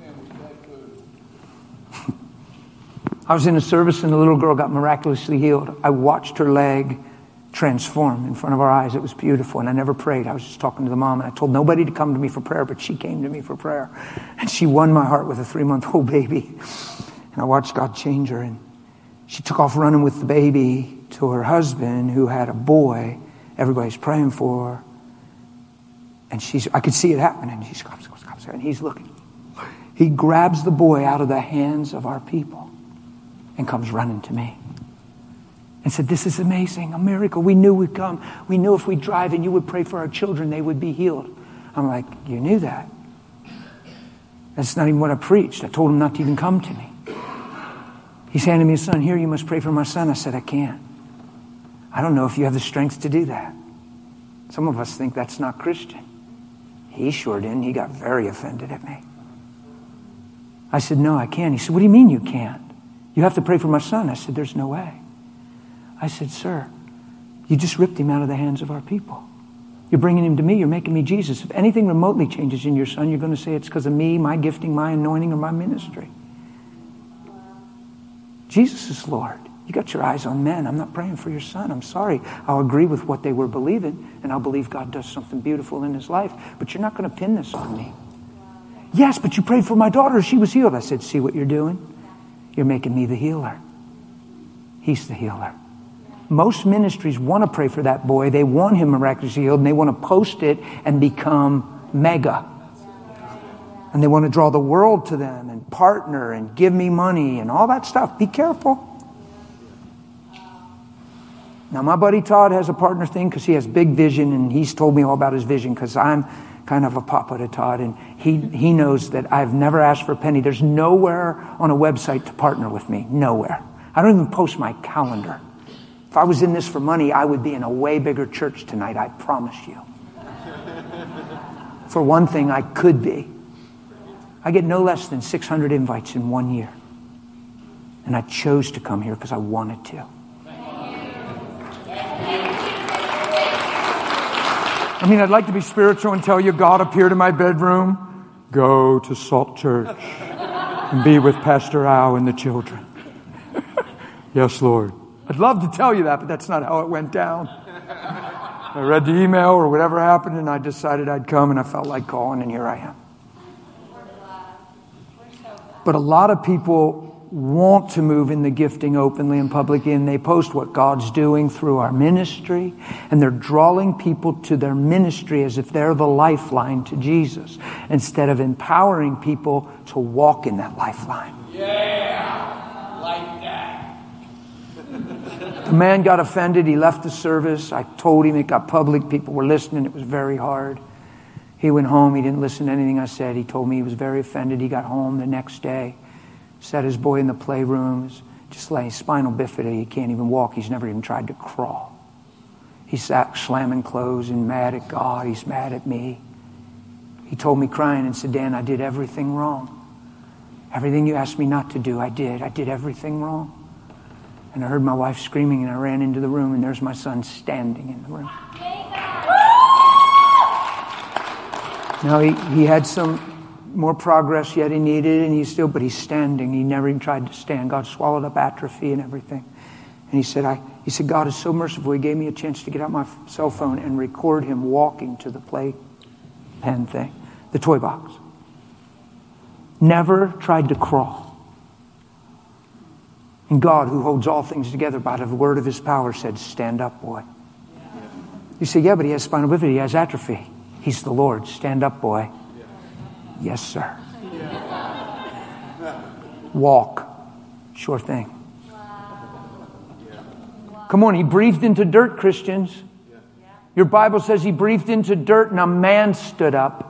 I was in a service and a little girl got miraculously healed. I watched her leg transform in front of our eyes. It was beautiful, and I never prayed. I was just talking to the mom, and I told nobody to come to me for prayer, but she came to me for prayer. And she won my heart with a three-month-old baby. And I watched God change her, and she took off running with the baby to her husband who had a boy everybody's praying for. And she's, I could see it happening. She comes, comes, comes, and he's looking. He grabs the boy out of the hands of our people and comes running to me and said, this is amazing, a miracle. We knew we'd come. We knew if we drive and you would pray for our children, they would be healed. I'm like, you knew that? That's not even what I preached. I told him not to even come to me. He's handed me a son. Here, you must pray for my son. I said, I can't. I don't know if you have the strength to do that. Some of us think that's not Christian. He sure didn't. He got very offended at me. I said, no, I can't. He said, what do you mean you can't? You have to pray for my son. I said, there's no way. I said, sir, you just ripped him out of the hands of our people. You're bringing him to me. You're making me Jesus. If anything remotely changes in your son, you're going to say it's because of me, my gifting, my anointing, or my ministry. Jesus is Lord. You got your eyes on men. I'm not praying for your son. I'm sorry. I'll agree with what they were believing, and I'll believe God does something beautiful in his life. But you're not going to pin this on me. Yes, but you prayed for my daughter. She was healed. I said, see what you're doing? You're making me the healer. He's the healer. Most ministries want to pray for that boy. They want him miraculously healed, and they want to post it and become mega. And they want to draw the world to them and partner and give me money and all that stuff. Be careful. Now, my buddy Todd has a partner thing because he has big vision, and he's told me all about his vision because I'm kind of a papa to Todd, and he, he knows that I've never asked for a penny. There's nowhere on a website to partner with me. Nowhere. I don't even post my calendar. If I was in this for money, I would be in a way bigger church tonight, I promise you. For one thing, I could be. I get no less than six hundred invites in one year. And I chose to come here because I wanted to. I mean, I'd like to be spiritual and tell you God appeared in my bedroom. Go to Salt Church and be with Pastor Al and the children. Yes, Lord. I'd love to tell you that, but that's not how it went down. I read the email or whatever happened, and I decided I'd come, and I felt like calling, and here I am. But a lot of people want to move in the gifting openly and publicly, and they post what God's doing through our ministry, and they're drawing people to their ministry as if they're the lifeline to Jesus, instead of empowering people to walk in that lifeline. Yeah, like that. The man got offended. He left the service. I told him it got public. People were listening. It was very hard. He went home. He didn't listen to anything I said. He told me he was very offended. He got home the next day. Set his boy in the playroom, just laying spinal bifida. He can't even walk. He's never even tried to crawl. He sat slamming clothes and mad at God. He's mad at me. He told me crying and said, Dan, I did everything wrong. Everything you asked me not to do, I did. I did everything wrong. And I heard my wife screaming, and I ran into the room, and there's my son standing in the room. Now, he, he had some more progress yet he needed, and he's still, but he's standing. He never even tried to stand. God swallowed up atrophy and everything. And he said, I, he said, God is so merciful. He gave me a chance to get out my cell phone and record him walking to the playpen thing, the toy box. Never tried to crawl. And God, who holds all things together by the word of his power, said, stand up, boy. You say, yeah, but he has spinal bifida. He has atrophy. He's the Lord. Stand up, boy. Yes, sir. Walk. Sure thing. Come on, he breathed into dirt, Christians. Your Bible says he breathed into dirt and a man stood up.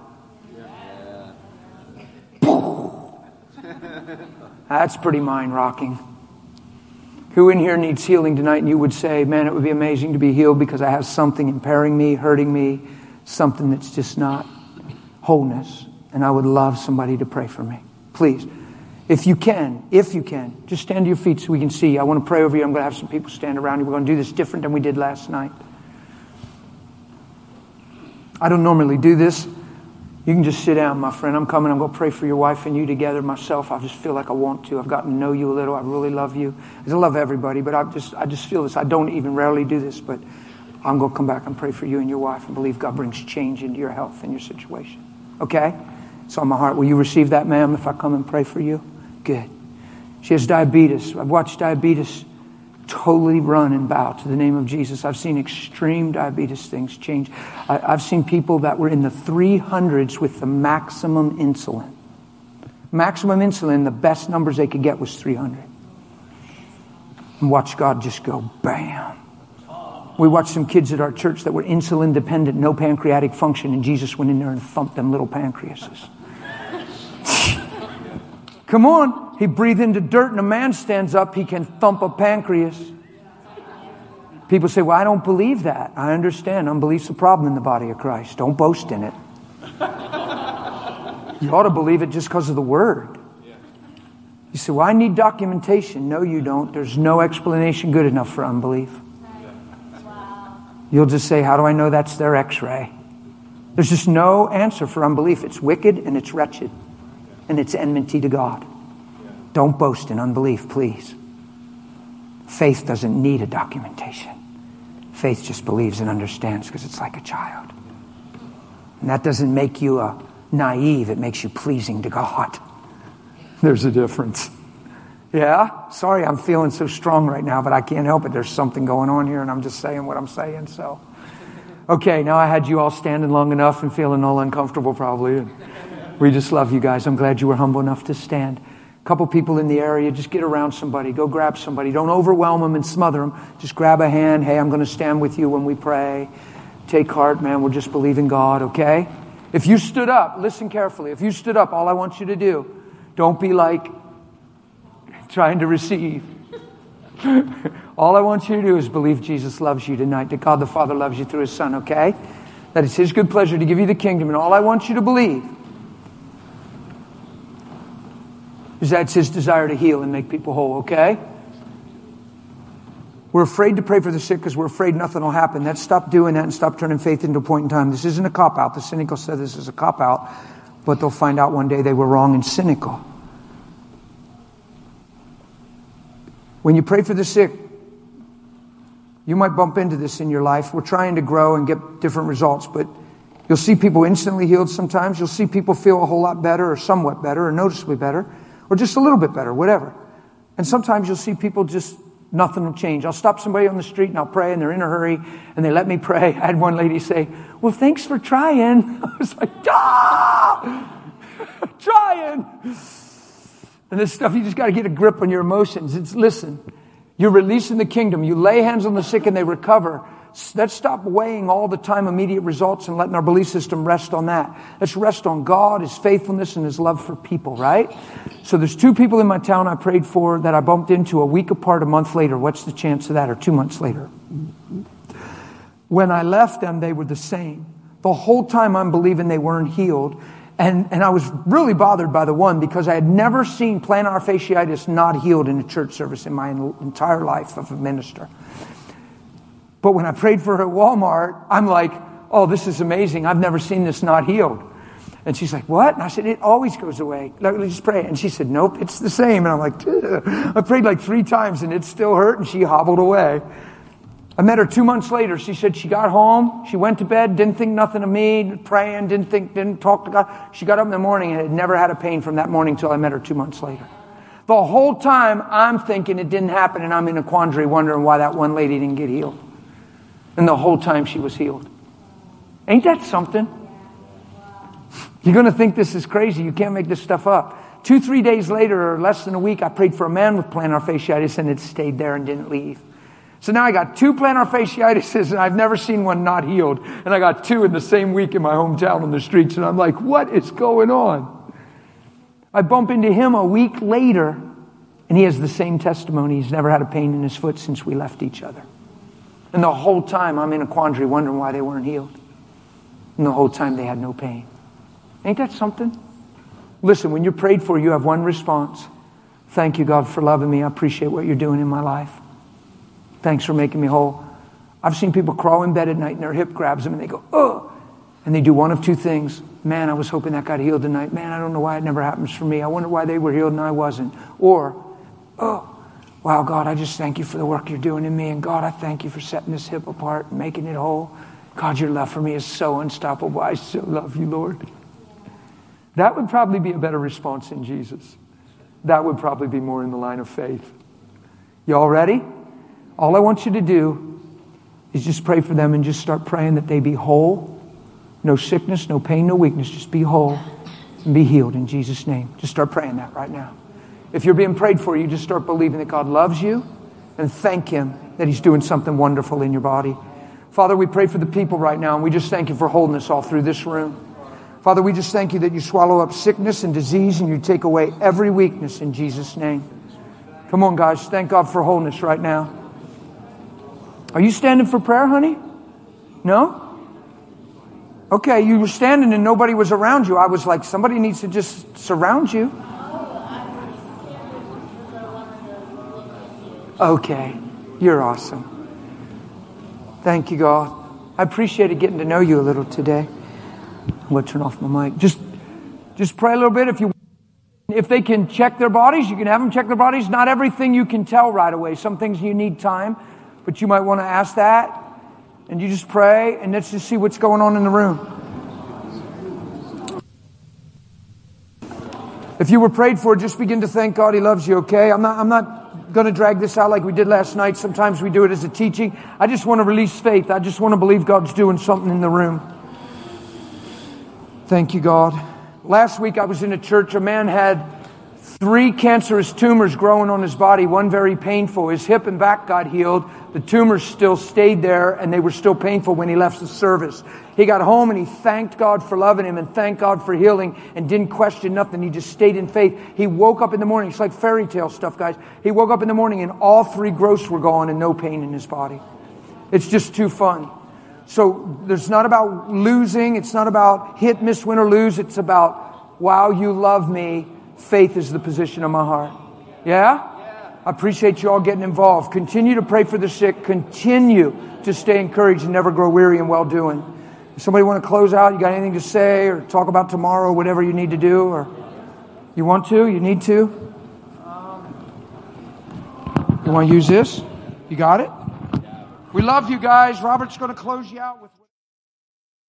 That's pretty mind-rocking. Who in here needs healing tonight? And you would say, man, it would be amazing to be healed because I have something impairing me, hurting me, something that's just not wholeness. And I would love somebody to pray for me. Please, if you can, if you can, just stand to your feet so we can see. I want to pray over you. I'm going to have some people stand around you. We're going to do this different than we did last night. I don't normally do this. You can just sit down, my friend. I'm coming. I'm going to pray for your wife and you together. Myself, I just feel like I want to. I've gotten to know you a little. I really love you. I love everybody, but I just, I just feel this. I don't even rarely do this, but I'm going to come back and pray for you and your wife and believe God brings change into your health and your situation. Okay? It's on my heart. Will you receive that, ma'am, if I come and pray for you? Good. She has diabetes. I've watched diabetes totally run and bow to the name of Jesus. I've seen extreme diabetes things change. I, I've seen people that were in the three hundreds with the maximum insulin. Maximum insulin, the best numbers they could get was three hundred. And watch God just go bam. We watched some kids at our church that were insulin dependent, no pancreatic function, and Jesus went in there and thumped them little pancreases. Come on. He breathed into dirt and a man stands up, he can thump a pancreas. People say, well, I don't believe that. I understand. Unbelief's a problem in the body of Christ. Don't boast in it. You ought to believe it just because of the word. You say, well, I need documentation. No, you don't. There's no explanation good enough for unbelief. You'll just say, how do I know that's their x-ray? There's just no answer for unbelief. It's wicked and it's wretched. And it's enmity to God. Don't boast in unbelief, please. Faith doesn't need a documentation. Faith just believes and understands because it's like a child. And that doesn't make you a naive. It makes you pleasing to God. There's a difference. Yeah? Sorry I'm feeling so strong right now, but I can't help it. There's something going on here, and I'm just saying what I'm saying. So, okay, now I had you all standing long enough and feeling all uncomfortable probably. We just love you guys. I'm glad you were humble enough to stand. A couple people in the area, just get around somebody. Go grab somebody. Don't overwhelm them and smother them. Just grab a hand. Hey, I'm going to stand with you when we pray. Take heart, man. We'll just believe in God, okay? If you stood up, listen carefully. If you stood up, all I want you to do, don't be like trying to receive. All I want you to do is believe Jesus loves you tonight, that God the Father loves you through his Son, okay? That it's his good pleasure to give you the kingdom. And all I want you to believe is that's his desire to heal and make people whole, okay? We're afraid to pray for the sick because we're afraid nothing will happen. Let's stop doing that and stop turning faith into a point in time. This isn't a cop-out. The cynical said this is a cop-out, but they'll find out one day they were wrong and cynical. When you pray for the sick, you might bump into this in your life. We're trying to grow and get different results, but you'll see people instantly healed sometimes. You'll see people feel a whole lot better or somewhat better or noticeably better. Or just a little bit better, whatever. And sometimes you'll see people just, nothing will change. I'll stop somebody on the street and I'll pray and they're in a hurry and they let me pray. I had one lady say, well, thanks for trying. I was like, ah, trying. And this stuff, you just got to get a grip on your emotions. It's, listen, you're releasing the kingdom. You lay hands on the sick and they recover. Let's stop weighing all the time immediate results and letting our belief system rest on that. Let's rest on God, his faithfulness, and his love for people, right? So there's two people in my town I prayed for that I bumped into a week apart, a month later. What's the chance of that? Or two months later. When I left them, they were the same. The whole time I'm believing they weren't healed. And, and I was really bothered by the one because I had never seen plantar fasciitis not healed in a church service in my entire life of a minister. But when I prayed for her at Walmart, I'm like, oh, this is amazing. I've never seen this not healed. And she's like, what? And I said, it always goes away. Let me just pray. And she said, nope, it's the same. And I'm like, ugh. I prayed like three times and it still hurt, and she hobbled away. I met her two months later. She said she got home, she went to bed, didn't think nothing of me, praying, didn't think, didn't talk to God. She got up in the morning and had never had a pain from that morning till I met her two months later. The whole time I'm thinking it didn't happen, and I'm in a quandary wondering why that one lady didn't get healed. And the whole time she was healed. Ain't that something? You're going to think this is crazy. You can't make this stuff up. Two, three days later, or less than a week, I prayed for a man with plantar fasciitis, and it stayed there and didn't leave. So now I got two plantar fasciitises, and I've never seen one not healed. And I got two in the same week in my hometown on the streets. And I'm like, what is going on? I bump into him a week later, and he has the same testimony. He's never had a pain in his foot since we left each other. And the whole time I'm in a quandary wondering why they weren't healed. And the whole time they had no pain. Ain't that something? Listen, when you're prayed for, you have one response. Thank you, God, for loving me. I appreciate what you're doing in my life. Thanks for making me whole. I've seen people crawl in bed at night and their hip grabs them and they go, oh, and they do one of two things. Man, I was hoping that got healed tonight. Man, I don't know why it never happens for me. I wonder why they were healed and I wasn't. Or, oh, wow, God, I just thank you for the work you're doing in me. And God, I thank you for setting this hip apart and making it whole. God, your love for me is so unstoppable. I so love you, Lord. That would probably be a better response in Jesus. That would probably be more in the line of faith. You all ready? All I want you to do is just pray for them and just start praying that they be whole. No sickness, no pain, no weakness. Just be whole and be healed in Jesus' name. Just start praying that right now. If you're being prayed for, you just start believing that God loves you and thank Him that He's doing something wonderful in your body. Father, we pray for the people right now, and we just thank you for holding us all through this room. Father, we just thank you that you swallow up sickness and disease and you take away every weakness in Jesus' name. Come on, guys. Thank God for wholeness right now. Are you standing for prayer, honey? No? Okay, you were standing and nobody was around you. I was like, somebody needs to just surround you. Okay, you're awesome. Thank you, God. I appreciated getting to know you a little today. I'm going to turn off my mic. Just, just pray a little bit. If you, if they can check their bodies, you can have them check their bodies. Not everything you can tell right away. Some things you need time. But you might want to ask that, and you just pray, and let's just see what's going on in the room. If you were prayed for, just begin to thank God He loves you, okay? I'm not, I'm not going to drag this out like we did last night. Sometimes we do it as a teaching. I just want to release faith. I just want to believe God's doing something in the room. Thank you, God. Last week I was in a church. A man had three cancerous tumors growing on his body, one very painful. His hip and back got healed. The tumors still stayed there, and they were still painful when he left the service. He got home, and he thanked God for loving him and thanked God for healing and didn't question nothing. He just stayed in faith. He woke up in the morning. It's like fairy tale stuff, guys. He woke up in the morning, and all three growths were gone and no pain in his body. It's just too fun. So there's not about losing. It's not about hit, miss, win, or lose. It's about, wow, you love me. Faith is the position of my heart. Yeah? I appreciate you all getting involved. Continue to pray for the sick. Continue to stay encouraged and never grow weary in well-doing. If somebody want to close out, you got anything to say or talk about tomorrow, whatever you need to do, or you want to, you need to? You want to use this? You got it? We love you guys. Robert's going to close you out with